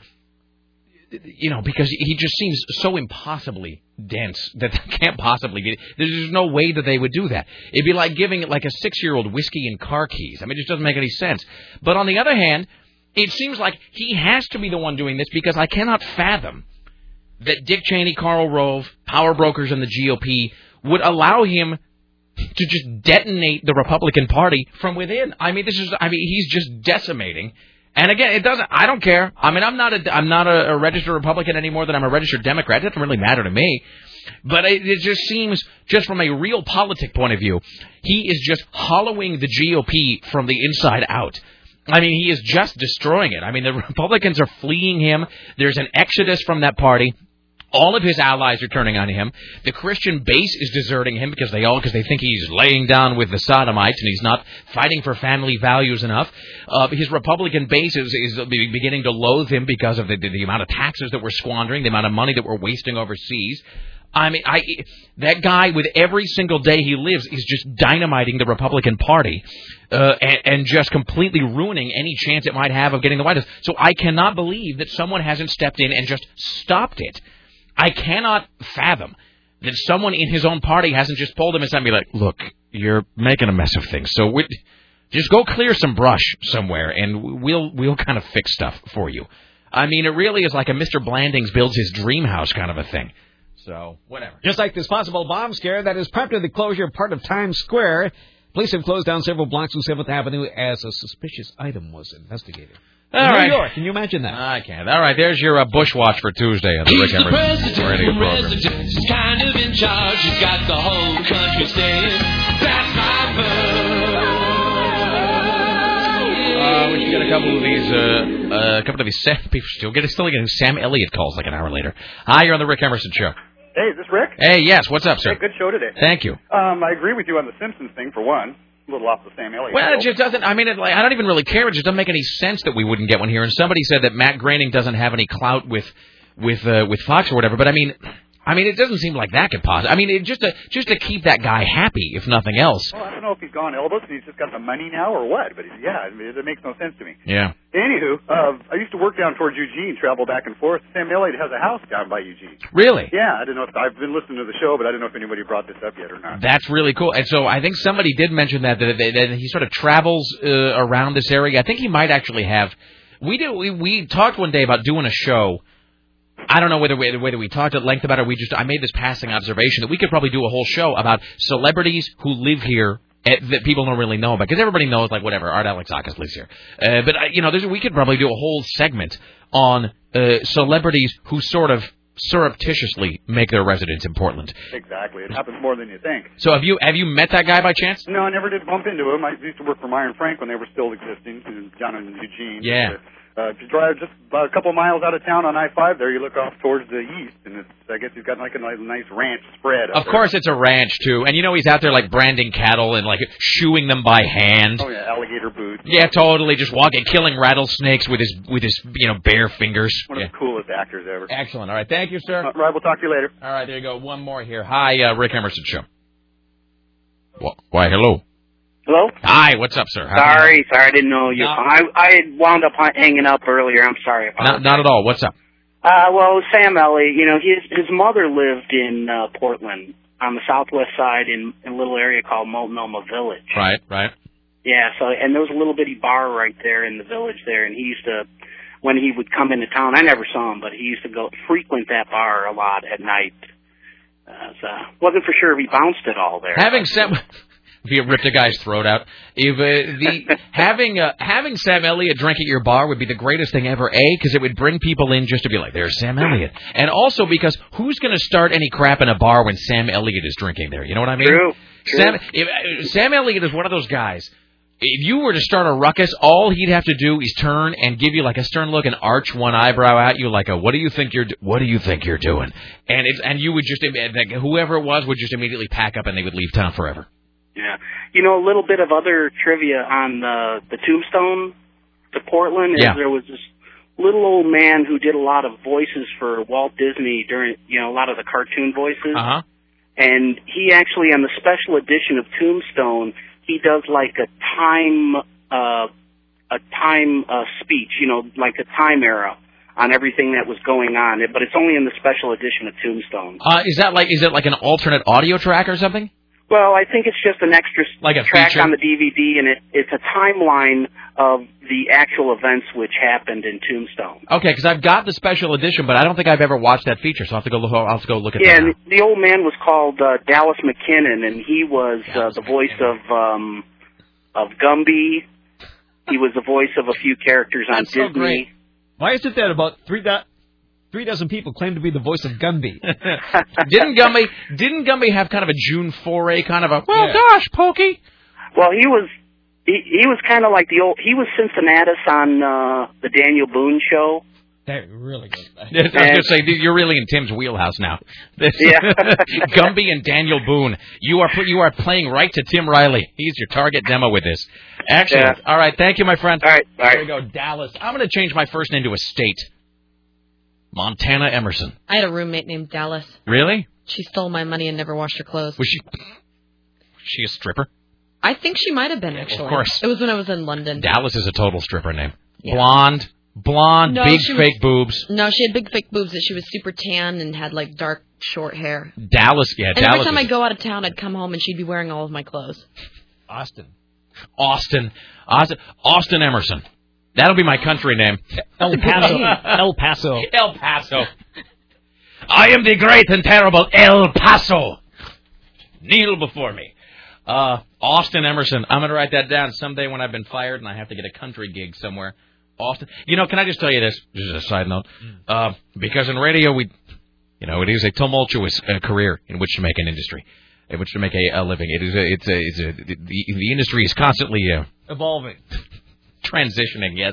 you know, because he just seems so impossibly dense that they can't possibly get it. There's no way that they would do that. It'd be like giving like a six-year-old whiskey and car keys. I mean, it just doesn't make any sense. But on the other hand, it seems like he has to be the one doing this, because I cannot fathom that Dick Cheney, Karl Rove, power brokers in the G O P would allow him to just detonate the Republican Party from within. I mean, this is, I mean, he's just decimating. And again, it doesn't, I don't care. I mean, I'm not a, I'm not a, a registered Republican any more than I'm a registered Democrat. It doesn't really matter to me. But it, it just seems, just from a real politic point of view, he is just hollowing the G O P from the inside out. I mean, he is just destroying it. I mean, the Republicans are fleeing him. There's an exodus from that party. All of his allies are turning on him. The Christian base is deserting him because they all because they think he's laying down with the Sodomites and he's not fighting for family values enough. Uh, his Republican base is, is beginning to loathe him because of the, the, the amount of taxes that we're squandering, the amount of money that we're wasting overseas. I mean, I that guy, with every single day he lives, is just dynamiting the Republican Party uh, and, and just completely ruining any chance it might have of getting the White House. So I cannot believe that someone hasn't stepped in and just stopped it. I cannot fathom that someone in his own party hasn't just pulled him aside and be like, look, you're making a mess of things, so we, just go clear some brush somewhere, and we'll we'll kind of fix stuff for you. I mean, it really is like a Mister Blandings builds his dream house kind of a thing. So, whatever. Just like this possible bomb scare that has prompted the closure of part of Times Square, police have closed down several blocks of seventh Avenue as a suspicious item was investigated. All in right. New York, can you imagine that? I can't. All right, there's your uh, Bush Watch for Tuesday on the Rick He's the Emerson president, radio the program. resident, he's kind of in charge. He's got the whole country saying, that's my bird. Uh, we should get a couple of these, uh, uh, a couple of these, Sam, people still getting, still getting Sam Elliott calls like an hour later. Hi, you're on the Rick Emerson Show. Hey, is this Rick? Hey, yes, what's up, sir? Hey, good show today. Thank you. Um, I agree with you on the Simpsons thing, for one. A little off the Sam Elliott. Well, it just doesn't, I mean, it, like, I don't even really care. It just doesn't make any sense that we wouldn't get one here. And somebody said that Matt Groening doesn't have any clout with, with, uh, with Fox or whatever. But I mean, I mean, it doesn't seem like that could possibly. I mean, it, just to just to keep that guy happy, if nothing else. Well, I don't know if he's gone elbows and he's just got the money now or what, but he's, yeah, I mean, it makes no sense to me. Yeah. Anywho, uh, I used to work down towards Eugene, travel back and forth. Sam Elliott has a house down by Eugene. Really? Yeah, I don't know if I've been listening to the show, but I don't know if anybody brought this up yet or not. That's really cool. And so I think somebody did mention that that, that, that he sort of travels uh, around this area. I think he might actually have. We do. We, we talked one day about doing a show. I don't know whether we, whether we talked at length about it or we just, I made this passing observation that we could probably do a whole show about celebrities who live here uh, that people don't really know about, because everybody knows, like, whatever, Art Alexakis lives here. Uh, but, uh, you know, there's, we could probably do a whole segment on uh, celebrities who sort of surreptitiously make their residence in Portland. Exactly. It happens more than you think. So have you have you met that guy by chance? No, I never did bump into him. I used to work for Meyer and Frank when they were still existing, down in Eugene. Yeah. Uh, if you drive just about a couple miles out of town on I five there, you look off towards the east, and it's, I guess he's got like a nice, nice ranch spread. Of course it's a ranch, too. And you know he's out there, like, branding cattle and, like, shoeing them by hand. Oh, yeah, alligator boots. Yeah, totally. Just walking, killing rattlesnakes with his, with his you know, bare fingers. One yeah. of the coolest actors ever. Excellent. All right. Thank you, sir. Uh, right, we'll talk to you later. All right, there you go. One more here. Hi, uh, Rick Emerson Show. Why, hello. Hello? Hi, what's up, sir? How Sorry, sorry, I didn't know you. No. I I had wound up hanging up earlier. I'm sorry about Not, not at all. What's up? Uh, well, Sam Elliott, you know, his his mother lived in uh, Portland on the southwest side in, in a little area called Multnomah Village. Right, right. Yeah, so and there was a little bitty bar right there in the village there, and he used to, when he would come into town, I never saw him, but he used to go frequent that bar a lot at night. Uh, so wasn't for sure if he bounced it all there. Having Sam, if you ripped a guy's throat out, if uh, the having uh, having Sam Elliott drink at your bar would be the greatest thing ever. A, because it would bring people in just to be like, there's Sam Elliott, and also because who's going to start any crap in a bar when Sam Elliott is drinking there? You know what I mean? True. True. Sam, if, uh, Sam Elliott is one of those guys. If you were to start a ruckus, all he'd have to do is turn and give you like a stern look and arch one eyebrow at you, like a "What do you think you're do- What do you think you're doing?" And it's and you would just like, whoever it was would just immediately pack up and they would leave town forever. Yeah. You know, a little bit of other trivia on the the tombstone to Portland is Yeah. there was this little old man who did a lot of voices for Walt Disney during, you know, a lot of the cartoon voices. Uh huh. And he actually, on the special edition of Tombstone, he does like a time, uh, a time uh, speech, you know, like a time era on everything that was going on. But it's only in the special edition of Tombstone. Uh, is that like is it like an alternate audio track or something? Well, I think it's just an extra Like a track feature? on the D V D, and it, it's a timeline of the actual events which happened in Tombstone. Okay, because I've got the special edition, but I don't think I've ever watched that feature, so I'll have to go. Look, I'll have to go look at Yeah, that. and the old man was called uh, Dallas McKinnon, and he was uh, the voice of um, of Gumby. He was the voice of a few characters on That's so Disney. great. Why is it that about three do- three dozen people claim to be the voice of Gumby? didn't Gumby didn't Gumby have kind of a June foray, kind of a well, Yeah. gosh, Pokey? Well, he was he, he was kind of like the old. He was Cincinnatus on uh, the Daniel Boone show. That really good. I was going to say, you're really in Tim's wheelhouse now. This- Yeah. Gumby and Daniel Boone. You are you are playing right to Tim Riley. He's your target demo with this. Excellent. Yeah. All right, thank you, my friend. All right, all right. Here we go, Dallas. I'm going to change my first name to a state. Montana Emerson. I had a roommate named Dallas. Really? She stole my money and never washed her clothes. Was she? Was she a stripper? I think she might have been, actually. Of course. It was when I was in London. Dallas is a total stripper name. Yeah. Blonde, blonde, No, big she fake was- boobs. No, she had big fake boobs. That she was super tan and had like dark short hair. Dallas, yeah, And Dallas. every time is- I go out of town, I'd come home and she'd be wearing all of my clothes. Austin. Austin, Austin, Austin Emerson. That'll be my country name. El Paso. El Paso. El Paso. I am the great and terrible El Paso. Kneel before me. Uh, Austin Emerson. I'm going to write that down someday when I've been fired and I have to get a country gig somewhere. Austin. You know, can I just tell you this? This is a side note. Uh, because in radio, we, you know, it is a tumultuous uh, career in which to make an industry, in which to make a, a living. It is a, it's a, it's a, the, the industry is constantly uh, Evolving. transitioning, yes.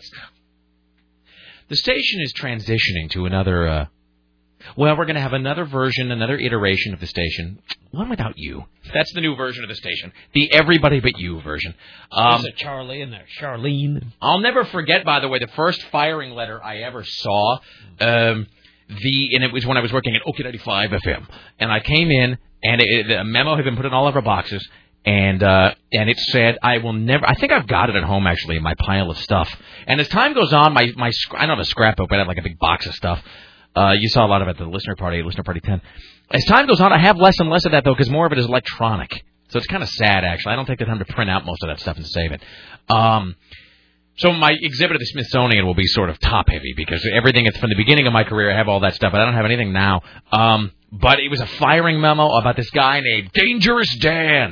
The station is transitioning to another, uh, well, we're going to have another version, another iteration of the station. One without you. That's the new version of the station. The everybody but you version. Um, There's a Charlie and there's Charlene. I'll never forget, by the way, the first firing letter I ever saw. Um, the and it was when I was working at Okie ninety-five F M. And I came in, and it, the memo had been put in all of our boxes. And uh, and it said, I will never, I think I've got it at home, actually, in my pile of stuff. And as time goes on, my, my I don't have a scrapbook, but I have like a big box of stuff. Uh, you saw a lot of it at the listener party, listener party ten. As time goes on, I have less and less of that, though, because more of it is electronic. So it's kind of sad, actually. I don't take the time to print out most of that stuff and save it. Um, so my exhibit at the Smithsonian will be sort of top-heavy, because everything is from the beginning of my career, I have all that stuff, but I don't have anything now. Um, but it was a firing memo about this guy named Dangerous Dan,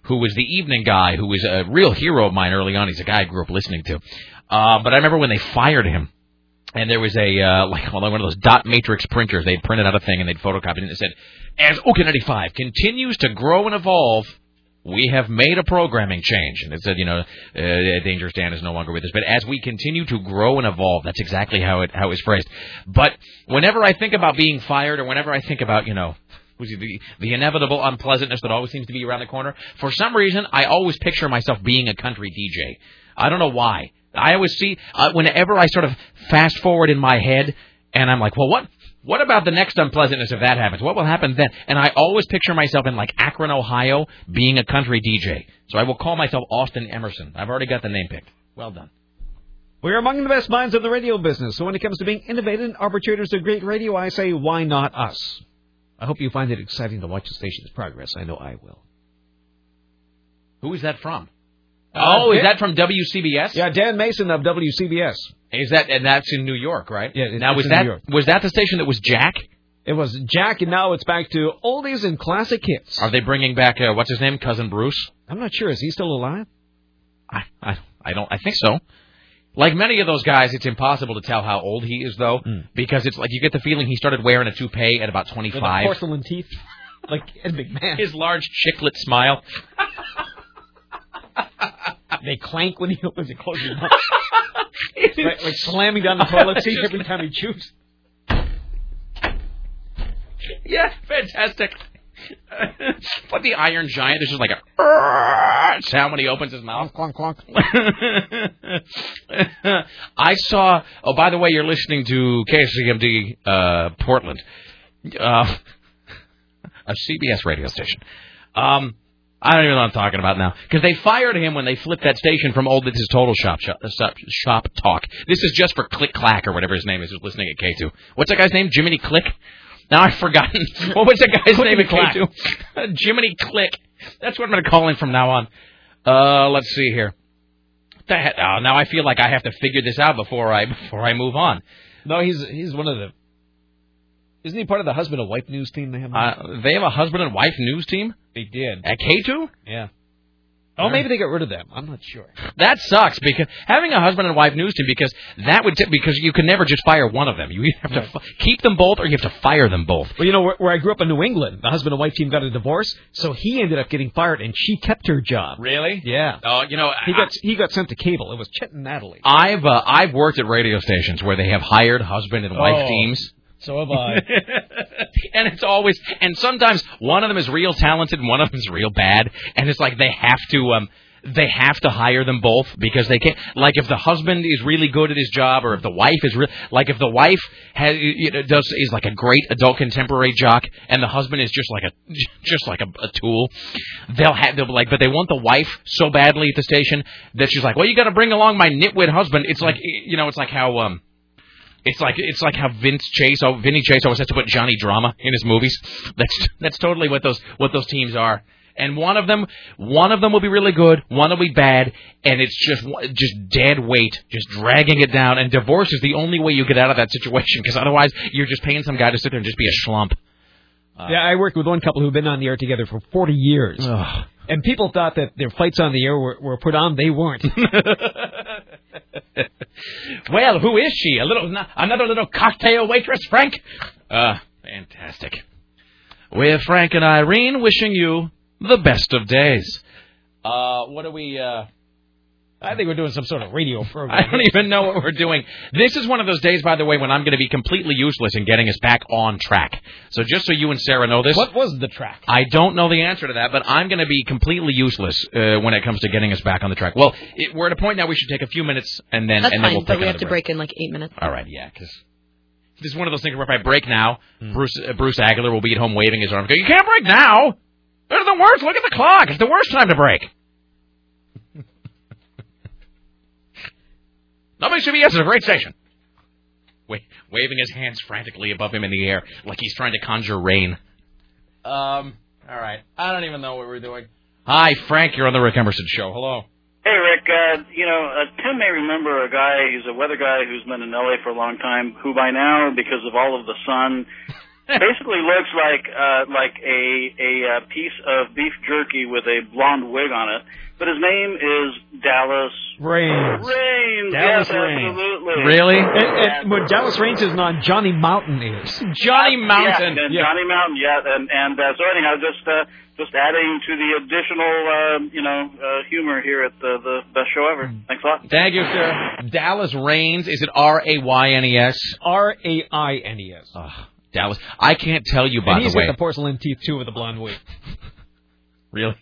who was the evening guy, who was a real hero of mine early on. He's a guy I grew up listening to. Uh, but I remember when they fired him, and there was a, uh, like one of those dot matrix printers. They'd printed out a thing, and they'd photocopied it, and it said, as O K ninety-five continues to grow and evolve, we have made a programming change. And it said, you know, uh, Dangerous Dan is no longer with us. But as we continue to grow and evolve, that's exactly how it how it was phrased. But whenever I think about being fired, or whenever I think about, you know, the, the inevitable unpleasantness that always seems to be around the corner, for some reason, I always picture myself being a country D J. I don't know why. I always see, uh, whenever I sort of fast forward in my head, and I'm like, well, what? What about the next unpleasantness if that happens? What will happen then? And I always picture myself in, like, Akron, Ohio, being a country D J. So I will call myself Austin Emerson. I've already got the name picked. Well done. We're among the best minds of the radio business. So when it comes to being innovative and arbitrators of great radio, I say, why not us? I hope you find it exciting to watch the station's progress. I know I will. Who is that from? Oh, uh, is that from W C B S? Yeah, Dan Mason of W C B S. Is that, and that's in New York, right? Yeah. Now, was in that New York. was that the station that was Jack? It was Jack, and now it's back to oldies and classic hits. Are they bringing back uh, what's his name, Cousin Bruce? I'm not sure. Is he still alive? I, I I don't. I think so. Like many of those guys, it's impossible to tell how old he is, though, mm. because it's like you get the feeling he started wearing a toupee at about twenty-five. With the porcelain teeth, like a big man. His large chiclet smile. They clank when he opens and closes his mouth. Right, like slamming down the toilet seat every time he chews. Yeah, fantastic. But the Iron Giant is just like a sound when he opens his mouth. Clonk, clonk, clonk. I saw, oh, by the way, you're listening to K C M D uh, Portland, uh, a C B S radio station. Um... I don't even know what I'm talking about now. Because they fired him when they flipped that station from old, this is Total Shop, shop Shop Talk. This is just for Click Clack or whatever his name is who's listening at K two. What's that guy's name? Jiminy Click? Now I've forgotten. What was that guy's name at K two? Jiminy Click. That's what I'm going to call him from now on. Uh, let's see here. That, oh, now I feel like I have to figure this out before I before I move on. No, he's he's one of the... Isn't he part of the husband and wife news team they have? Uh, they have a husband and wife news team? They did. At K two? Yeah. Oh, maybe they got rid of them. I'm not sure. That sucks, because having a husband and wife news team, because that would t- because you can never just fire one of them. You either have right. to f- keep them both or you have to fire them both. Well, you know, where, where I grew up in New England, the husband and wife team got a divorce, so he ended up getting fired, and she kept her job. Really? Yeah. Oh, you know, he I, got he got sent to cable. It was Chet and Natalie. I've uh, I've worked at radio stations where they have hired husband and wife oh. teams. So have I. And it's always, and sometimes one of them is real talented and one of them is real bad, and it's like they have to, um, they have to hire them both because they can't. Like if the husband is really good at his job, or if the wife is real, like if the wife has you know, does is like a great adult contemporary jock, and the husband is just like a just like a, a tool, they'll have they'll be like, but they want the wife so badly at the station that she's like, well, you got to bring along my nitwit husband. It's like you know, it's like how um. It's like it's like how Vince Chase, oh, Vinny Chase always has to put Johnny Drama in his movies. That's that's totally what those what those teams are. And one of them, one of them will be really good, one will be bad, and it's just just dead weight, just dragging it down. And divorce is the only way you get out of that situation, because otherwise you're just paying some guy to sit there and just be a schlump. Uh, yeah, I worked with one couple who've been on the air together for forty years. Ugh. And people thought that their fights on the air were, were put on. They weren't. Well, who is she? A little, another little cocktail waitress, Frank? Uh, fantastic. With Frank and Irene wishing you the best of days. Uh, what are we, uh... I think we're doing some sort of radio program. I don't even know what we're doing. This is one of those days, by the way, when I'm going to be completely useless in getting us back on track. So just so you and Sarah know this. What was the track? I don't know the answer to that, but I'm going to be completely useless uh, when it comes to getting us back on the track. Well, it, we're at a point now we should take a few minutes, and then, That's and then fine, we'll but take we have to break. break in like eight minutes. All right, yeah, because this is one of those things where if I break now, mm. Bruce uh, Bruce Aguilar will be at home waving his arms. Go, you can't break now. They're the worst. Look at the clock. It's the worst time to break. W C B S is a great station. Wa- waving his hands frantically above him in the air like he's trying to conjure rain. Um, all right. I don't even know what we're doing. Hi, Frank. You're on the Rick Emerson Show. Hello. Hey, Rick. Uh, you know, uh, Tim may remember a guy, he's a weather guy who's been in L A for a long time, who by now, because of all of the sun basically looks like uh, like a a uh, piece of beef jerky with a blonde wig on it. But his name is Dallas Raines. Raines. Dallas yes, Raines. absolutely. Really? And, and what Dallas Raines is on, Johnny Mountain is. Johnny Mountain. Yeah, and Yeah. Johnny Mountain. Yeah, and and uh, so anyhow, just uh, just adding to the additional uh, you know uh, humor here at the the best show ever. Thanks a lot. Thank you, sir. Dallas Raines. Is it R A Y N E S? R A I N E S. Oh, Dallas. I can't tell you, by And he's the way. got the porcelain teeth, too, with the blonde wig. Really?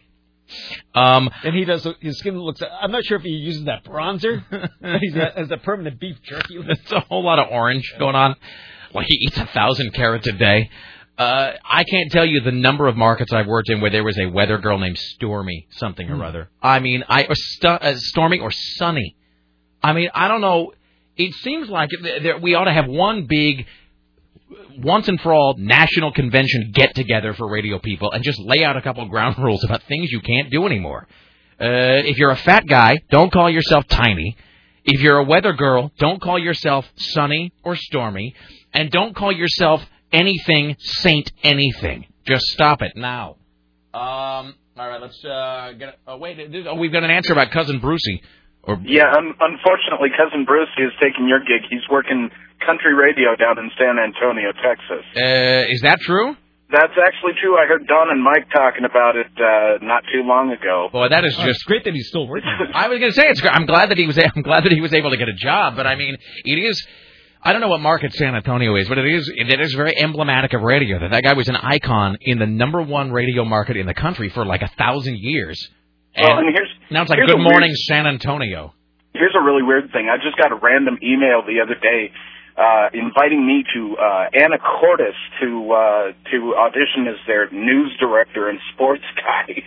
Um, and he does, his skin looks, I'm not sure if he uses that bronzer. He's a, as a permanent beef jerky. There's a whole lot of orange going on. Well, he eats a thousand carrots a day. Uh, I can't tell you the number of markets I've worked in where there was a weather girl named Stormy something or Hmm. other. I mean, I or stu- uh, Stormy or Sunny. I mean, I don't know. It seems like it, there, we ought to have one big, once and for all, national convention get-together for radio people and just lay out a couple of ground rules about things you can't do anymore. Uh, if you're a fat guy, don't call yourself Tiny. If you're a weather girl, don't call yourself Sunny or Stormy. And don't call yourself anything Saint anything. Just stop it now. Um, all right, let's uh, get. Oh, wait, oh, we've got an answer about Cousin Brucey. Or Yeah, un- unfortunately, Cousin Bruce is taking your gig. He's working country radio down in San Antonio, Texas. Uh, is that true? That's actually true. I heard Don and Mike talking about it uh, not too long ago. Boy, that is just great that he's still working. I was going to say it's. I'm glad that he was. I'm glad that he was able to get a job. But I mean, it is. I don't know what market San Antonio is, but it is. It is very emblematic of radio. That that guy was an icon in the number one radio market in the country for like a thousand years. And, Well, and here's now it's like here's Good a Morning weird- San Antonio. Here's a really weird thing. I just got a random email the other day uh, inviting me to uh, Anna Cordes to uh, to audition as their news director and sports guy.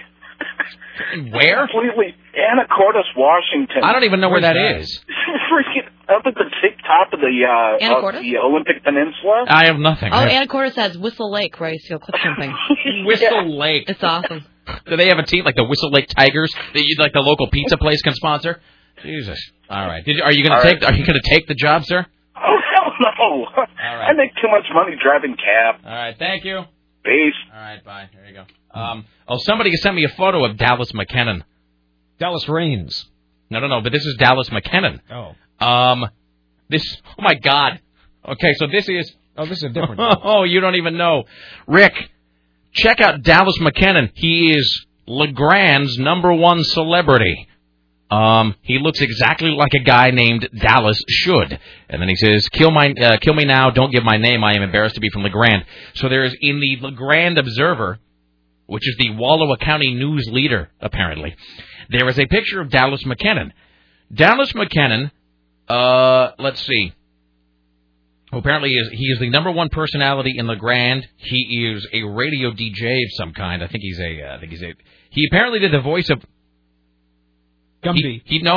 Where? Completely Anna Cordes, Washington. I don't even know where that is. Freaking up at the tip top of the uh, Anna of Cordes? the Olympic Peninsula. I have nothing. Oh, I have- Anacortes has Whistle Lake, where I used to go clip something. Whistle Lake. It's awesome. Do they have a team like the Whistle Lake Tigers that you like the local pizza place can sponsor? Jesus. All right. Did you, are you going All to right. take? Are you going to take the job, sir? Oh hell no! I make too much money driving cab. All right. Thank you. Peace. All right. Bye. There you go. Um. Oh, somebody sent me a photo of Dallas McKennon. Dallas Raines. No, no, no. But this is Dallas McKennon. Oh. Um. This. Oh my God. Okay. So this is. Oh, this is a different. Oh, you don't even know, Rick. Check out Dallas McKennon. He is LeGrand's number one celebrity. Um, he looks exactly like a guy named Dallas should. And then he says, "Kill my, uh, kill me now. Don't give my name. I am embarrassed to be from LeGrand." So there is in the LeGrand Observer, which is the Wallowa County News Leader, apparently, there is a picture of Dallas McKennon. Dallas McKennon. Uh, let's see. Apparently, is he is the number one personality in LeGrand. He is a radio D J of some kind. I think he's a. Uh, I think he's a. He apparently did the voice of. Gumby. He, he no.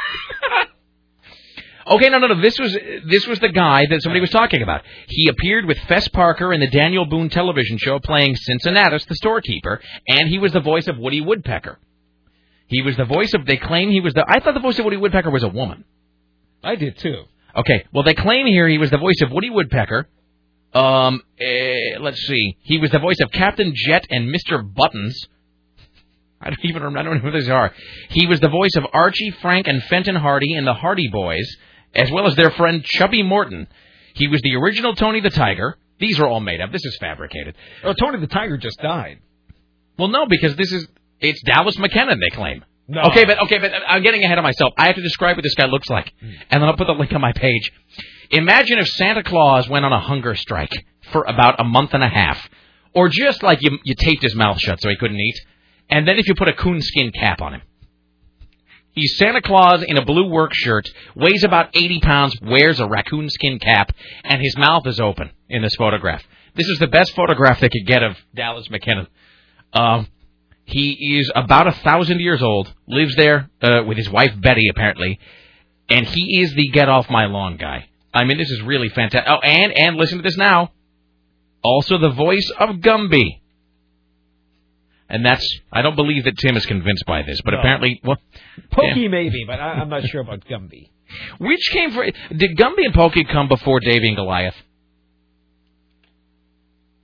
Okay, no, no, no. This was this was the guy that somebody was talking about. He appeared with Fess Parker in the Daniel Boone television show playing Cincinnatus, the storekeeper, and he was the voice of Woody Woodpecker. He was the voice of. They claim he was the. I thought the voice of Woody Woodpecker was a woman. I did too. Okay, well, they claim here he was the voice of Woody Woodpecker. Um, eh, let's see. He was the voice of Captain Jet and Mister Buttons. I don't even remember, I don't know who these are. He was the voice of Archie, Frank, and Fenton Hardy in the Hardy Boys, as well as their friend Chubby Morton. He was the original Tony the Tiger. These are all made up. This is fabricated. Oh, Tony the Tiger just died. Well, no, because this is it's Dallas McKennon, they claim. No. Okay, but okay, but I'm getting ahead of myself. I have to describe what this guy looks like, and then I'll put the link on my page. Imagine if Santa Claus went on a hunger strike for about a month and a half, or just like you you taped his mouth shut so he couldn't eat, and then if you put a coonskin cap on him. He's Santa Claus in a blue work shirt, weighs about eighty pounds, wears a raccoon skin cap, and his mouth is open in this photograph. This is the best photograph they could get of Dallas McKennon. Um. He is about a thousand years old, lives there uh, with his wife Betty, apparently, and he is the get off my lawn guy. I mean, this is really fantastic. Oh, and and listen to this now. Also the voice of Gumby. And that's, I don't believe that Tim is convinced by this, but No. apparently, well, Pokey yeah. maybe, but I, I'm not sure about Gumby. Which came for, did Gumby and Pokey come before Davy and Goliath?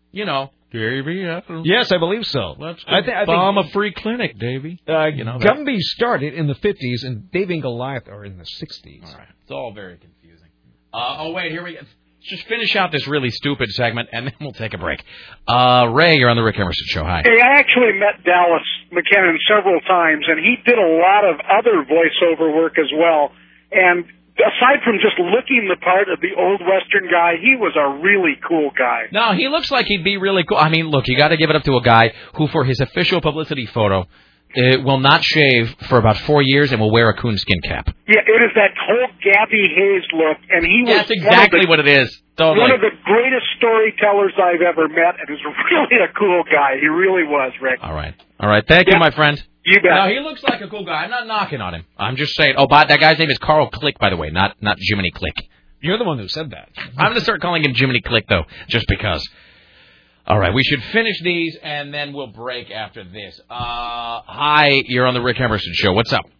you know, Davey. I don't- Yes, I believe so. Let's I thi- I bomb think- a free clinic, Davey. Uh, You know that. Gumby started in the fifties, and Davey and Goliath are in the sixties. All right. It's all very confusing. Uh, oh, wait, here we go. Just finish out this really stupid segment, and then we'll take a break. Uh, Ray, you're on the Rick Emerson Show. Hi. Hey, I actually met Dallas McKinnon several times, and he did a lot of other voiceover work as well. And aside from just looking the part of the old Western guy, he was a really cool guy. No, he looks like he'd be really cool. I mean, look, you got to give it up to a guy who, for his official publicity photo, uh, will not shave for about four years and will wear a coonskin cap. Yeah, it is that whole Gabby Hayes look, and he was That's exactly one of the, what it is. Totally. one of the greatest storytellers I've ever met, and is really a cool guy. He really was, Rick. All right. All right. Thank you, my friend. You bet. No, he looks like a cool guy. I'm not knocking on him. I'm just saying. Oh, but that guy's name is Carl Click, by the way, not not Jiminy Click. You're the one who said that. I'm going to start calling him Jiminy Click, though, just because. All right, we should finish these, and then we'll break after this. Uh, hi, you're on the Rick Emerson Show. What's up?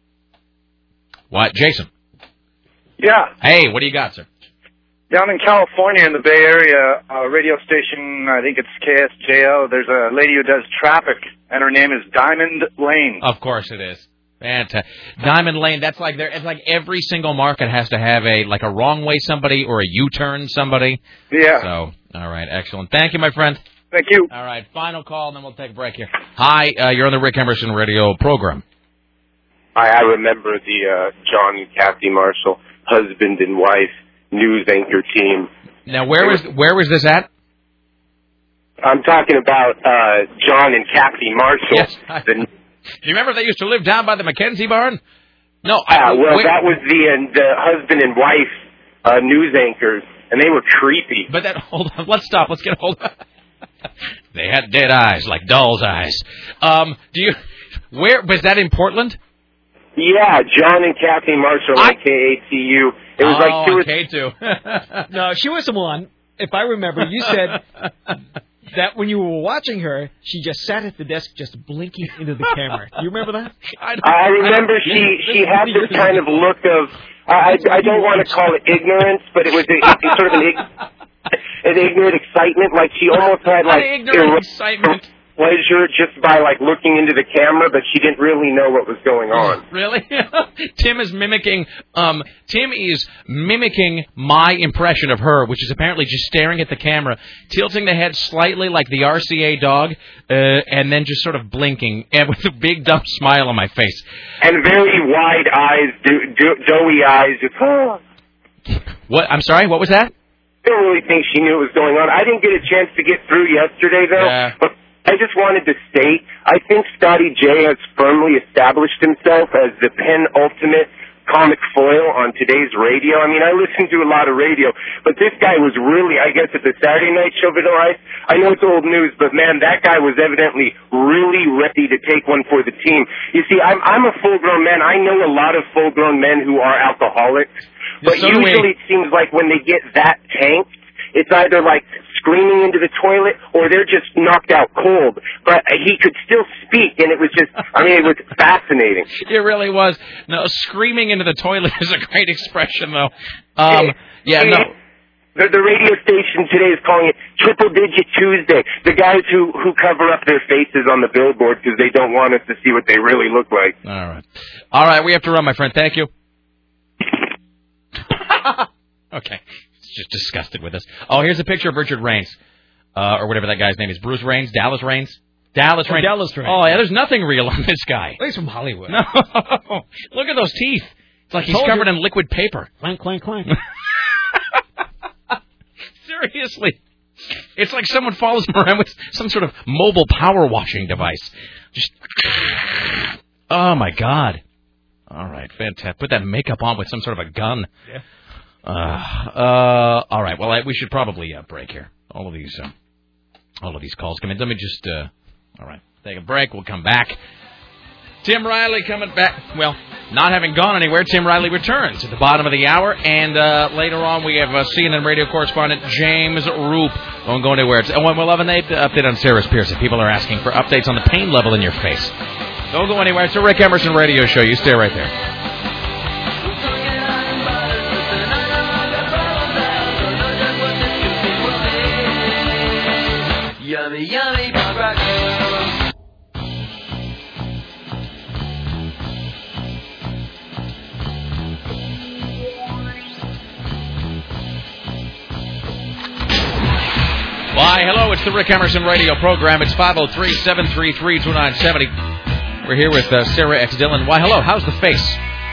What? Jason. Yeah, Hey, what do you got, sir? down in California in the Bay Area, a radio station, I think it's K S J O, there's a lady who does traffic, and her name is Diamond Lane. Of course it is. Fantastic. Diamond Lane, that's like there. It's like every single market has to have a like a wrong way somebody or a U-turn somebody. Yeah. So, all right, excellent. Thank you, my friend. Thank you. All right, final call, and then we'll take a break here. Hi, uh, you're on the Rick Emerson radio program. I, I remember the uh, John and Kathy Marshall husband and wife news anchor team. Now, where was where was this at? I'm talking about uh, John and Kathy Marshall. Yes. The, Do you remember they used to live down by the Mackenzie barn? No. uh, I, well, wait, that was the uh, the husband and wife uh, news anchors, and they were creepy. But that hold on. Let's stop. Let's get a hold. They had dead eyes, like doll's eyes. Um, do you? Where was that in Portland? Yeah, John and Kathy Marshall on K A T U. It was oh, like two or K two. No, she was the one. If I remember, you said that when you were watching her, she just sat at the desk, just blinking into the camera. Do you remember that? I remember she she had this kind of look of I I don't want to call it ignorance, but it was a, a sort of an, ig, an ignorant excitement. Like she almost had like An ignorant excitement. pleasure just by like looking into the camera, but she didn't really know what was going on. Really? Tim is mimicking. Um, Tim is mimicking my impression of her, which is apparently just staring at the camera, tilting the head slightly like the R C A dog, uh, and then just sort of blinking, and with a big dumb smile on my face. And very wide eyes, do, do, doughy eyes. Just, oh. What? I'm sorry. What was that? I don't really think she knew what was going on. I didn't get a chance to get through yesterday, though. Yeah. But I just wanted to state, I think Scotty J has firmly established himself as the penultimate comic foil on today's radio. I mean, I listen to a lot of radio, but this guy was really, I guess, at the Saturday night show, but no, I, I know it's old news, but man, that guy was evidently really ready to take one for the team. You see, I'm, I'm a full-grown man. I know a lot of full-grown men who are alcoholics, but so do we. usually it seems like when they get that tanked, it's either like screaming into the toilet or they're just knocked out cold. But he could still speak, and it was just, I mean, it was fascinating. It really was. No, screaming into the toilet is a great expression, though. Um, yeah, no. The, the radio station today is calling it Triple Digit Tuesday. The guys who, who cover up their faces on the billboard because they don't want us to see what they really look like. All right. All right, we have to run, my friend. Thank you. Okay. Just disgusted with us. Oh, here's a picture of Richard Raines, uh, or whatever that guy's name is. Bruce Raines, Dallas Raines, Dallas Oh, Raines. Dallas Raines. Oh, yeah. There's nothing real on this guy. He's from Hollywood. No, look at those teeth. It's like he's Told covered you. in liquid paper. Clank, clank, clank. Seriously, it's like someone follows him around with some sort of mobile power washing device. Just, oh my God. All right, fantastic. Put that makeup on with some sort of a gun. Yeah. Uh, uh, all right. Well, I, we should probably uh, break here. All of these, uh, all of these calls come in. Let me just, uh, all right, take a break. We'll come back. Tim Riley coming back. Well, not having gone anywhere, Tim Riley returns at the bottom of the hour, and uh, later on we have uh, C N N radio correspondent James Roop. Don't go anywhere. It's oh one eleven eight. Update on Sarah Pearson. People are asking for updates on the pain level in your face. Don't go anywhere. It's a Rick Emerson radio show. You stay right there. Why, hello, it's the Rick Emerson radio program. It's five oh three, seven three three, two nine seven oh. We're here with uh, Sarah X. Dillon. Why, hello, how's the face?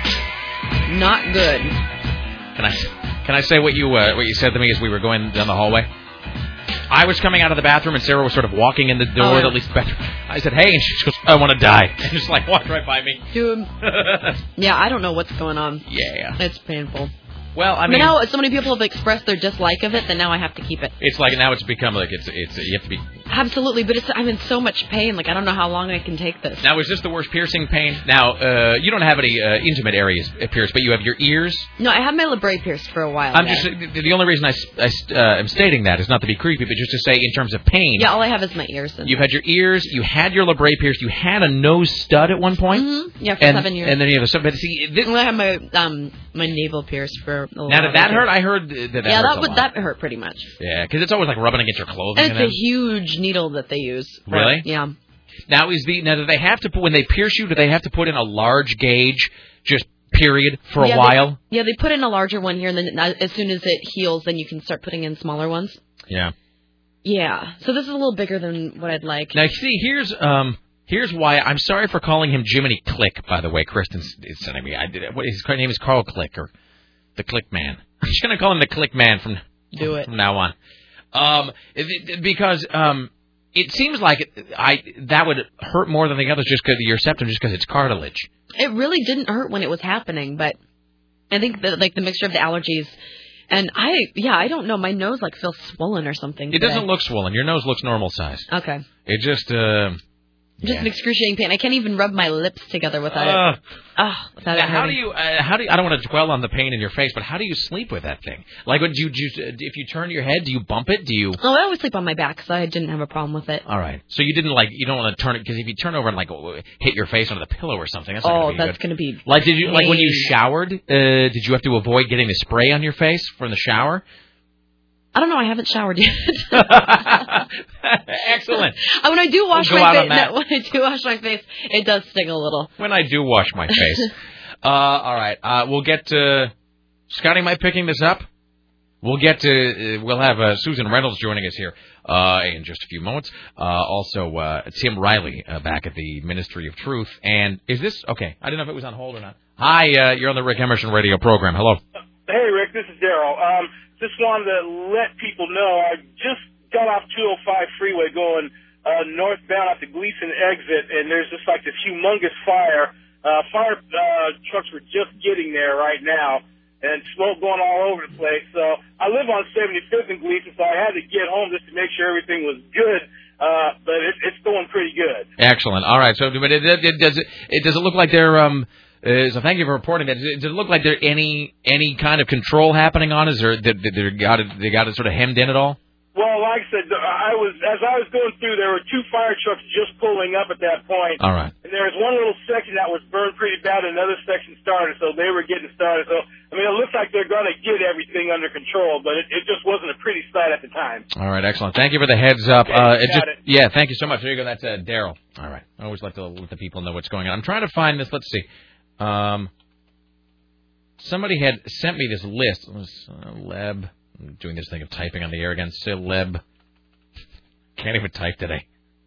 Not good. Can I can I say what you uh, what you said to me as we were going down the hallway? I was coming out of the bathroom, and Sarah was sort of walking in the door, oh, yeah. at least the bathroom. I said, hey, and she goes, I want to die. And just like walked right by me. Dude. Yeah, I don't know what's going on. Yeah. It's painful. Well, I But mean, now so many people have expressed their dislike of it that now I have to keep it. it's like now it's become like it's it's you have to be. Absolutely, but it's I'm in so much pain. Like I don't know how long I can take this. Now, is this the worst piercing pain? Now, uh, you don't have any uh, intimate areas pierced, but you have your ears. No, I had my labret pierced for a while. I'm yeah. just the only reason I, I uh, am stating that is not to be creepy, but just to say in terms of pain. Yeah, all I have is my ears. And... You've had your ears. You had your labret pierced. You had a nose stud at one point. Mm-hmm. Yeah, for and, seven years. And then you have a stud. But see, this... well, I had my um my navel pierced for. A Now did that hurt? I heard that. that yeah, that would would that hurt pretty much. Yeah, because it's always like rubbing against your clothing. And it's and a huge needle that they use. For, really? Yeah. Now is the now do they have to put when they pierce you? Do they have to put in a large gauge, just period, for yeah, a while? They, yeah, they put in a larger one here, and then as soon as it heals, then you can start putting in smaller ones. Yeah. Yeah. So this is a little bigger than what I'd like. Now see, here's um. Here's why I'm sorry for calling him Jiminy Click. By the way, Kristen's is sending me. I did. What his name is Carl Click or the Click Man. I'm just gonna call him the Click Man from do it from now on. Um, because um, it seems like I that would hurt more than the others just because your septum, just because it's cartilage. It really didn't hurt when it was happening, but I think that like the mixture of the allergies. And I, yeah, I don't know. My nose like feels swollen or something. It today. doesn't look swollen. Your nose looks normal size. Okay. It just. Uh, Just yeah. an excruciating pain. I can't even rub my lips together without uh, it. Oh, without now it how do you? Uh, how do you, I don't want to dwell on the pain in your face, but how do you sleep with that thing? Like, when you, you if you turn your head, do you bump it? Do you? Oh, I always sleep on my back, so I didn't have a problem with it. All right. So you didn't like you don't want to turn it because if you turn over and like hit your face onto the pillow or something, that's not oh, gonna be that's good. going to be like did you like when you showered? Uh, did you have to avoid getting the spray on your face from the shower? I don't know. I haven't showered yet. Excellent. When I do wash we'll my face, no, when I do wash my face, it does sting a little. When I do wash my face. uh, all right. Uh, we'll get to Scotty. Am I picking this up? We'll get to. Uh, we'll have uh, Susan Reynolds joining us here uh, in just a few moments. Uh, also, uh, Tim Riley uh, back at the Ministry of Truth. And is this okay? I didn't know if it was on hold or not. Hi, uh, you're on the Rick Emerson radio program. Hello. Hey, Rick. This is Daryl. Um, just wanted to let people know I just got off two oh five freeway going uh, northbound at the Gleason exit, and there's just like this humongous fire. Uh, fire uh, trucks were just getting there right now, and smoke going all over the place. So I live on seventy-fifth and Gleason, so I had to get home just to make sure everything was good. Uh, but it, it's going pretty good. Excellent. All right. So, but it, it, it, does it, it does it look like they're um. Uh, so thank you for reporting that. Does it, does it look like there any any kind of control happening on it, or that they got it they got it sort of hemmed in at all? Well, like I said, I was as I was going through, there were two fire trucks just pulling up at that point. All right. And there was one little section that was burned pretty bad, and another section started, so they were getting started. So I mean, it looks like they're going to get everything under control, but it, it just wasn't a pretty sight at the time. All right, excellent. Thank you for the heads up. Okay, uh, it got just, it. Yeah, thank you so much. There you go. That's uh, Daryl. All right. I always like to let the people know what's going on. I'm trying to find this. Let's see. Um. Somebody had sent me this list. It was celeb. I'm doing this thing of typing on the air again. Celeb. Can't even type today.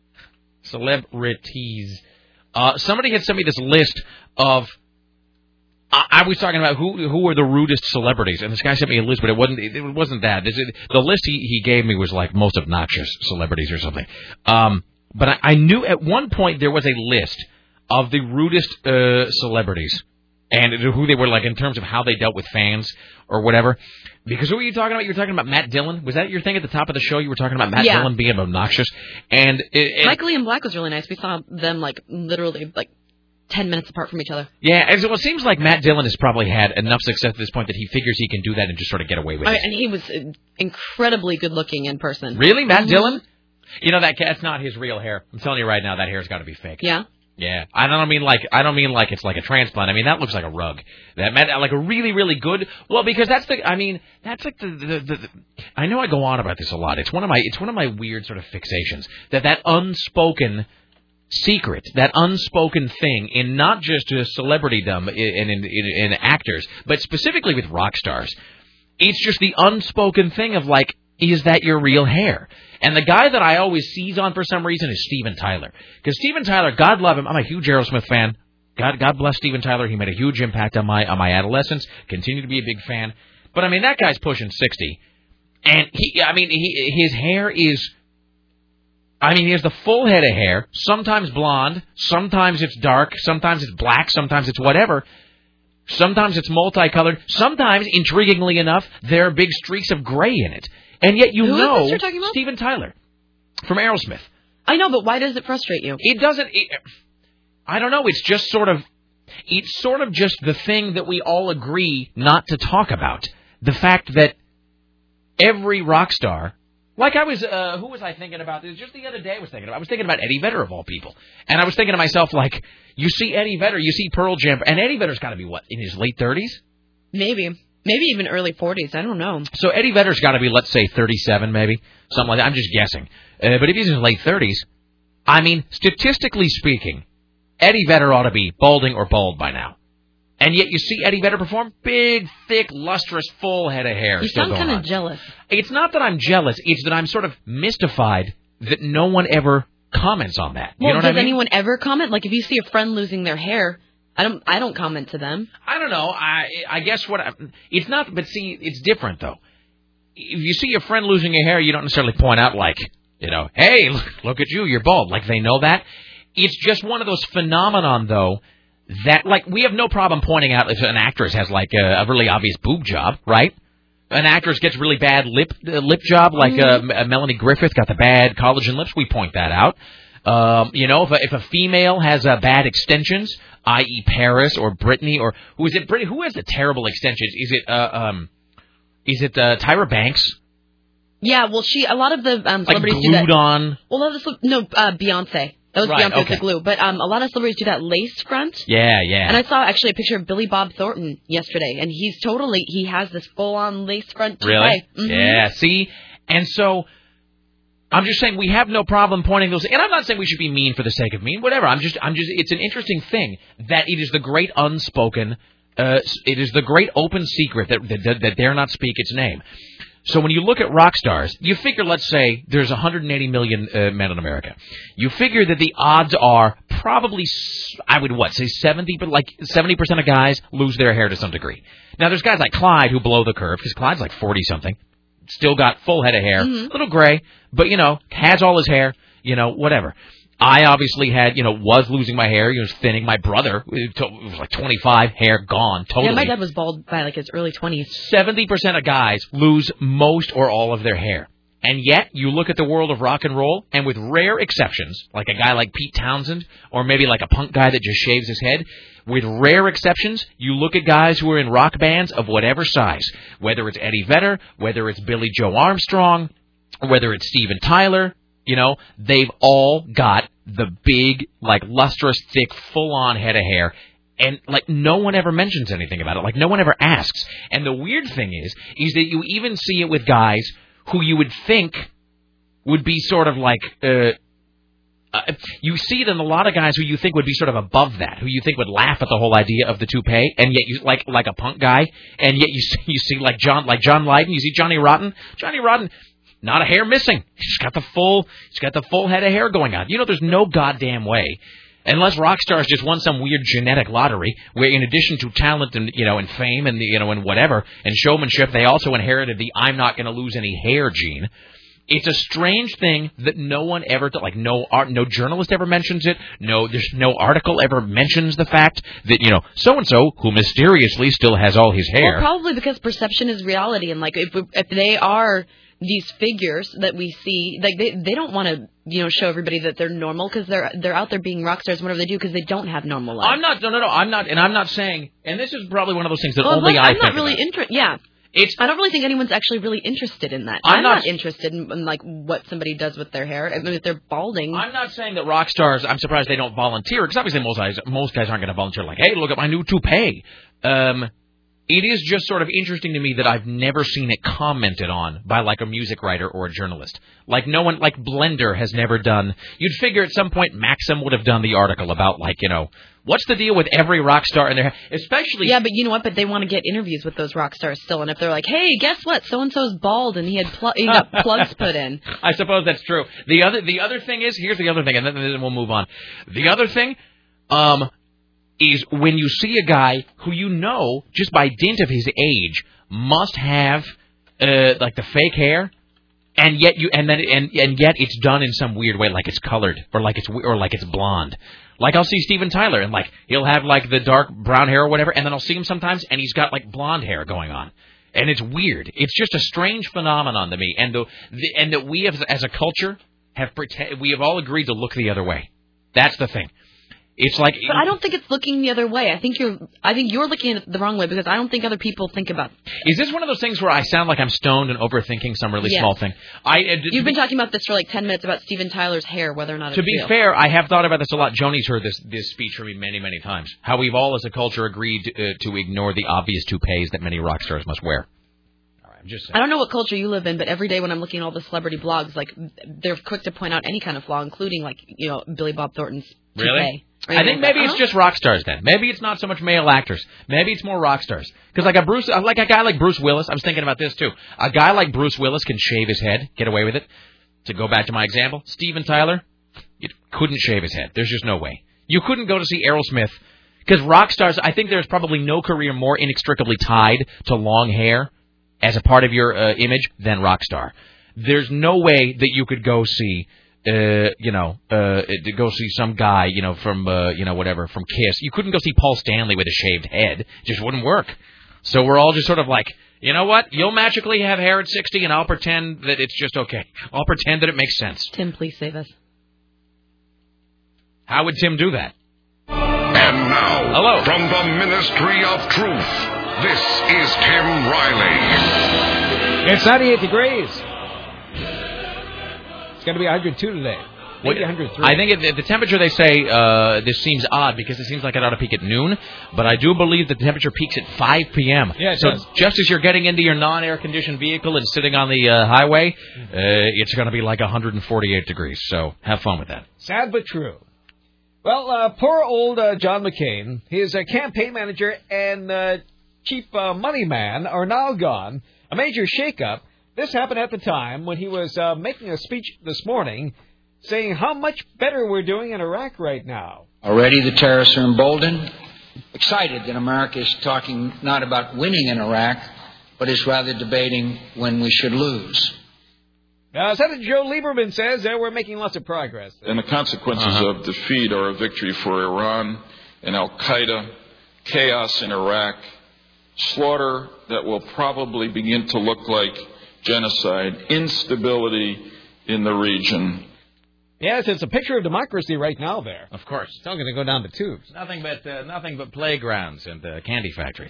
Celebrities. Uh, somebody had sent me this list of. I, I was talking about who who were the rudest celebrities, and this guy sent me a list, but it wasn't it wasn't that. This is, the list he, he gave me was like most obnoxious celebrities or something. Um, but I, I knew at one point there was a list of the rudest uh, celebrities. And who they were like in terms of how they dealt with fans or whatever. Because who were you talking about? You were talking about Matt Dillon. Was that your thing at the top of the show? You were talking about Matt yeah. Dillon being obnoxious. And it, it, Michael Ian Black was really nice. We saw them like literally like ten minutes apart from each other. Yeah, and so it seems like Matt Dillon has probably had enough success at this point that he figures he can do that and just sort of get away with I mean, it. and he was incredibly good looking in person. Really, Matt mm-hmm. Dillon? You know that that's not his real hair. I'm telling you right now, that hair's got to be fake. Yeah. Yeah, I don't mean like I don't mean like it's like a transplant. I mean that looks like a rug. That meant like a really really good. Well, because that's the. I mean that's like the, the, the, the. I know I go on about this a lot. It's one of my. It's one of my weird sort of fixations that that unspoken secret, that unspoken thing in not just celebritydom and in, in, in actors, but specifically with rock stars. It's just the unspoken thing of like, is that your real hair? And the guy that I always seize on for some reason is Steven Tyler. Because Steven Tyler, God love him, I'm a huge Aerosmith fan. God, God bless Steven Tyler. He made a huge impact on my on my adolescence. Continue to be a big fan. But I mean, that guy's pushing sixty, and he, I mean, he, his hair is. I mean, he has the full head of hair. Sometimes blonde, sometimes it's dark, sometimes it's black, sometimes it's whatever. Sometimes it's multicolored. Sometimes, intriguingly enough, there are big streaks of gray in it. And yet you Who know is this you're talking about? Steven Tyler from Aerosmith. I know, but why does it frustrate you? It doesn't. It, I don't know. It's just sort of. It's sort of just the thing that we all agree not to talk about. The fact that every rock star. Like I was, uh, who was I thinking about this? Just the other day I was thinking about, I was thinking about Eddie Vedder of all people. And I was thinking to myself, like, you see Eddie Vedder, you see Pearl Jam, and Eddie Vedder's got to be, what, in his late thirties? Maybe. Maybe even early forties. I don't know. So Eddie Vedder's got to be, let's say, thirty-seven maybe, something like that. I'm just guessing. Uh, but if he's in his late thirties, I mean, statistically speaking, Eddie Vedder ought to be balding or bald by now. And yet you see Eddie Vedder perform, big, thick, lustrous, full head of hair. You still sound going kind on. of jealous. It's not that I'm jealous. It's that I'm sort of mystified that no one ever comments on that. Well, you know does what I mean? anyone ever comment? Like, if you see a friend losing their hair, I don't I don't comment to them. I don't know. I I guess what I, it's not. But see, it's different though. If you see your friend losing your hair, you don't necessarily point out like, you know, hey, look, look at you, you're bald. Like they know that. It's just one of those phenomenon though. That, like, we have no problem pointing out if an actress has, like, a, a really obvious boob job, right? An actress gets really bad lip uh, lip job, like mm-hmm. uh, Melanie Griffith got the bad collagen lips. We point that out. Um, you know, if a, if a female has uh, bad extensions, that is. Paris or Britney or who is it? Britney? Who has the terrible extensions? Is it uh, um, is it uh, Tyra Banks? Yeah, well, she a lot of the um, celebrities like do that. glued on. Well, a lot of the, no, uh, Beyonce. That was Right, Beyonce's okay. the glue. But um, a lot of celebrities do that lace front. Yeah, yeah. And I saw actually a picture of Billy Bob Thornton yesterday, and he's totally, he has this full-on lace front toupee. Really? Mm-hmm. Yeah, see? And so, I'm just saying we have no problem pointing those, and I'm not saying we should be mean for the sake of mean, whatever. I'm just, I'm just, it's an interesting thing that it is the great unspoken, uh, it is the great open secret that, that, that dare not speak its name. So when you look at rock stars, you figure, let's say, there's one hundred eighty million uh, men in America. You figure that the odds are probably, I would, what, say seventy, but like seventy percent of guys lose their hair to some degree. Now, there's guys like Clyde who blow the curve, because Clyde's like forty-something, still got full head of hair, Mm-hmm. little gray, but, you know, has all his hair, you know, whatever. I obviously had, you know, was losing my hair. He was thinning. My brother, it was like twenty-five, hair gone, totally. Yeah, my dad was bald by like his early twenties. seventy percent of guys lose most or all of their hair. And yet, you look at the world of rock and roll, and with rare exceptions, like a guy like Pete Townsend, or maybe like a punk guy that just shaves his head, with rare exceptions, you look at guys who are in rock bands of whatever size, whether it's Eddie Vedder, whether it's Billy Joe Armstrong, whether it's Steven Tyler, you know, they've all got the big, like, lustrous, thick, full-on head of hair. And, like, no one ever mentions anything about it. Like, no one ever asks. And the weird thing is, is that you even see it with guys who you would think would be sort of like, uh, uh, you see it in a lot of guys who you think would be sort of above that, who you think would laugh at the whole idea of the toupee, and yet you, like, like a punk guy, and yet you see, you see like John, like John Lydon, you see Johnny Rotten. Johnny Rotten, not a hair missing. He's got the full, he's got the full head of hair going on. You know, there's no goddamn way, unless rock stars just won some weird genetic lottery, where in addition to talent and, you know, and fame and, you know, and whatever, and showmanship, they also inherited the I'm not going to lose any hair gene. It's a strange thing that no one ever, like, no art, no journalist ever mentions it. No, there's no article ever mentions the fact that, you know, so-and-so, who mysteriously still has all his hair. Well, probably because perception is reality, and, like, if, if they are these figures that we see, like, they they don't want to, you know, show everybody that they're normal, because they're they're out there being rock stars, whatever they do, because they don't have normal lives. I'm not, no, no, no, I'm not, and I'm not saying, and this is probably one of those things that well, only look, I I'm think not really about. interested. Yeah. It's, I don't really think anyone's actually really interested in that. I'm I'm, not, not interested in, in, like, what somebody does with their hair. I mean, if they're balding. I'm not saying that rock stars, I'm surprised they don't volunteer, because obviously most guys, most guys aren't going to volunteer like, hey, look at my new toupee. Um, it is just sort of interesting to me that I've never seen it commented on by, like, a music writer or a journalist. Like, no one, like, Blender has never done. You'd figure at some point Maxim would have done the article about, like, you know, what's the deal with every rock star in their, especially. Yeah, but you know what? But they want to get interviews with those rock stars still. And if they're like, hey, guess what? So-and-so's bald and he had pl- he got plugs put in. I suppose that's true. The other, the other thing is, here's the other thing, and then, then we'll move on. The other thing, um... is when you see a guy who you know, just by dint of his age, must have uh, like the fake hair, and yet you and then and and yet it's done in some weird way, like it's colored or like it's or like it's blonde. Like I'll see Steven Tyler and like he'll have like the dark brown hair or whatever, and then I'll see him sometimes and he's got like blonde hair going on, and it's weird. It's just a strange phenomenon to me, and the, the and that we as as a culture have pretend we have all agreed to look the other way. That's the thing. It's like, but I don't think it's looking the other way. I think you're, I think you're looking at it the wrong way because I don't think other people think about it. Is this one of those things where I sound like I'm stoned and overthinking some really yes. small thing? I uh, You've been talking about this for like ten minutes about Steven Tyler's hair, whether or not it's to be real. fair, I have thought about this a lot. Joni's heard this this speech from me many, many times. How we've all, as a culture, agreed uh, to ignore the obvious toupees that many rock stars must wear. All right, I'm just saying. I don't know what culture you live in, but every day when I'm looking at all the celebrity blogs, like they're quick to point out any kind of flaw, including like you know Billy Bob Thornton's toupee. Really? I think maybe it's just rock stars then. Maybe it's not so much male actors. Maybe it's more rock stars. Because like a Bruce, like a guy like Bruce Willis, I was thinking about this too. A guy like Bruce Willis can shave his head, get away with it. To go back to my example, Steven Tyler, you couldn't shave his head. There's just no way. You couldn't go to see Aerosmith. Because rock stars, I think there's probably no career more inextricably tied to long hair as a part of your uh, image than rock star. There's no way that you could go see... Uh, you know, uh, to go see some guy, you know, from, uh, you know, whatever, from Kiss. You couldn't go see Paul Stanley with a shaved head. It just wouldn't work. So we're all just sort of like, you know what? You'll magically have hair at sixty, and I'll pretend that it's just okay. I'll pretend that it makes sense. Tim, please save us. How would Tim do that? And now, hello, from the Ministry of Truth, this is Tim Riley. It's ninety-eight degrees. It's going to be one hundred two today. Maybe one hundred three. I think it, the temperature, they say, uh, this seems odd because it seems like it ought to peak at noon, but I do believe that the temperature peaks at five p.m. Yeah, it so does. Just as you're getting into your non-air conditioned vehicle and sitting on the uh, highway, uh, it's going to be like one hundred forty-eight degrees. So have fun with that. Sad but true. Well, uh, poor old uh, John McCain, his uh, campaign manager and uh, chief uh, money man are now gone. A major shakeup. This happened at the time when he was uh, making a speech this morning saying how much better we're doing in Iraq right now. Already the terrorists are emboldened, excited that America is talking not about winning in Iraq, but is rather debating when we should lose. Uh, Senator Joe Lieberman says that we're making lots of progress. And the consequences Uh-huh. of defeat are a victory for Iran and Al-Qaeda, chaos in Iraq, slaughter that will probably begin to look like genocide, instability in the region. Yes, it's a picture of democracy right now there. Of course. It's all going to go down the tubes. Nothing but uh, nothing but playgrounds and uh, candy factories.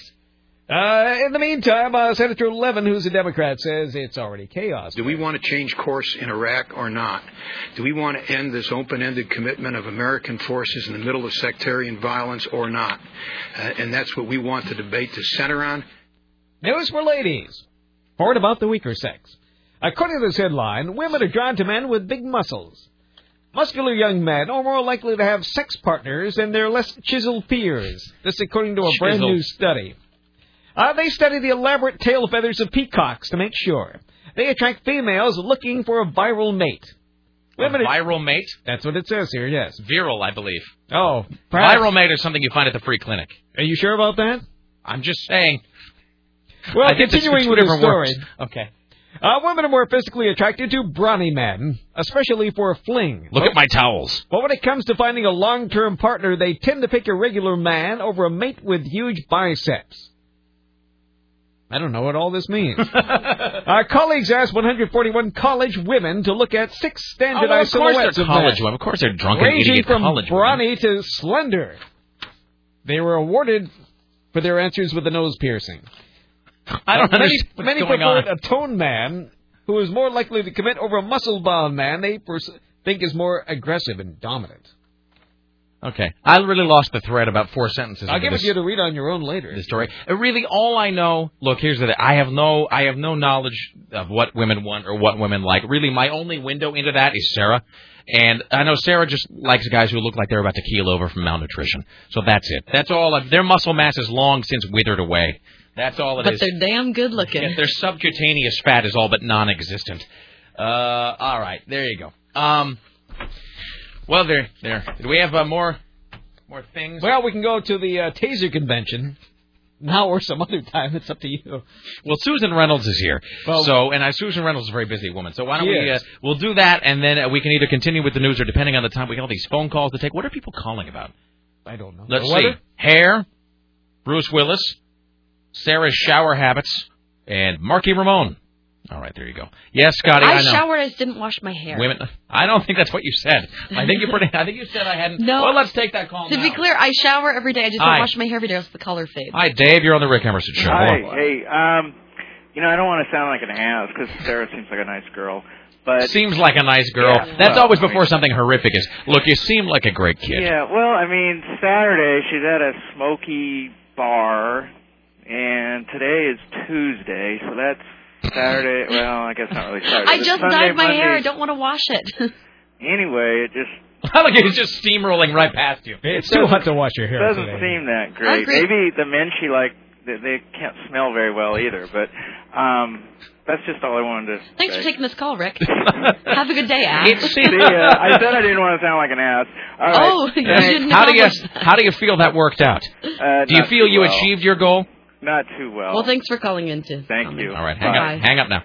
Uh, in the meantime, uh, Senator Levin, who's a Democrat, says it's already chaos. Do we want to change course in Iraq or not? Do we want to end this open-ended commitment of American forces in the middle of sectarian violence or not? Uh, and that's what we want the debate to center on. News for ladies. Report about the weaker sex. According to this headline, women are drawn to men with big muscles. Muscular young men are more likely to have sex partners and they're less chiseled peers. This according to a brand new study. Uh, they study the elaborate tail feathers of peacocks to make sure. They attract females looking for a viral mate. Women a viral mate? That's what it says here, yes. Viral, I believe. Oh, perhaps. Viral mate is something you find at the free clinic. Are you sure about that? I'm just saying. Well, I think continuing two with the different story. words. Okay. Uh, women are more physically attracted to brawny men, especially for a fling. Look but, at my towels. But when it comes to finding a long-term partner, they tend to pick a regular man over a mate with huge biceps. I don't know what all this means. Our colleagues asked one hundred forty-one college women to look at six standardized oh, well, of course silhouettes they're of college men, women. Of course they're drunken ranging idiot from college brawny women. to slender. They were awarded for their answers with a nose piercing. I don't many, understand what's Many going preferred on. a toned man who is more likely to commit over a muscle-bound man they pers- think is more aggressive and dominant. Okay. I really lost the thread about four sentences. I'll into give it this, to you to read on your own later. The story. Uh, really, all I know. Look, here's the thing. I have no. I have no knowledge of what women want or what women like. Really, my only window into that is Sarah. And I know Sarah just likes guys who look like they're about to keel over from malnutrition. So that's it. That's all. I've, their muscle mass is long since withered away. That's all it but is. But they're damn good looking. Yes, their subcutaneous fat is all but non-existent. Uh, all right, there you go. Um, well, there, there. Do we have uh, more, more things? Well, we can go to the uh, Taser convention now or some other time. It's up to you. Well, Susan Reynolds is here. Well, so, and uh, Susan Reynolds is a very busy woman. So why don't we? Uh, Yes. we'll do that, and then uh, we can either continue with the news, or depending on the time, we got all these phone calls to take. What are people calling about? I don't know. Let's The see. weather? Hair, Bruce Willis, Sarah's shower habits, and Marky Ramone. All right, there you go. Yes, Scotty, I, I know. showered. I just didn't wash my hair. Women, I don't think that's what you said. I think you pretty. I think you said I hadn't. No. Well, let's take that call To now. be clear, I shower every day. I just Hi. don't wash my hair every day, else the color fades. Hi, Dave. You're on the Rick Emerson show. Hi. Hello. Hey, um, you know, I don't want to sound like an ass because Sarah seems like a nice girl, but Seems like a nice girl. Yeah, That's well, always I mean- before something horrific is. Look, you seem like a great kid. yeah. Well, I mean, Saturday she's at a smoky bar, and today is Tuesday, so that's Saturday. Well, I guess not really Saturday. I but just Sunday, dyed my Monday, hair. I don't want to wash it. Anyway, it just Look, he's just steamrolling right past you. It's too hot to wash your hair doesn't today. seem that I great. agree. Maybe the men she like they, they can't smell very well either. But um, that's just all I wanted to Thanks say. for taking this call, Rick. Have a good day, ass. It's- See ya. I said I didn't want to sound like an ass. All right. Oh, you Thanks. didn't How do you accomplish that. How do you feel that worked out? Uh, Do you not feel too you well. achieved your goal? Not too well. Well, thanks for calling in, too. Thank you. All right, hang Bye. up. Hang up now.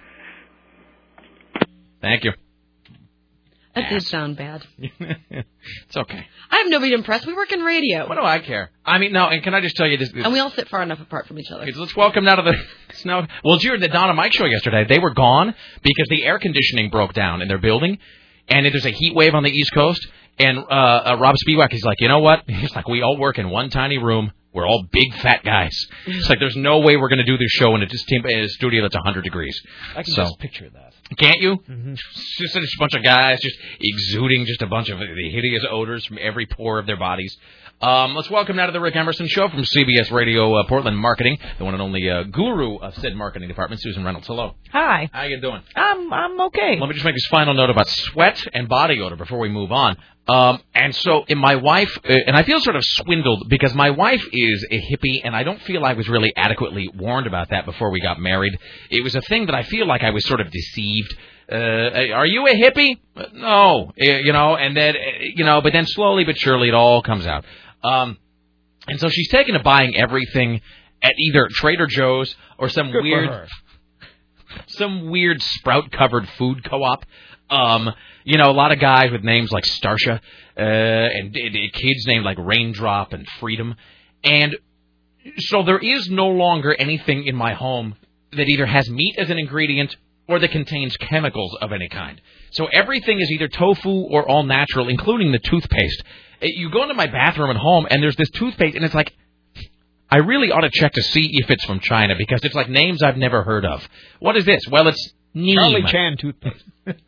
Thank you. That did sound bad. It's okay. I have nobody to impress. We work in radio. What do I care? I mean, no, and can I just tell you this? And we all sit far enough apart from each other. Let's welcome now to the snow. Well, did you hear the Don and Mike show yesterday? They were gone because the air conditioning broke down in their building, and there's a heat wave on the East Coast. And uh, uh, Rob Spiewak, he's like, you know what? He's like, we all work in one tiny room. We're all big fat guys. It's like there's no way we're going to do this show in a, just in a studio that's one hundred degrees. I can So- just picture that. Can't you? Mm-hmm. It's just, just a bunch of guys just exuding just a bunch of the hideous odors from every pore of their bodies. Um, let's welcome now to the Rick Emerson Show from C B S Radio uh, Portland Marketing, the one and only uh, guru of said marketing department, Susan Reynolds. Hello. Hi. How you doing? I'm I'm okay. Let me just make this final note about sweat and body odor before we move on. Um, and so, in my wife, uh, and I feel sort of swindled because my wife is a hippie, and I don't feel I was really adequately warned about that before we got married. It was a thing that I feel like I was sort of deceived. Uh, are you a hippie? Uh, No, uh, you know, and then, uh, you know, but then slowly but surely it all comes out. Um, and so she's taken to buying everything at either Trader Joe's or some Good for weird, her. some weird sprout-covered food co-op. Um, you know, a lot of guys with names like Starsha, uh, and, and kids named like Raindrop and Freedom. And so there is no longer anything in my home that either has meat as an ingredient or that contains chemicals of any kind. So everything is either tofu or all natural, including the toothpaste. Uh, You go into my bathroom at home, and there's this toothpaste, and it's like, I really ought to check to see if it's from China, because it's like names I've never heard of. What is this? Well, it's Neem. Charlie Chan toothpaste.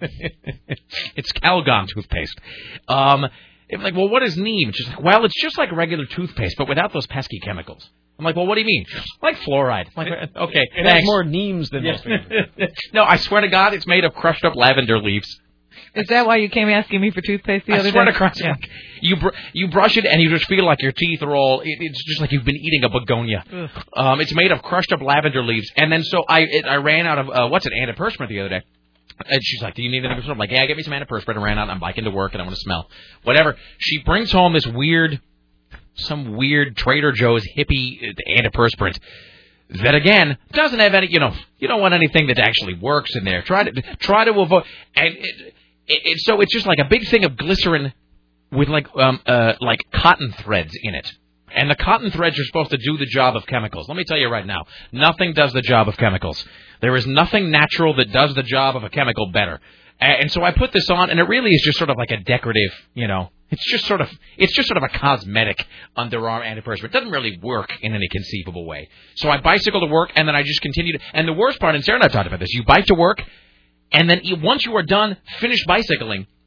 It's Calgon toothpaste. Um, it's like, well, what is Neem? It's just like, well, it's just like regular toothpaste, but without those pesky chemicals. I'm like, well, what do you mean? Like fluoride. I'm like, okay, It thanks. has more Neems than most people. No, I swear to God, it's made of crushed up lavender leaves. Is that why you came asking me for toothpaste the I other swear day? to Christ, like, you br- you brush it and you just feel like your teeth are all. It, it's just like you've been eating a begonia. Um, it's made of crushed up lavender leaves, and then so I it, I ran out of uh, what's it antiperspirant the other day, and she's like, "Do you need anything?" I'm like, "Yeah, get me some antiperspirant." I ran out. I'm biking to work, and I want to smell whatever. She brings home this weird, some weird Trader Joe's hippie uh, antiperspirant. That again doesn't have any, you know, you don't want anything that actually works in there. Try to try to avoid, and it, it, it, so it's just like a big thing of glycerin with like um uh like cotton threads in it, and the cotton threads are supposed to do the job of chemicals. Let me tell you right now, nothing does the job of chemicals. There is nothing natural that does the job of a chemical better. And so I put this on, and it really is just sort of like a decorative, you know. It's just sort of, it's just sort of a cosmetic underarm antiperspirant. It doesn't really work in any conceivable way. So I bicycle to work, and then I just continue to. And the worst part, and Sarah and I talked about this, you bike to work, and then you, once you are done, finish bicycling,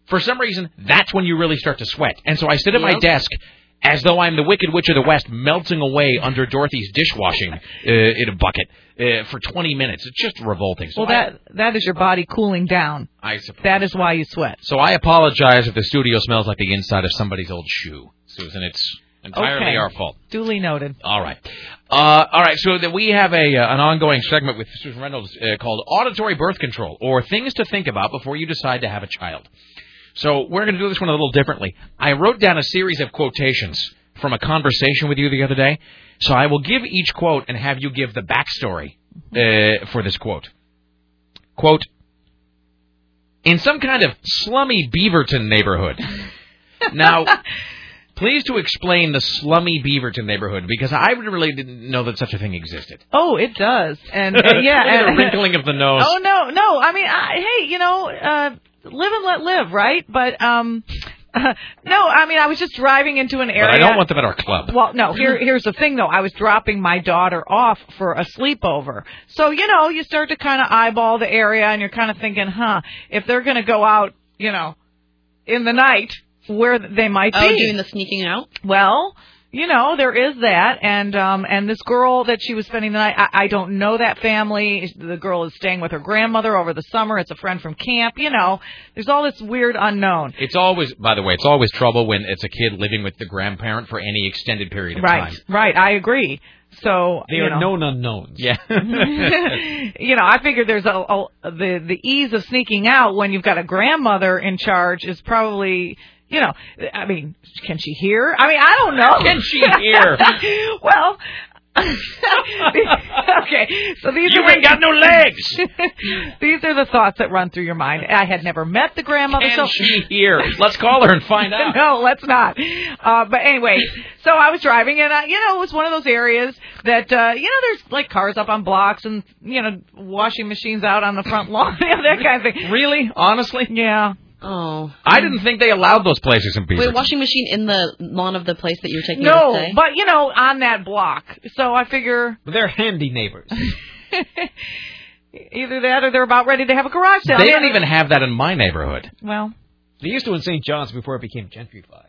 for some reason, that's when you really start to sweat. And so I sit at my Yep. desk as though I'm the Wicked Witch of the West melting away under Dorothy's dishwashing uh, in a bucket uh, for twenty minutes. It's just revolting. So Well, that that is your body cooling down. I suppose. That is why you sweat. So I apologize if the studio smells like the inside of somebody's old shoe, Susan. It's entirely Okay. our fault. Duly noted. All right. Uh, all right, so that we have a uh, an ongoing segment with Susan Reynolds uh, called Auditory Birth Control, or Things to Think About Before You Decide to Have a Child. So we're going to do this one a little differently. I wrote down a series of quotations from a conversation with you the other day. So I will give each quote and have you give the backstory uh, for this quote. Quote, in some kind of slummy Beaverton neighborhood. Now, please to explain the slummy Beaverton neighborhood, because I really didn't know that such a thing existed. Oh, it does. And uh, yeah, Look at and the wrinkling of the nose. Oh no, no. I mean, I, hey, you know, uh, live and let live, right? But um, uh, no, I mean, I was just driving into an area. But I don't want them at our club. Well, no. Here, here's the thing, though. I was dropping my daughter off for a sleepover, so you know, you start to kind of eyeball the area, and you're kind of thinking, huh, if they're going to go out, you know, in the night, where they might Oh, be doing the sneaking out? Well, you know, there is that, and um, and this girl that she was spending the night, I, I don't know that family. The girl is staying with her grandmother over the summer. It's a friend from camp. You know, there's all this weird unknown. It's always, by the way, it's always trouble when it's a kid living with the grandparent for any extended period of Right, time. right. I agree. So They you are know. known unknowns. Yeah. you know, I figure there's a, a the the ease of sneaking out when you've got a grandmother in charge is probably. You know, I mean, can she hear? I mean, I don't know. Can she hear? well, okay. So these You are ain't got no legs. These are the thoughts that run through your mind. I had never met the grandmother. Can so she hear? Let's call her and find out. No, let's not. Uh, but anyway, so I was driving, and I, you know, it was one of those areas that, uh, you know, there's like cars up on blocks and, you know, washing machines out on the front lawn, you know, that kind of thing. Really? Honestly? Yeah. Oh. I didn't think they allowed those places in Beaverton. Wait, washing machine in the lawn of the place that you were taking No, her to stay? but, you know, on that block. So I figure They're handy neighbors. either that or they're about ready to have a garage sale. They Yeah. don't even have that in my neighborhood. Well. They used to in Saint John's before it became gentrified.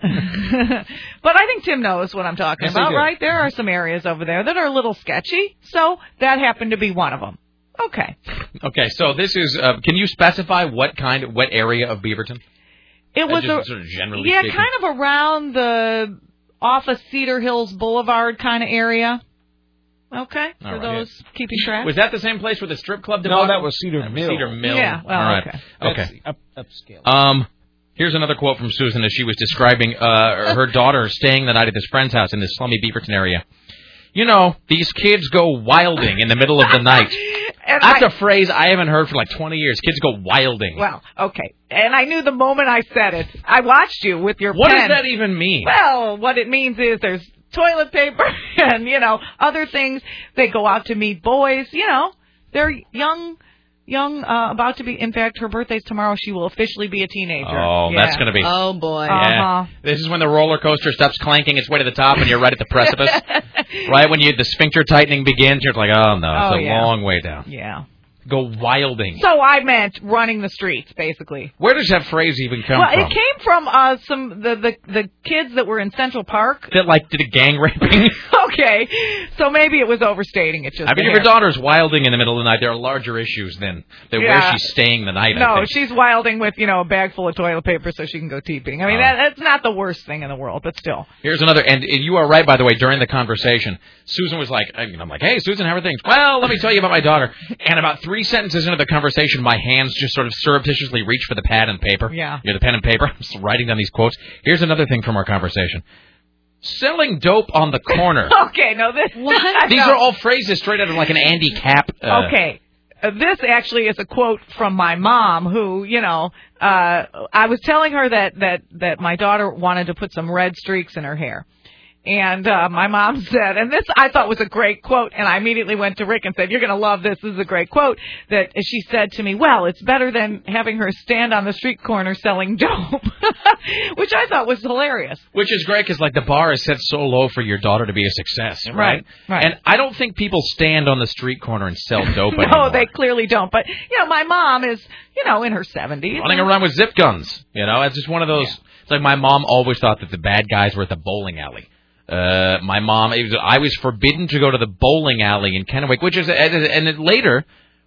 But I think Tim knows what I'm talking Yes, I about, do. right? There are some areas over there that are a little sketchy. So that happened to be one of them. Okay. Okay, so this is, uh, can you specify what kind of, what area of Beaverton? It was just a, sort of generally yeah, speaking. kind of around the off of Cedar Hills Boulevard kind of area. Okay, All for right. those keeping track. Was that the same place where the strip club No, debacle? that was Cedar That was Mill. Cedar Mill. Yeah, well, All right. okay. Okay. That's up, upscale. Um, here's another quote from Susan as she was describing uh, her daughter staying the night at this friend's house in this slummy Beaverton area. You know, these kids go wilding in the middle of the night. And That's I- a phrase I haven't heard for like twenty years. Kids go wilding. Well, okay. And I knew the moment I said it. I watched you with your What pen. does that even mean? Well, what it means is there's toilet paper and, you know, other things. They go out to meet boys, you know. They're young, young, uh, about to be, in fact, her birthday's tomorrow. She will officially be a teenager. Oh, Yeah. that's going to be. Oh, boy. Yeah. Uh-huh. This is when the roller coaster stops clanking its way to the top and you're right at the precipice. Right when you the sphincter tightening begins, you're like, oh, no, it's Oh, a yeah. long way down. Yeah. Go wilding. So I meant running the streets, basically. Where does that phrase even come well, from? it came from uh, some the, the the kids that were in Central Park. That, like, did a gang raping? Okay, so maybe it was overstating it just. I mean, a if your hair. daughter's wilding in the middle of the night, there are larger issues than, than Yeah. where she's staying the night, I No, think. she's wilding with, you know, a bag full of toilet paper so she can go teeping. I mean, Oh. that, that's not the worst thing in the world, but still. Here's another, and and you are right, by the way, during the conversation, Susan was like, I mean, I'm like, hey, Susan, how are things? Well, let me tell you about my daughter. And about three sentences into the conversation, my hands just sort of surreptitiously reach for the pad and paper. Yeah. You know, the pen and paper. I'm just writing down these quotes. Here's another thing from our conversation. Selling dope on the corner. Okay, no, this... What? These are all phrases straight out of like an Andy Capp. Uh, Okay. Uh, this actually is a quote from my mom who, you know, uh, I was telling her that, that, that my daughter wanted to put some red streaks in her hair. And uh, my mom said, and this I thought was a great quote, and I immediately went to Rick and said, you're going to love this. This is a great quote. That she said to me, well, it's better than having her stand on the street corner selling dope, which I thought was hilarious. Which is great because, like, the bar is set so low for your daughter to be a success, right? Right, right. And I don't think people stand on the street corner and sell dope No, anymore. they clearly don't. But, you know, my mom is, you know, in her seventies. Running around with zip guns, you know? It's just one of those... Yeah. It's like my mom always thought that the bad guys were at the bowling alley. Uh, my mom, it was, I was forbidden to go to the bowling alley in Kennewick, which is, and then later,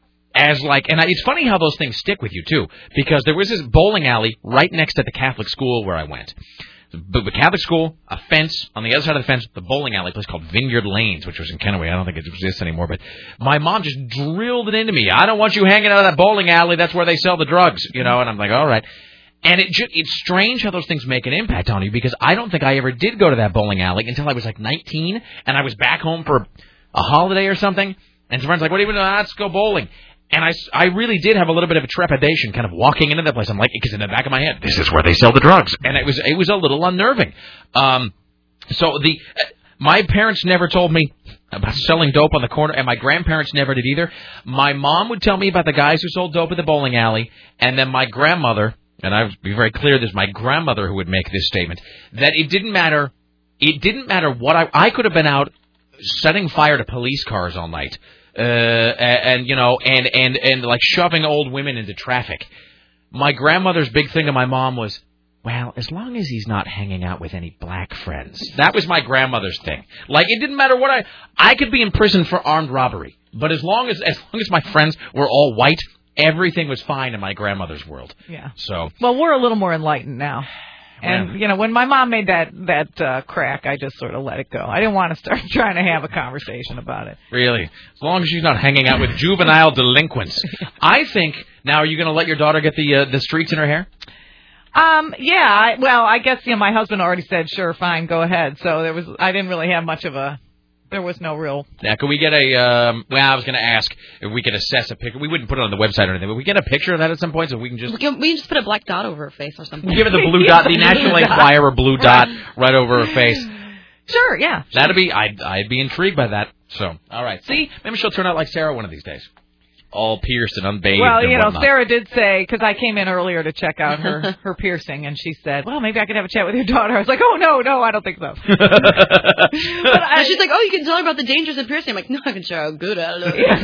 as like, and it's funny how those things stick with you too, because there was this bowling alley right next to the Catholic school where I went. The, the Catholic school, a fence, on the other side of the fence, the bowling alley, a place called Vineyard Lanes, which was in Kennewick. I don't think it exists anymore, but my mom just drilled it into me. I don't want you hanging out of that bowling alley. That's where they sell the drugs, you know, and I'm like, all right. And it just, it's strange how those things make an impact on you, because I don't think I ever did go to that bowling alley until I was like nineteen, and I was back home for a holiday or something, and some friends were like, what are you doing? Ah, let's go bowling. And I, I really did have a little bit of a trepidation kind of walking into that place. I'm like, because in the back of my head, this is where they sell the drugs. And it was it was a little unnerving. Um, so the my parents never told me about selling dope on the corner, and my grandparents never did either. My mom would tell me about the guys who sold dope at the bowling alley, and then my grandmother... And I would be very clear, this is my grandmother who would make this statement, that it didn't matter, it didn't matter what I, I could have been out setting fire to police cars all night, uh, and, you know, and, and, and like shoving old women into traffic. My grandmother's big thing to my mom was, well, as long as he's not hanging out with any black friends. That was my grandmother's thing. Like, it didn't matter what I, I could be in prison for armed robbery, but as long as, as long as my friends were all white, everything was fine in my grandmother's world. Yeah. So. Well, we're a little more enlightened now. And, well, you know, when my mom made that, that uh, crack, I just sort of let it go. I didn't want to start trying to have a conversation about it. Really? As long as she's not hanging out with juvenile delinquents. I think, now, are you going to let your daughter get the uh, the streaks in her hair? Um, yeah, I, well, I guess, you know, my husband already said, sure, fine, go ahead. So there was, I didn't really have much of a... There was no real... Now, can we get a... Um, well, I was going to ask if we could assess a picture. We wouldn't put it on the website or anything, but we get a picture of that at some point so we can just... We can, we can just put a black dot over her face or something. Give her the blue dot, the National Enquirer blue dot right over her face. Sure, yeah. That'd be... I'd, I'd be intrigued by that. So, all right. See, maybe she'll turn out like Sarah one of these days. All pierced and unbathed. Well, and you know, whatnot. Sarah did say, because I came in earlier to check out her, her piercing, and she said, well, maybe I could have a chat with your daughter. I was like, oh, no, no, I don't think so. But I, she's like, oh, you can tell her about the dangers of piercing. I'm like, no, I can show her how good I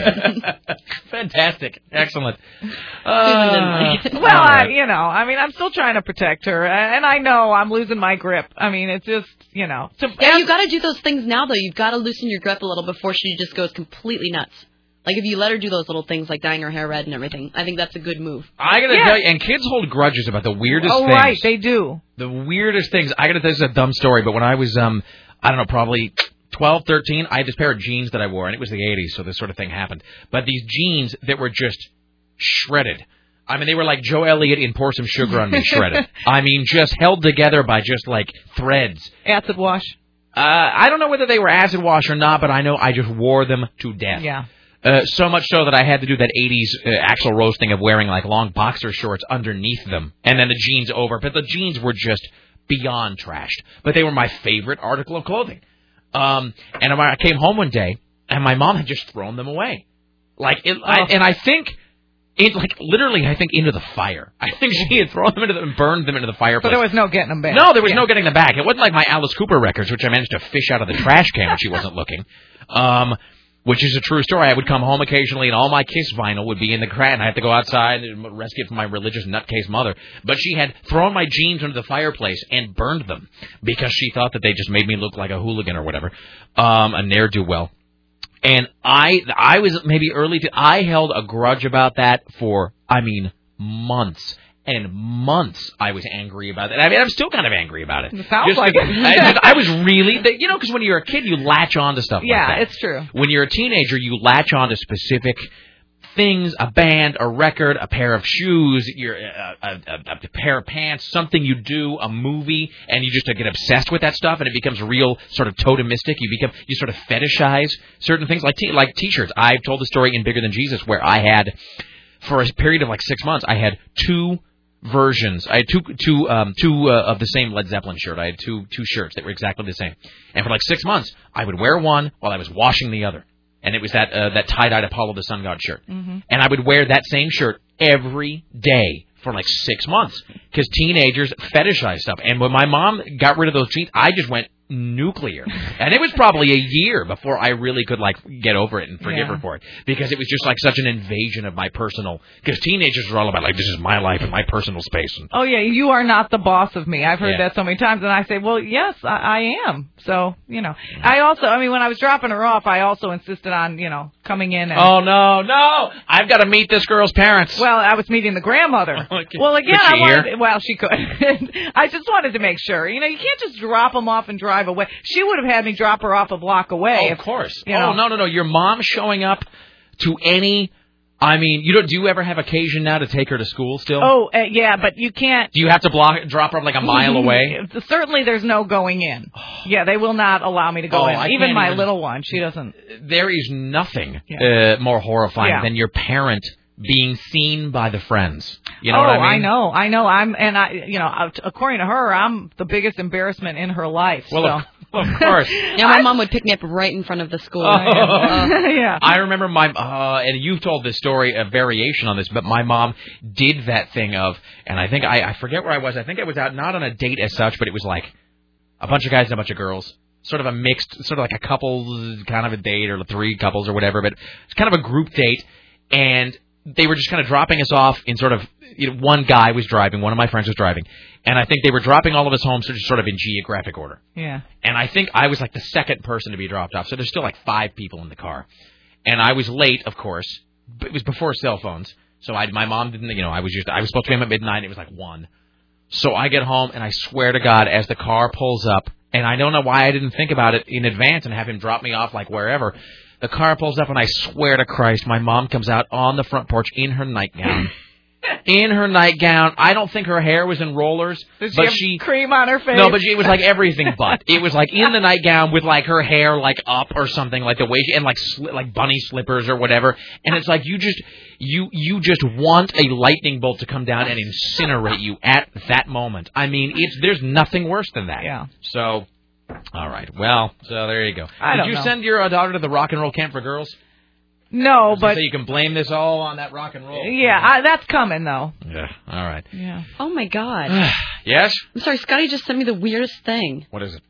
look. Fantastic. Excellent. Uh, well, right. I, you know, I mean, I'm still trying to protect her, and I know I'm losing my grip. I mean, it's just, you know. To, yeah, you got to do those things now, though. You've got to loosen your grip a little before she just goes completely nuts. Like, if you let her do those little things, like dyeing her hair red and everything, I think that's a good move. I gotta yeah. tell you, and kids hold grudges about the weirdest oh, things. Oh, right, they do. The weirdest things. I gotta tell you, this is a dumb story, but when I was, um, I don't know, probably twelve, thirteen, I had this pair of jeans that I wore, and it was the eighties, so this sort of thing happened. But these jeans that were just shredded. I mean, they were like Joe Elliott in Pour Some Sugar on Me shredded. I mean, just held together by just, like, threads. Acid wash? Uh, I don't know whether they were acid wash or not, but I know I just wore them to death. Yeah. Uh, so much so that I had to do that eighties uh, Axl Rose thing of wearing, like, long boxer shorts underneath them, and then the jeans over. But the jeans were just beyond trashed. But they were my favorite article of clothing. Um, and I came home one day, and my mom had just thrown them away. Like, it, oh. I, and I think, it, like, literally, I think, into the fire. I think she had thrown them into the, and burned them into the fireplace. But there was no getting them back. No, there was yeah. no getting them back. It wasn't like my Alice Cooper records, which I managed to fish out of the trash can when she wasn't looking. Um... Which is a true story. I would come home occasionally, and all my Kiss vinyl would be in the crack, and I had to go outside and rescue it from my religious nutcase mother. But she had thrown my jeans into the fireplace and burned them because she thought that they just made me look like a hooligan or whatever, um, a ne'er-do-well. And I, I was maybe early to, I held a grudge about that for, I mean, months. And months I was angry about it. I mean, I'm still kind of angry about it. It sounds just like to, it. I, I was really, you know, because when you're a kid, you latch on to stuff yeah, like that. Yeah, it's true. When you're a teenager, you latch on to specific things, a band, a record, a pair of shoes, your, a, a, a, a pair of pants, something you do, a movie, and you just get obsessed with that stuff, and it becomes real sort of totemistic. You become, you sort of fetishize certain things, like t- like T-shirts. I've told the story in Bigger Than Jesus where I had, for a period of like six months, I had two versions. I had two two um, two uh, of the same Led Zeppelin shirt. I had two two shirts that were exactly the same. And for like six months, I would wear one while I was washing the other. And it was that uh, that tie-dyed Apollo the Sun God shirt. Mm-hmm. And I would wear that same shirt every day for like six months because teenagers fetishize stuff. And when my mom got rid of those jeans, I just went nuclear. And it was probably a year before I really could like get over it and forgive Yeah. her for it because it was just like such an invasion of my personal. Because teenagers are all about like this is my life and my personal space. And, Oh, yeah, you are not the boss of me. I've heard Yeah. that so many times, and I say, well, yes, I, I am. So, you know, I also, I mean, when I was dropping her off, I also insisted on, you know, coming in and... oh no, no! I've got to meet this girl's parents. Well, I was meeting the grandmother. Well, again, Could she I wanted, hear? well, she could. I just wanted to make sure. You know, you can't just drop them off and drive away. She would have had me drop her off a block away. Oh, if- of course. you Oh know. no, no, no! Your mom showing up to any. I mean, you don't. Do you ever have occasion now to take her to school still? Oh, uh, yeah, but you can't. Do you have to block, drop her like a mile away? Certainly, there's no going in. Yeah, they will not allow me to go Oh, in. I Even can't my even- little one, she doesn't. There is nothing Yeah. uh, more horrifying Yeah. than your parent being seen by the friends. You know oh, what I mean? know, I know. I'm, and I, you know, uh, according to her, I'm the biggest embarrassment in her life. Well, so. of, of course. Yeah, my mom would pick me up right in front of the school. Oh. yeah. I remember my, uh, and you've told this story, a variation on this, but my mom did that thing of, and I think, I, I forget where I was, I think I was out, not on a date as such, but it was like a bunch of guys and a bunch of girls, sort of a mixed, sort of like a couples kind of a date, or three couples or whatever, but it's kind of a group date, and they were just kind of dropping us off in sort of, you know, one guy was driving, one of my friends was driving, and I think they were dropping all of us home so just sort of in geographic order. Yeah. And I think I was like the second person to be dropped off. So there's still like five people in the car. And I was late, of course. But it was before cell phones. So I, my mom didn't, you know, I was just, I was supposed to be home at midnight. And it was like one. So I get home and I swear to God, as the car pulls up, and I don't know why I didn't think about it in advance and have him drop me off like wherever. The car pulls up and I swear to Christ, my mom comes out on the front porch in her nightgown. In her nightgown. I don't think her hair was in rollers. Did she but have she cream on her face? No, but she, it was like everything but. It was like in the nightgown with like her hair like up or something, like the way she, and like sli- like bunny slippers or whatever. And it's like you just you you just want a lightning bolt to come down and incinerate you at that moment. I mean, it's there's nothing worse than that. Yeah. So, all right. Well, so there you go. I Did don't you know. send your uh, daughter to the rock and roll camp for girls? No, but So you can blame this all on that rock and roll. yeah, I, that's coming though. Yeah. All right. Yeah. Oh my God. Yes. I'm sorry, Scotty just sent me the weirdest thing. What is it?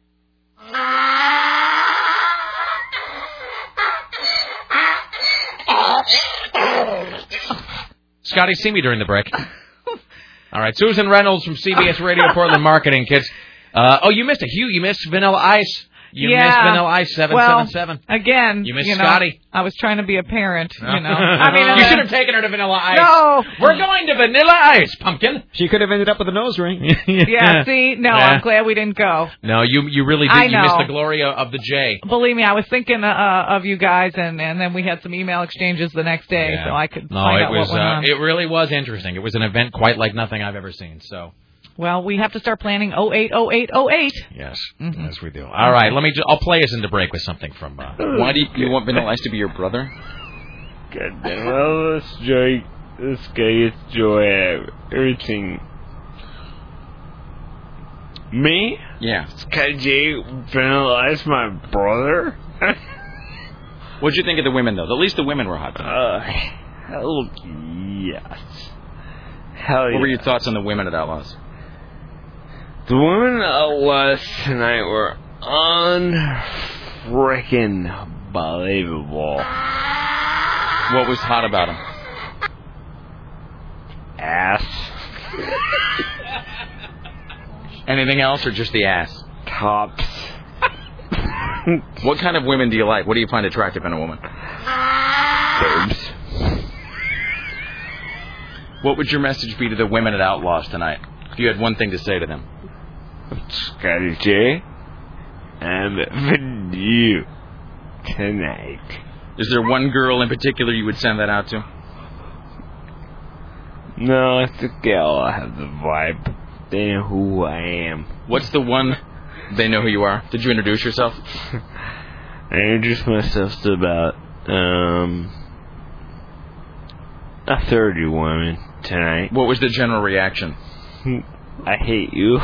Scotty, see me during the break. All right, Susan Reynolds from C B S Radio Portland Marketing, kids. Uh, oh, you missed it. Hugh, you missed Vanilla Ice. You yeah. missed Vanilla Ice seven seven seven. Well, again, You missed know, Scotty. I was trying to be a parent, you know. I mean, you uh, should have taken her to Vanilla Ice. No. We're going to Vanilla Ice, pumpkin. She could have ended up with a nose ring. Yeah, see? No, Yeah. I'm glad we didn't go. No, you you really did. I You missed know. the glory of, of the J. Believe me, I was thinking uh, of you guys, and, and then we had some email exchanges the next day, Yeah. so I could No, find it out was what went uh, on. it really was interesting. It was an event quite like nothing I've ever seen. So. Well, we have to start planning oh eight oh eight oh eight. Yes, Mm-hmm. yes, we do. All right, let me. Ju- I'll play us into break with something from. Uh, Why do you, you want Vanilla Ice to be your brother? God damn, well, this joy, this guy gets joy out of everything. Me? Yeah. Scotty J, Vanilla Ice, my brother? What'd you think of the women, though? At least the women were hot. Uh, hell yes. Hell What were yeah. your thoughts on the women at Outlaws? The women Outlaws tonight were unfreaking believable. What was hot about them? Ass. Anything else, or just the ass? Tops. What kind of women do you like? What do you find attractive in a woman? Boobs. What would your message be to the women at Outlaws tonight? If you had one thing to say to them. Scotty J, I'm with you tonight. Is there one girl in particular you would send that out to? No, it's the gal. I have the vibe. They know who I am. What's the one they know who you are? Did you introduce yourself? I introduced myself to about, um... a third woman tonight. What was the general reaction? I hate you.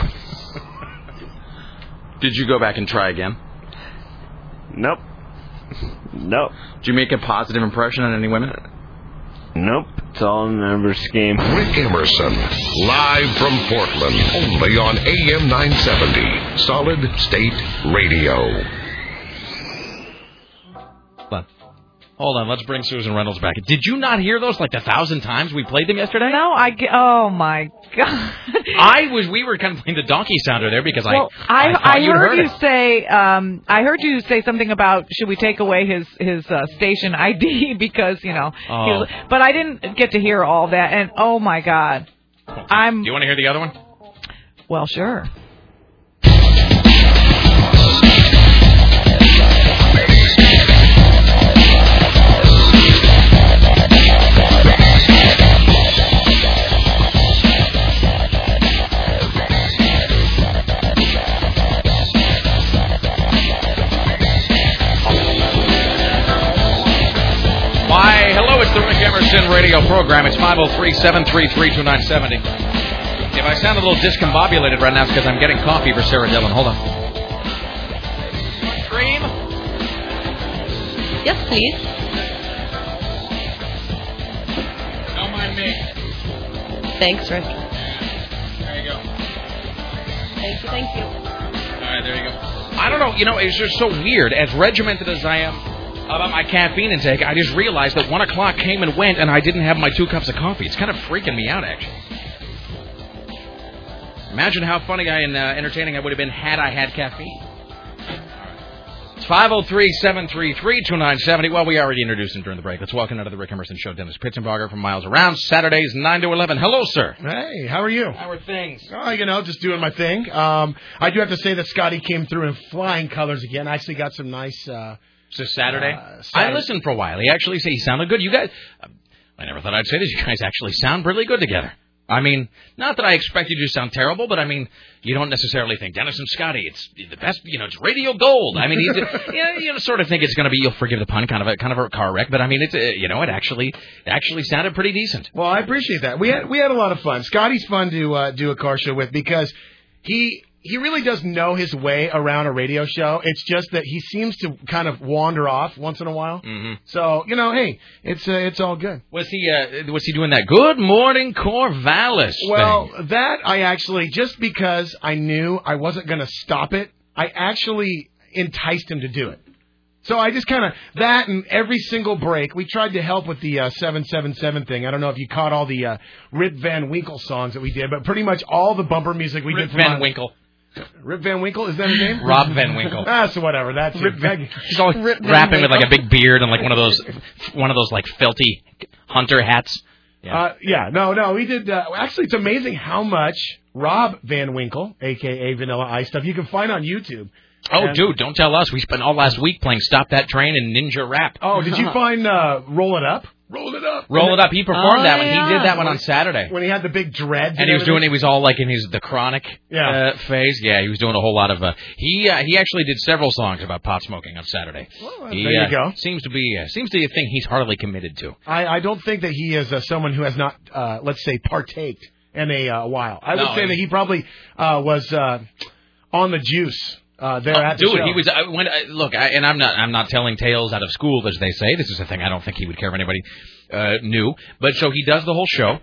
Did you go back and try again? Nope. Nope. Did you make a positive impression on any women? Nope. It's all a numbers game. Rick Emerson, live from Portland, only on A M nine seventy, Solid State Radio. Hold on, let's bring Susan Reynolds back. Did you not hear those like the thousand times we played them yesterday? No, I ge- oh my god. I was we were kind of playing the donkey sounder there because well, I I, I, I you'd heard, heard you it. say um I heard you say something about should we take away his his uh, station I D because you know Oh. he was, but I didn't get to hear all that and oh my god. I'm Do you want to hear the other one? Well, sure. Why, hello, it's the Rick Emerson radio program. It's five oh three, seven three three, two nine seven oh. If I sound a little discombobulated right now, it's because I'm getting coffee for Sarah Dillon. Hold on. Cream? Yes, please. Don't mind me. Thanks, Rick. There you go. Thank you, thank you. All right, there you go. I don't know, you know, it's just so weird. As regimented as I am about my caffeine intake, I just realized that one o'clock came and went, and I didn't have my two cups of coffee. It's kind of freaking me out, actually. Imagine how funny and uh, entertaining I would have been had I had caffeine. It's five oh three, seven three three, two nine seven oh. Well, we already introduced him during the break. Let's welcome out of the Rick Emerson Show, Dennis Pitzenbarger from Miles Around, Saturdays nine to eleven. Hello, sir. Hey, how are you? How are things? Oh, you know, just doing my thing. Um, I do have to say that Scotty came through in flying colors again. I actually got some nice... Uh, So Saturday? Uh, Saturday. I listened for a while. He actually said he sounded good. You guys, I never thought I'd say this. You guys actually sound really good together. I mean, not that I expect you to sound terrible, but I mean, you don't necessarily think Dennis and Scotty. It's the best, you know. It's radio gold. I mean, he's, you know, you sort of think it's going to be. You'll forgive the pun, kind of a kind of a car wreck, but I mean, it's uh, you know, it actually it actually sounded pretty decent. Well, I appreciate that. We had we had a lot of fun. Scotty's fun to uh, do a car show with because he. He really does know his way around a radio show. It's just that he seems to kind of wander off once in a while. Mm-hmm. So, you know, hey, it's uh, it's all good. Was he uh, was he doing that Good Morning Corvallis Well, thing? that I actually, just because I knew I wasn't going to stop it, I actually enticed him to do it. So I just kind of, that and every single break, we tried to help with the uh, seven seven seven thing. I don't know if you caught all the uh, Rip Van Winkle songs that we did, but pretty much all the bumper music we Rip did. From Van our, Winkle. Rip Van Winkle? Is that his name? Rob Van Winkle. Ah, so whatever. That's Rip it. Van, he's always Rip Van rapping with like a Winkle. big beard and like one of those, one of those like felty hunter hats. Yeah. Uh, yeah, no, no, we did. Uh, actually, it's amazing how much Rob Van Winkle, a k a. Vanilla Ice stuff, you can find on YouTube. Oh, And- dude, don't tell us. We spent all last week playing Stop That Train and Ninja Rap. Oh, did you find uh, Roll It Up? Roll It Up. Roll It Up. He performed Oh, that one. yeah. He did that one on Saturday. When he had the big dreads. And he was doing, he was all like in his, the chronic Yeah. uh, phase. Yeah, he was doing a whole lot of, uh, he uh, he actually did several songs about pot smoking on Saturday. Well, he, there you uh, go. Seems to be, uh, seems to be a thing he's heartily committed to. I, I don't think that he is uh, someone who has not, uh, let's say, partaked in a uh, while. I would No, say I- that he probably uh, was uh, on the juice uh, there Oh, at the dude, show. he was. Uh, when, uh, look, I, and I'm not. I'm not telling tales out of school, as they say. This is a thing I don't think he would care if anybody uh, knew. But so he does the whole show,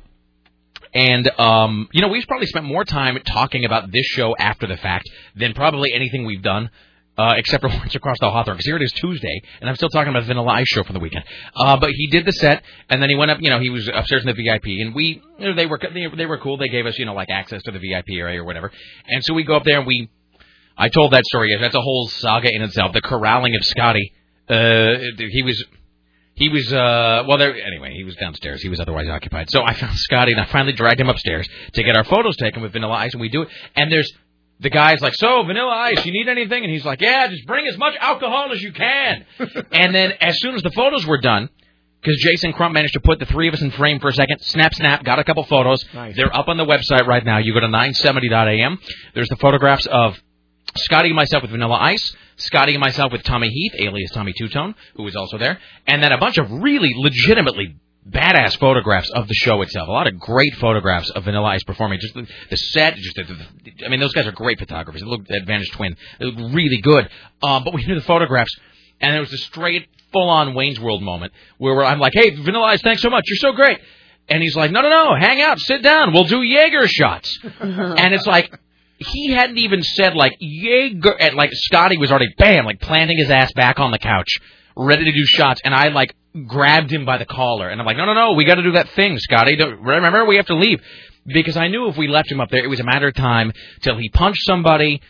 and um, you know, we've probably spent more time talking about this show after the fact than probably anything we've done. Uh, except for once across the Hawthorne, because here it is Tuesday, and I'm still talking about the Vanilla Ice show from the weekend. Uh, but he did the set, and then he went up. You know, he was upstairs in the V I P, and we, you know, they were they, they were cool. They gave us, you know, like access to the V I P area or whatever. And so we go up there, and we. I told that story. That's a whole saga in itself. The corralling of Scotty. Uh, he was, he was. Uh, well, there. Anyway, he was downstairs. He was otherwise occupied. So I found Scotty, and I finally dragged him upstairs to get our photos taken with Vanilla Ice, and we do it. And there's the guy's like, "So Vanilla Ice, you need anything?" And he's like, "Yeah, just bring as much alcohol as you can." And then as soon as the photos were done. Because Jason Crump managed to put the three of us in frame for a second. Snap, snap, got a couple photos. Nice. They're up on the website right now. You go to nine seventy dot a m. There's the photographs of Scotty and myself with Vanilla Ice, Scotty and myself with Tommy Heath, alias Tommy Two-Tone, who was also there, and then a bunch of really legitimately badass photographs of the show itself. A lot of great photographs of Vanilla Ice performing. Just the, the set, just the, the, I mean, those guys are great photographers. They look at Vantage Twin. They look really good. Um, but we knew the photographs, and there was a straight, full-on Wayne's World moment where I'm like, hey, Vanilla Ice, thanks so much. You're so great. And he's like, no, no, no, hang out, sit down. We'll do Jaeger shots. And it's like, he hadn't even said, like, Jaeger, and, like, Scotty was already, bam, like, planting his ass back on the couch, ready to do shots, and I, like, grabbed him by the collar, and I'm like, no, no, no, we got to do that thing, Scotty. Don't, remember, we have to leave. Because I knew if we left him up there, it was a matter of time till he punched somebody,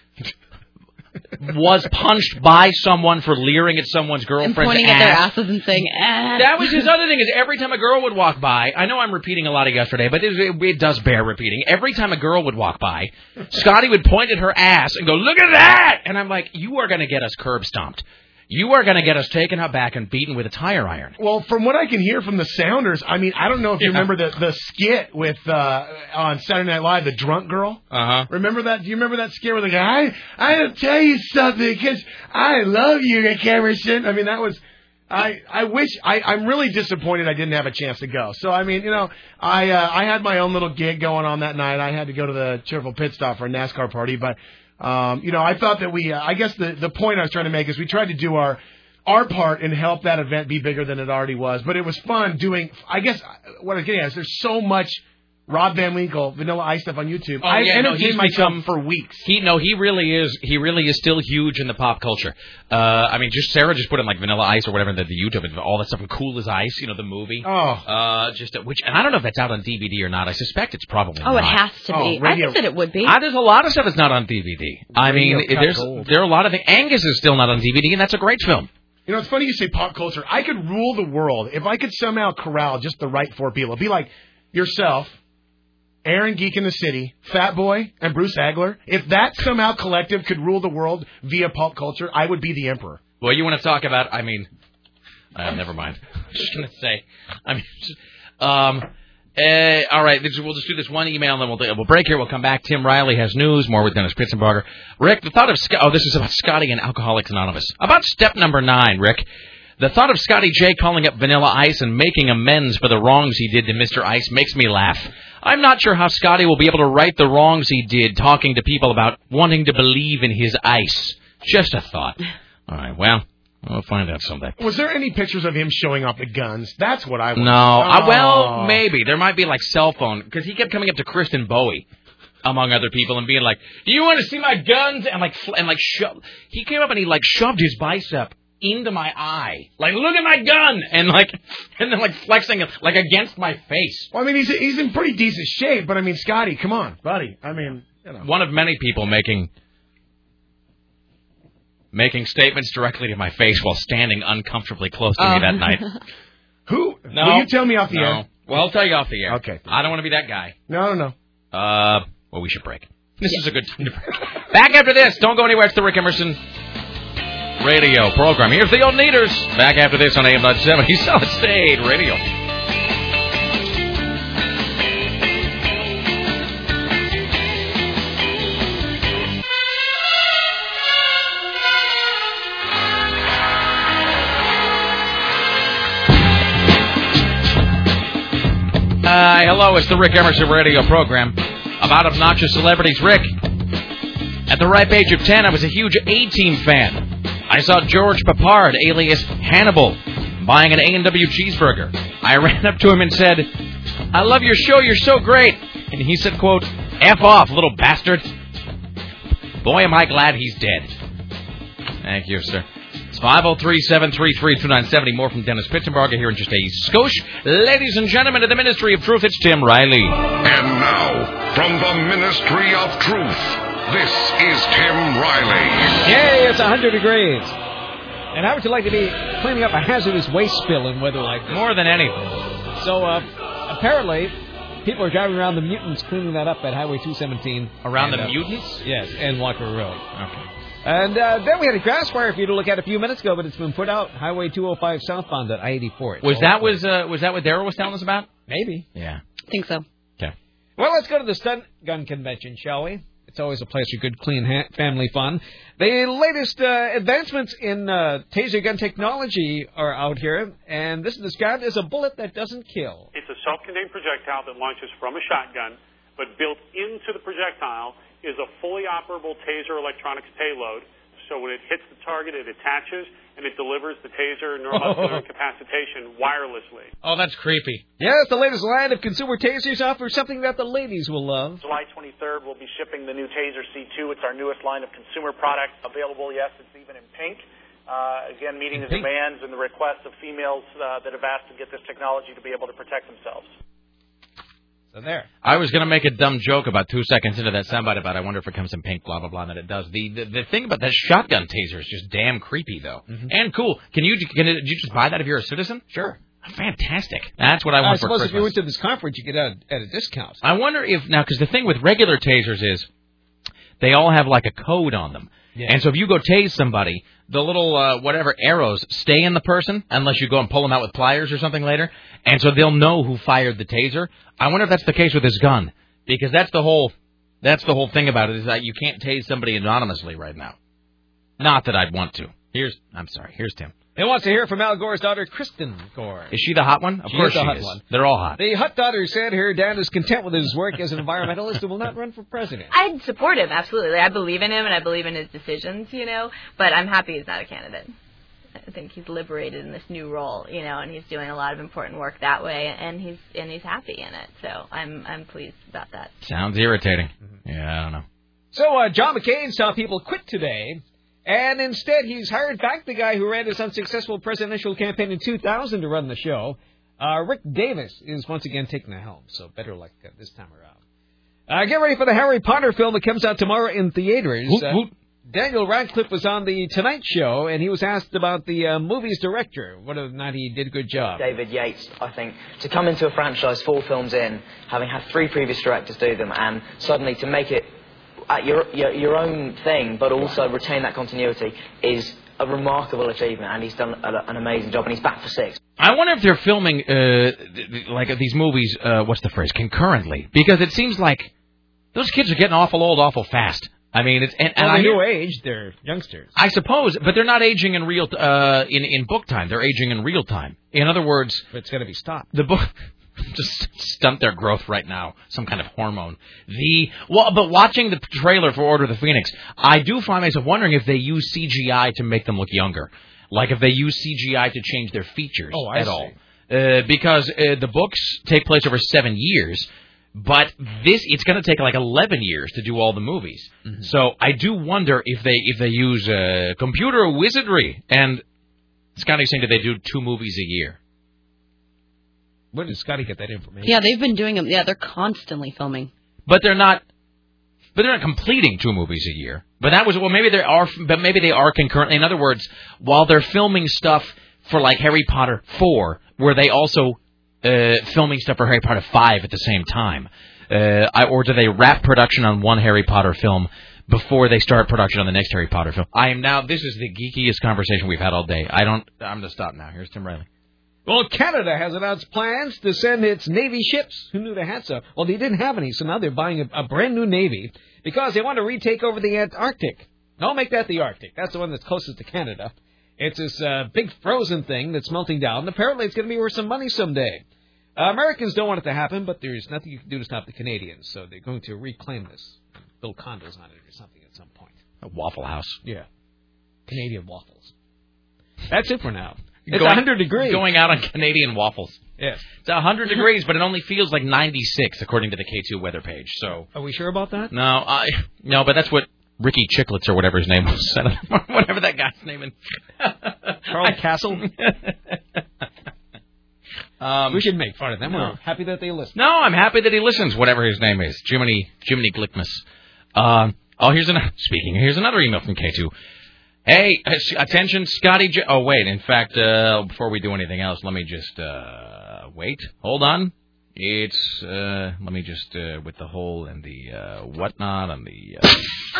was punched by someone for leering at someone's girlfriend's and pointing ass. at their asses and saying, ah. That was his other thing, is every time a girl would walk by, I know I'm repeating a lot of yesterday, but it, it, it does bear repeating. Every time a girl would walk by, Scotty would point at her ass and go, look at that! And I'm like, you are going to get us curb stomped. You are going to get us taken out back and beaten with a tire iron. Well, from what I can hear from the Sounders, I mean, I don't know if you Yeah. remember the the skit with uh, on Saturday Night Live, the drunk girl. Uh-huh. Remember that? Do you remember that skit where the guy, I, I'll tell you something, because I love you, Rick Emerson. I mean, that was, I I wish, I, I'm really disappointed I didn't have a chance to go. So, I mean, you know, I uh, I had my own little gig going on that night. I had to go to the Cheerful Pit Stop for a NASCAR party, but, um, you know, I thought that we, uh, I guess the, the point I was trying to make is we tried to do our, our part and help that event be bigger than it already was. But it was fun doing, I guess, what I was getting at is there's so much Rob Van Winkle, Vanilla Ice stuff on YouTube. Oh, I've yeah, no, entertained he's myself become- for weeks. He no, he really is. He really is still huge in the pop culture. Uh, I mean, just Sarah just put in like Vanilla Ice or whatever the, the YouTube and all that stuff. And Cool as Ice, you know, the movie. Oh, uh, just uh, which, and I don't know if that's out on D V D or not. I suspect it's probably. Oh, not. it has to be. I think that it would be. Ah, there's a lot of stuff that's not on D V D. I Radio mean, cut there's gold. there are a lot of things. Angus is still not on D V D, and that's a great film. You know, it's funny you say pop culture. I could rule the world if I could somehow corral just the right four people. It'd be like yourself, Aaron Geek in the City, Fat Boy, and Bruce Agler. If that somehow collective could rule the world via pop culture, I would be the emperor. Well, you want to talk about? I mean, uh, never mind. I'm just gonna say. I mean, just, um. Uh, all right, this, we'll just do this one email, and then we'll we'll break here. We'll come back. Tim Riley has news. More with Dennis Pitzenbarger. Rick, the thought of Sc- oh, this is about Scotty and Alcoholics Anonymous. About step number nine, Rick. The thought of Scotty J calling up Vanilla Ice and making amends for the wrongs he did to Mister Ice makes me laugh. I'm not sure how Scotty will be able to right the wrongs he did, talking to people about wanting to believe in his ice. Just a thought. All right, well. We'll find out someday. Was there any pictures of him showing off the guns? That's what I want. No. Oh. Uh, well, maybe. There might be, like, cell phone. Because he kept coming up to Kristen Bowie, among other people, and being like, do you want to see my guns? And, like, fl- and like sho- he came up and he, like, shoved his bicep into my eye. Like, look at my gun! And, like, and then, like, flexing it, like, against my face. Well, I mean, he's he's in pretty decent shape, but, I mean, Scotty, come on, buddy. I mean, you know. One of many people making... making statements directly to my face while standing uncomfortably close to Um, me that night. Who? No. Will you tell me off the no. air? Well, I'll tell you off the air. Okay. I don't want to be that guy. No, no, no. Uh, well, we should break. This is a good time to break. Back after this. Don't go anywhere. It's the Rick Emerson radio program. Here's the old Neaters. Back after this on A M nine seventy Solid State Radio. Hi, hello, it's the Rick Emerson radio program about obnoxious celebrities. Rick, at the ripe age of ten, I was a huge A-Team fan. I saw George Papard, alias Hannibal, buying an A and W cheeseburger. I ran up to him and said, I love your show, you're so great. And he said, quote, F off, little bastard. Boy, am I glad he's dead. Thank you, sir. It's five oh three, seven three three, two nine seven oh. More from Dennis Pitzenbarger here in just a skosh. Ladies and gentlemen of the Ministry of Truth, it's Tim Riley. And now, from the Ministry of Truth, this is Tim Riley. Yay, it's one hundred degrees. And how would you like to be cleaning up a hazardous waste spill in weather like this? More than anything. So, uh, apparently, people are driving around the mutants cleaning that up at Highway two seventeen. Around and, the uh, mutants? Yes, and Walker Road. Okay. And uh, then we had a grass fire for you to look at a few minutes ago, but it's been put out. Highway two oh five southbound at I eighty-four. Was that was uh, was that what Darryl was telling us about? Maybe. Yeah. I think so. Okay. Well, let's go to the Stun Gun Convention, shall we? It's It's always a place for good, clean ha- family fun. The latest uh, advancements in uh, taser gun technology are out here, and this is described as a bullet that doesn't kill. It's a self-contained projectile that launches from a shotgun, but built into the projectile is a fully operable taser electronics payload. So when it hits the target, it attaches, and it delivers the taser neuromuscular incapacitation wirelessly. Oh, that's creepy. Yes, the latest line of consumer tasers offers something that the ladies will love. July twenty-third, we'll be shipping the new Taser C two. It's our newest line of consumer product. Available, yes, it's even in pink. Uh, again, meeting the demands and the requests of females uh, that have asked to get this technology to be able to protect themselves. So there. I was going to make a dumb joke about two seconds into that soundbite about I wonder if it comes in pink, blah, blah, blah, and that it does. The the, the thing about that shotgun taser is just damn creepy, though. Mm-hmm. And cool. Can you can it, you just buy that if you're a citizen? Sure. Fantastic. That's what I want I for suppose Christmas. if you went to this conference, you get it at a discount. I wonder if, now, because the thing with regular tasers is they all have like a code on them. Yeah. And so if you go tase somebody, the little, uh, whatever, arrows stay in the person unless you go and pull them out with pliers or something later. And so they'll know who fired the taser. I wonder if that's the case with this gun. Because that's the whole, that's the whole thing about it, is that you can't tase somebody anonymously right now. Not that I'd want to. Here's, I'm sorry, here's Tim. They want to hear from Al Gore's daughter, Kristen Gore. Is she the hot one? Of she course is the she hot is. One. They're all hot. The hot daughter said her dad is content with his work as an environmentalist and will not run for president. I'd support him, absolutely. I believe in him, and I believe in his decisions, you know, but I'm happy he's not a candidate. I think he's liberated in this new role, you know, and he's doing a lot of important work that way, and he's and he's happy in it. So I'm I'm pleased about that. Sounds irritating. Mm-hmm. Yeah, I don't know. So uh, John McCain saw people quit today. And instead, he's hired back the guy who ran his unsuccessful presidential campaign in two thousand to run the show. Uh, Rick Davis is once again taking the helm, so better luck uh, this time around. Uh, get ready for the Harry Potter film that comes out tomorrow in theaters. Whoop, uh, whoop. Daniel Radcliffe was on the Tonight Show, and he was asked about the uh, movie's director, whether or not he did a good job. David Yates, I think, to come into a franchise four films in, having had three previous directors do them, and suddenly to make it at your, your your own thing, but also retain that continuity, is a remarkable achievement, and he's done a, an amazing job, and he's back for six. I wonder if they're filming uh, like these movies. Uh, what's the phrase? Concurrently, because it seems like those kids are getting awful old, awful fast. I mean, it's and, and well, I they hear, do age. They're youngsters, I suppose, but they're not aging in real uh, in in book time. They're aging in real time. In other words, but it's going to be stopped. The book. Just stunt their growth right now. Some kind of hormone. The well, but watching the trailer for Order of the Phoenix, I do find myself wondering if they use C G I to make them look younger. Like if they use C G I to change their features oh, I at see. all. Uh, because uh, the books take place over seven years, but this it's going to take like eleven years to do all the movies. Mm-hmm. So I do wonder if they if they use uh, computer wizardry. And Scotty's saying that they do two movies a year. Where did Scotty get that information? Yeah, they've been doing them. Yeah, they're constantly filming. But they're not. But they're not completing two movies a year. But that was well, maybe they are. But maybe they are concurrently. In other words, while they're filming stuff for like Harry Potter four, were they also uh, filming stuff for Harry Potter five at the same time, uh, I, or do they wrap production on one Harry Potter film before they start production on the next Harry Potter film? I am now. This is the geekiest conversation we've had all day. I don't. I'm going to stop now. Here's Tim Riley. Well, Canada has announced plans to send its Navy ships. Who knew they had so? Well, they didn't have any, so now they're buying a, a brand new Navy because they want to retake over the Antarctic. Don't make that the Arctic. That's the one that's closest to Canada. It's this uh, big frozen thing that's melting down. And apparently, it's going to be worth some money someday. Uh, Americans don't want it to happen, but there's nothing you can do to stop the Canadians, so they're going to reclaim this. Build condos on it or something at some point. A Waffle House. Yeah. Canadian waffles. That's it for now. It's going, one hundred degrees. Going out on Canadian waffles. Yes. It's one hundred degrees, but it only feels like ninety-six, according to the K two weather page. So. Are we sure about that? No, I no, but that's what Ricky Chicklets or whatever his name was said. Whatever that guy's name is. Charles Castle? um, we should make fun of them. No. We're happy that they listen. No, I'm happy that he listens, whatever his name is. Jiminy, Jiminy Glickmus. Um, oh, here's another, speaking, here's another email from K two. Hey, attention, Scotty J... Oh, wait, in fact, uh, before we do anything else, let me just, uh, wait, hold on. It's, uh, let me just, uh, with the whole and the, uh, whatnot and the, uh...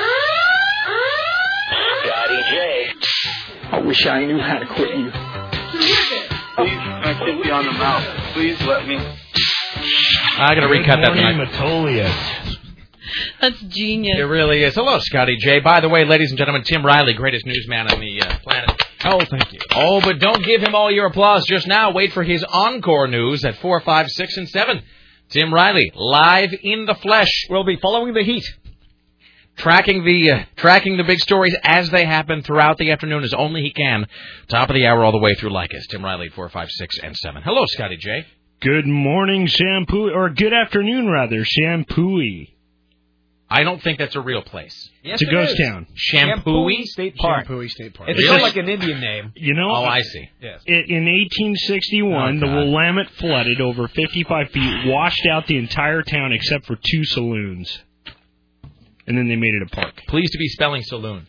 Scotty J. I wish I knew how to quit you. Please, I kiss you on the mouth. Please let me. I gotta recut that tonight. Metolius. That's genius. It really is. Hello, Scotty J. By the way, ladies and gentlemen, Tim Riley, greatest newsman on the uh, planet. Oh, thank you. Oh, but don't give him all your applause just now. Wait for his encore news at four, five, six, and seven. Tim Riley, live in the flesh. We'll be following the heat. Tracking the uh, tracking the big stories as they happen throughout the afternoon as only he can. Top of the hour all the way through like us. Tim Riley, four, five, six, and seven. Hello, Scotty J. Good morning, shampoo, or good afternoon, rather, Shampooey. I don't think that's a real place. Yes, it's a it ghost is. town. Shampooey State Park. Shampooey State Park. It's Really? kind of like an Indian name. You know, Oh, I see. Yes. it, in eighteen sixty-one, Oh, the God. Willamette flooded over fifty-five feet, washed out the entire town except for two saloons. And then they made it a park. Pleased to be spelling saloon.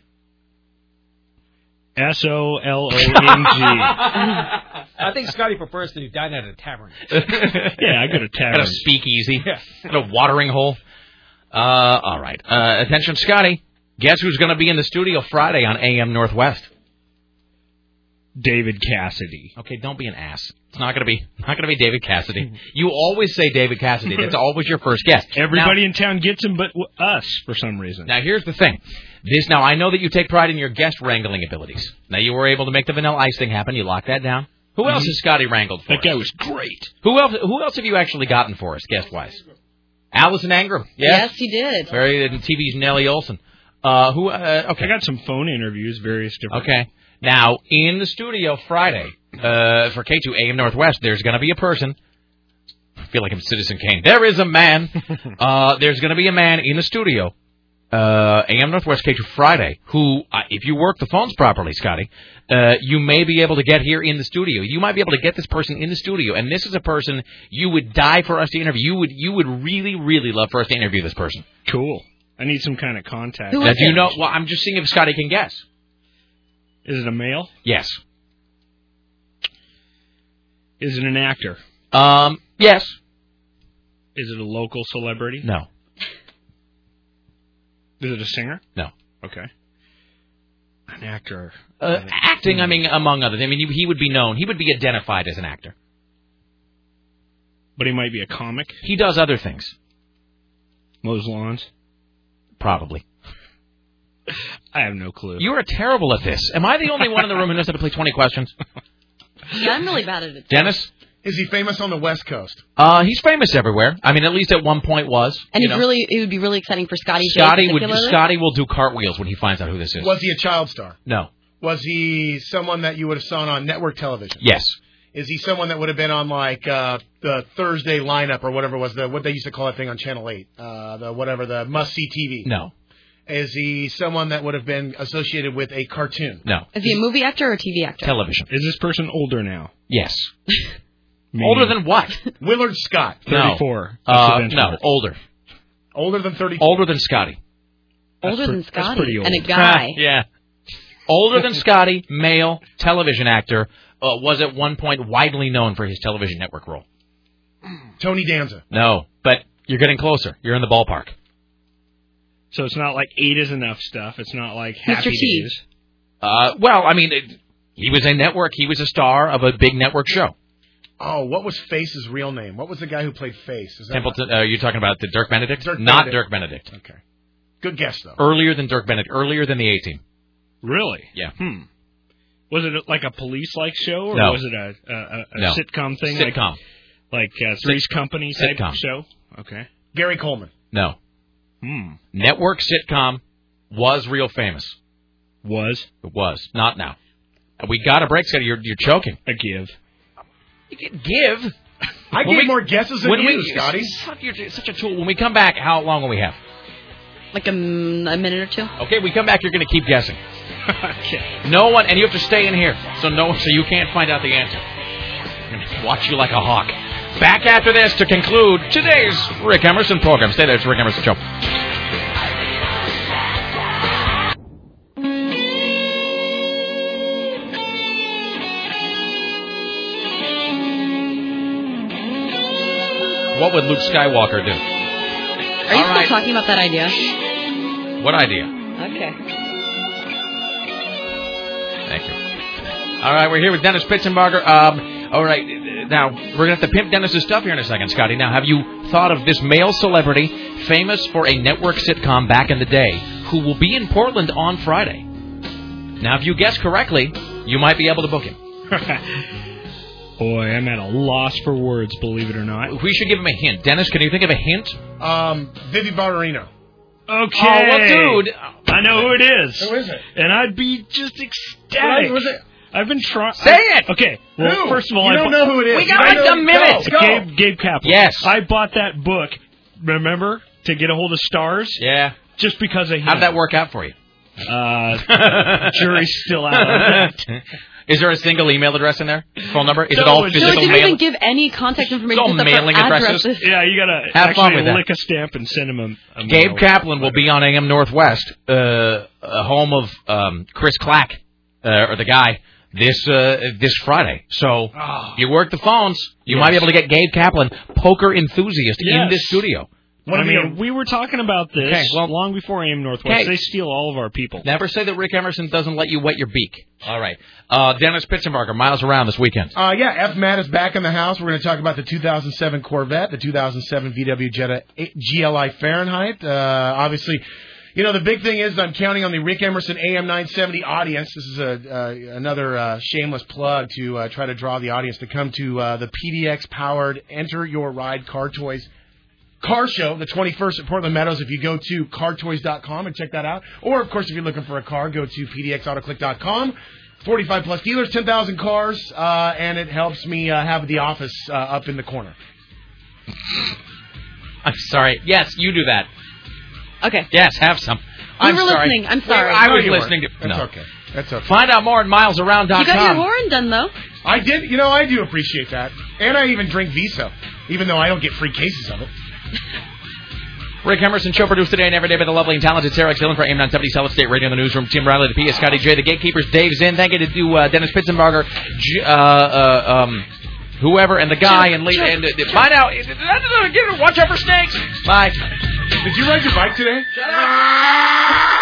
S O L O N G. I think Scotty prefers to dine at a tavern. Yeah, I go to At tavern. a speakeasy. Yeah. At a watering hole. Uh, all right. Uh, attention, Scotty. Guess who's going to be in the studio Friday on A M Northwest? David Cassidy. Okay, don't be an ass. It's not going to be not going to be David Cassidy. You always say David Cassidy. That's always your first guess. Everybody Now, in town gets him, but w- us for some reason. now here's the thing. This now I know that you take pride in your guest wrangling abilities. Now you were able to make the Vanilla Ice thing happen. You locked that down. Who else has Scotty wrangled for That guy us? was great. Who else? Who else have you actually gotten for us, guest wise? Allison Angram. Yes, Yes, he did. Very in T V's Nellie Olson. Uh, who? Uh, okay. I got some phone interviews, various different. Okay. Now, in the studio Friday, uh, for K two A M Northwest, there's going to be a person. I feel like I'm Citizen Kane. There is a man. uh, there's going to be a man in the studio, uh, A M Northwest K two Friday, who, uh, if you work the phones properly, Scotty, uh, you may be able to get here in the studio. You might be able to get this person in the studio, and this is a person you would die for us to interview. You would, you would really, really love for us to interview this person. Cool. I need some kind of contact. Now, do you know? Well, I'm just seeing if Scotty can guess. Is it a male? Yes. Is it an actor? Um. Yes. Is it a local celebrity? No. Is it a singer? No. Okay. An actor. Uh, acting, I mean, among others. I mean, he would be known. He would be identified as an actor. But he might be a comic. He does other things. Mows lawns. Probably. I have no clue. You are terrible at this. Am I the only one in the room who knows how to play twenty questions? Yeah, I'm really bad at it. Dennis? Is he famous on the West Coast? Uh, he's famous everywhere. I mean, at least at one point was. And you it's know. really, it would be really exciting for Scotty J. Scotty would. particularly. Scotty will do cartwheels when he finds out who this is. Was he a child star? No. Was he someone that you would have seen on network television? Yes. Is he someone that would have been on like uh, the Thursday lineup or whatever it was the what they used to call that thing on Channel eight, uh, the whatever the must see T V? No. Is he someone that would have been associated with a cartoon? No. Is he a movie actor or a T V actor? Television. Is this person older now? Yes. Older than what? Willard Scott. thirty-four. No. Uh, no. Older. Older than thirty-four. Older than Scotty. Older pre- than that's Scotty pretty old. and a guy. Yeah. Older than Scotty, male, television actor, uh, was at one point widely known for his television network role. Tony Danza. No, but you're getting closer. You're in the ballpark. So it's not like eight is enough stuff. It's not like Happy Mister T. Days. Uh, well, I mean, it, he was a network. He was a star of a big network show. Oh, what was Face's real name? What was the guy who played Face? Is that Templeton. Uh, you're talking about the Dirk Benedict? Dirk Not Benedict. Dirk Benedict. Okay. Good guess though. Earlier than Dirk Benedict. Earlier than the A-Team. Really? Yeah. Hmm. Was it like a police-like show, or No. was it a, a, a, a No. sitcom thing? Sitcom. Like, like uh, Three's Company type Sitcom. show? Okay. Gary Coleman. No. Hmm. Network sitcom was real famous. Was? It was. Not now. We got a break, Scotty. You're, you're choking. A give. You can give. I When gave we- more guesses than when you, we, Scotty. Fuck, You're such a tool. When we come back, how long will we have? Like a, m- a minute or two. Okay, we come back. You're going to keep guessing. Okay. No one, and you have to stay in here, so no, so you can't find out the answer. I'm going to watch you like a hawk. Back after this to conclude today's Rick Emerson program. Stay there. It's Rick Emerson Show. What would Luke Skywalker do? Are you still talking about that idea? What idea? Okay. Thank you. All right, we're here with Dennis Pitzenbarger. Um, all right, Now, we're going to have to pimp Dennis's stuff here in a second, Scotty. Now, have you thought of this male celebrity famous for a network sitcom back in the day who will be in Portland on Friday? Now, if you guess correctly, you might be able to book him. Boy, I'm at a loss for words, believe it or not. We should give him a hint. Dennis, can you think of a hint? Um, Vivi Barbarino. Okay. Oh, well, dude. I know who it is. Who is it? And I'd be just ecstatic. Who is it? I've been trying. Say it! Okay. Well, Who? first of all, you I don't bu- know who it is. We got You like know- a minute. Go, go. Gabe, Gabe Kaplan. Yes. I bought that book, remember, to get a hold of Stars? Yeah. Just because of him. How did that work out for you? Uh, jury's still out on that. Is there a single email address in there? Phone number? Is No, it all it's- No, it physical didn't mail? even give any contact information. It's all just mailing for addresses. addresses. Yeah, you gotta Have fun actually with that. lick a stamp and send him a, a Gabe mail. Kaplan will be on A M Northwest, uh, uh, home of um, Chris Clack, uh, or the guy, this uh, this Friday. So Oh. you work the phones, you Yes. might be able to get Gabe Kaplan, poker enthusiast, in Yes. this studio. I mean, we were talking about this Okay, well- long before A M Northwest. Okay. They steal all of our people. Never say that Rick Emerson doesn't let you wet your beak. All right. Uh, Dennis Pitzenbarger, miles around this weekend. Uh, yeah, F. Matt is back in the house. We're going to talk about the two thousand seven Corvette, the two thousand seven V W Jetta G L I Fahrenheit. Uh, obviously, you know, the big thing is I'm counting on the Rick Emerson A M nine seventy audience. This is a uh, another uh, shameless plug to uh, try to draw the audience to come to uh, the P D X-powered Enter Your Ride Car Toys Car Show, the twenty-first at Portland Meadows. If you go to car toys dot com and check that out. Or, of course, if you're looking for a car, go to P D X auto click dot com. forty-five plus dealers, ten thousand cars, uh, and it helps me uh, have the office uh, up in the corner. I'm sorry. Yes, you do that. Okay. Yes, have some. We I'm were sorry. listening. I'm sorry. I No, was you weren't. listening to... That's no. okay. That's okay. Find out more at miles around dot com. You got your horn done, though. I did. You know, I do appreciate that. And I even drink Viso, even though I don't get free cases of it. Rick Emerson, show produced today and every day by the lovely and talented Sarah X. Dillon for A M nine seventy Solid State Radio in the newsroom. Tim Riley, the P S. Scotty J, the gatekeepers, Dave Zinn. Thank you to do, uh, Dennis Pitzenbarger, J- uh, uh, um, whoever, and the guy, and, lead, and uh, find out. Watch out for snakes. Bye. Did you ride your bike today? Shut up.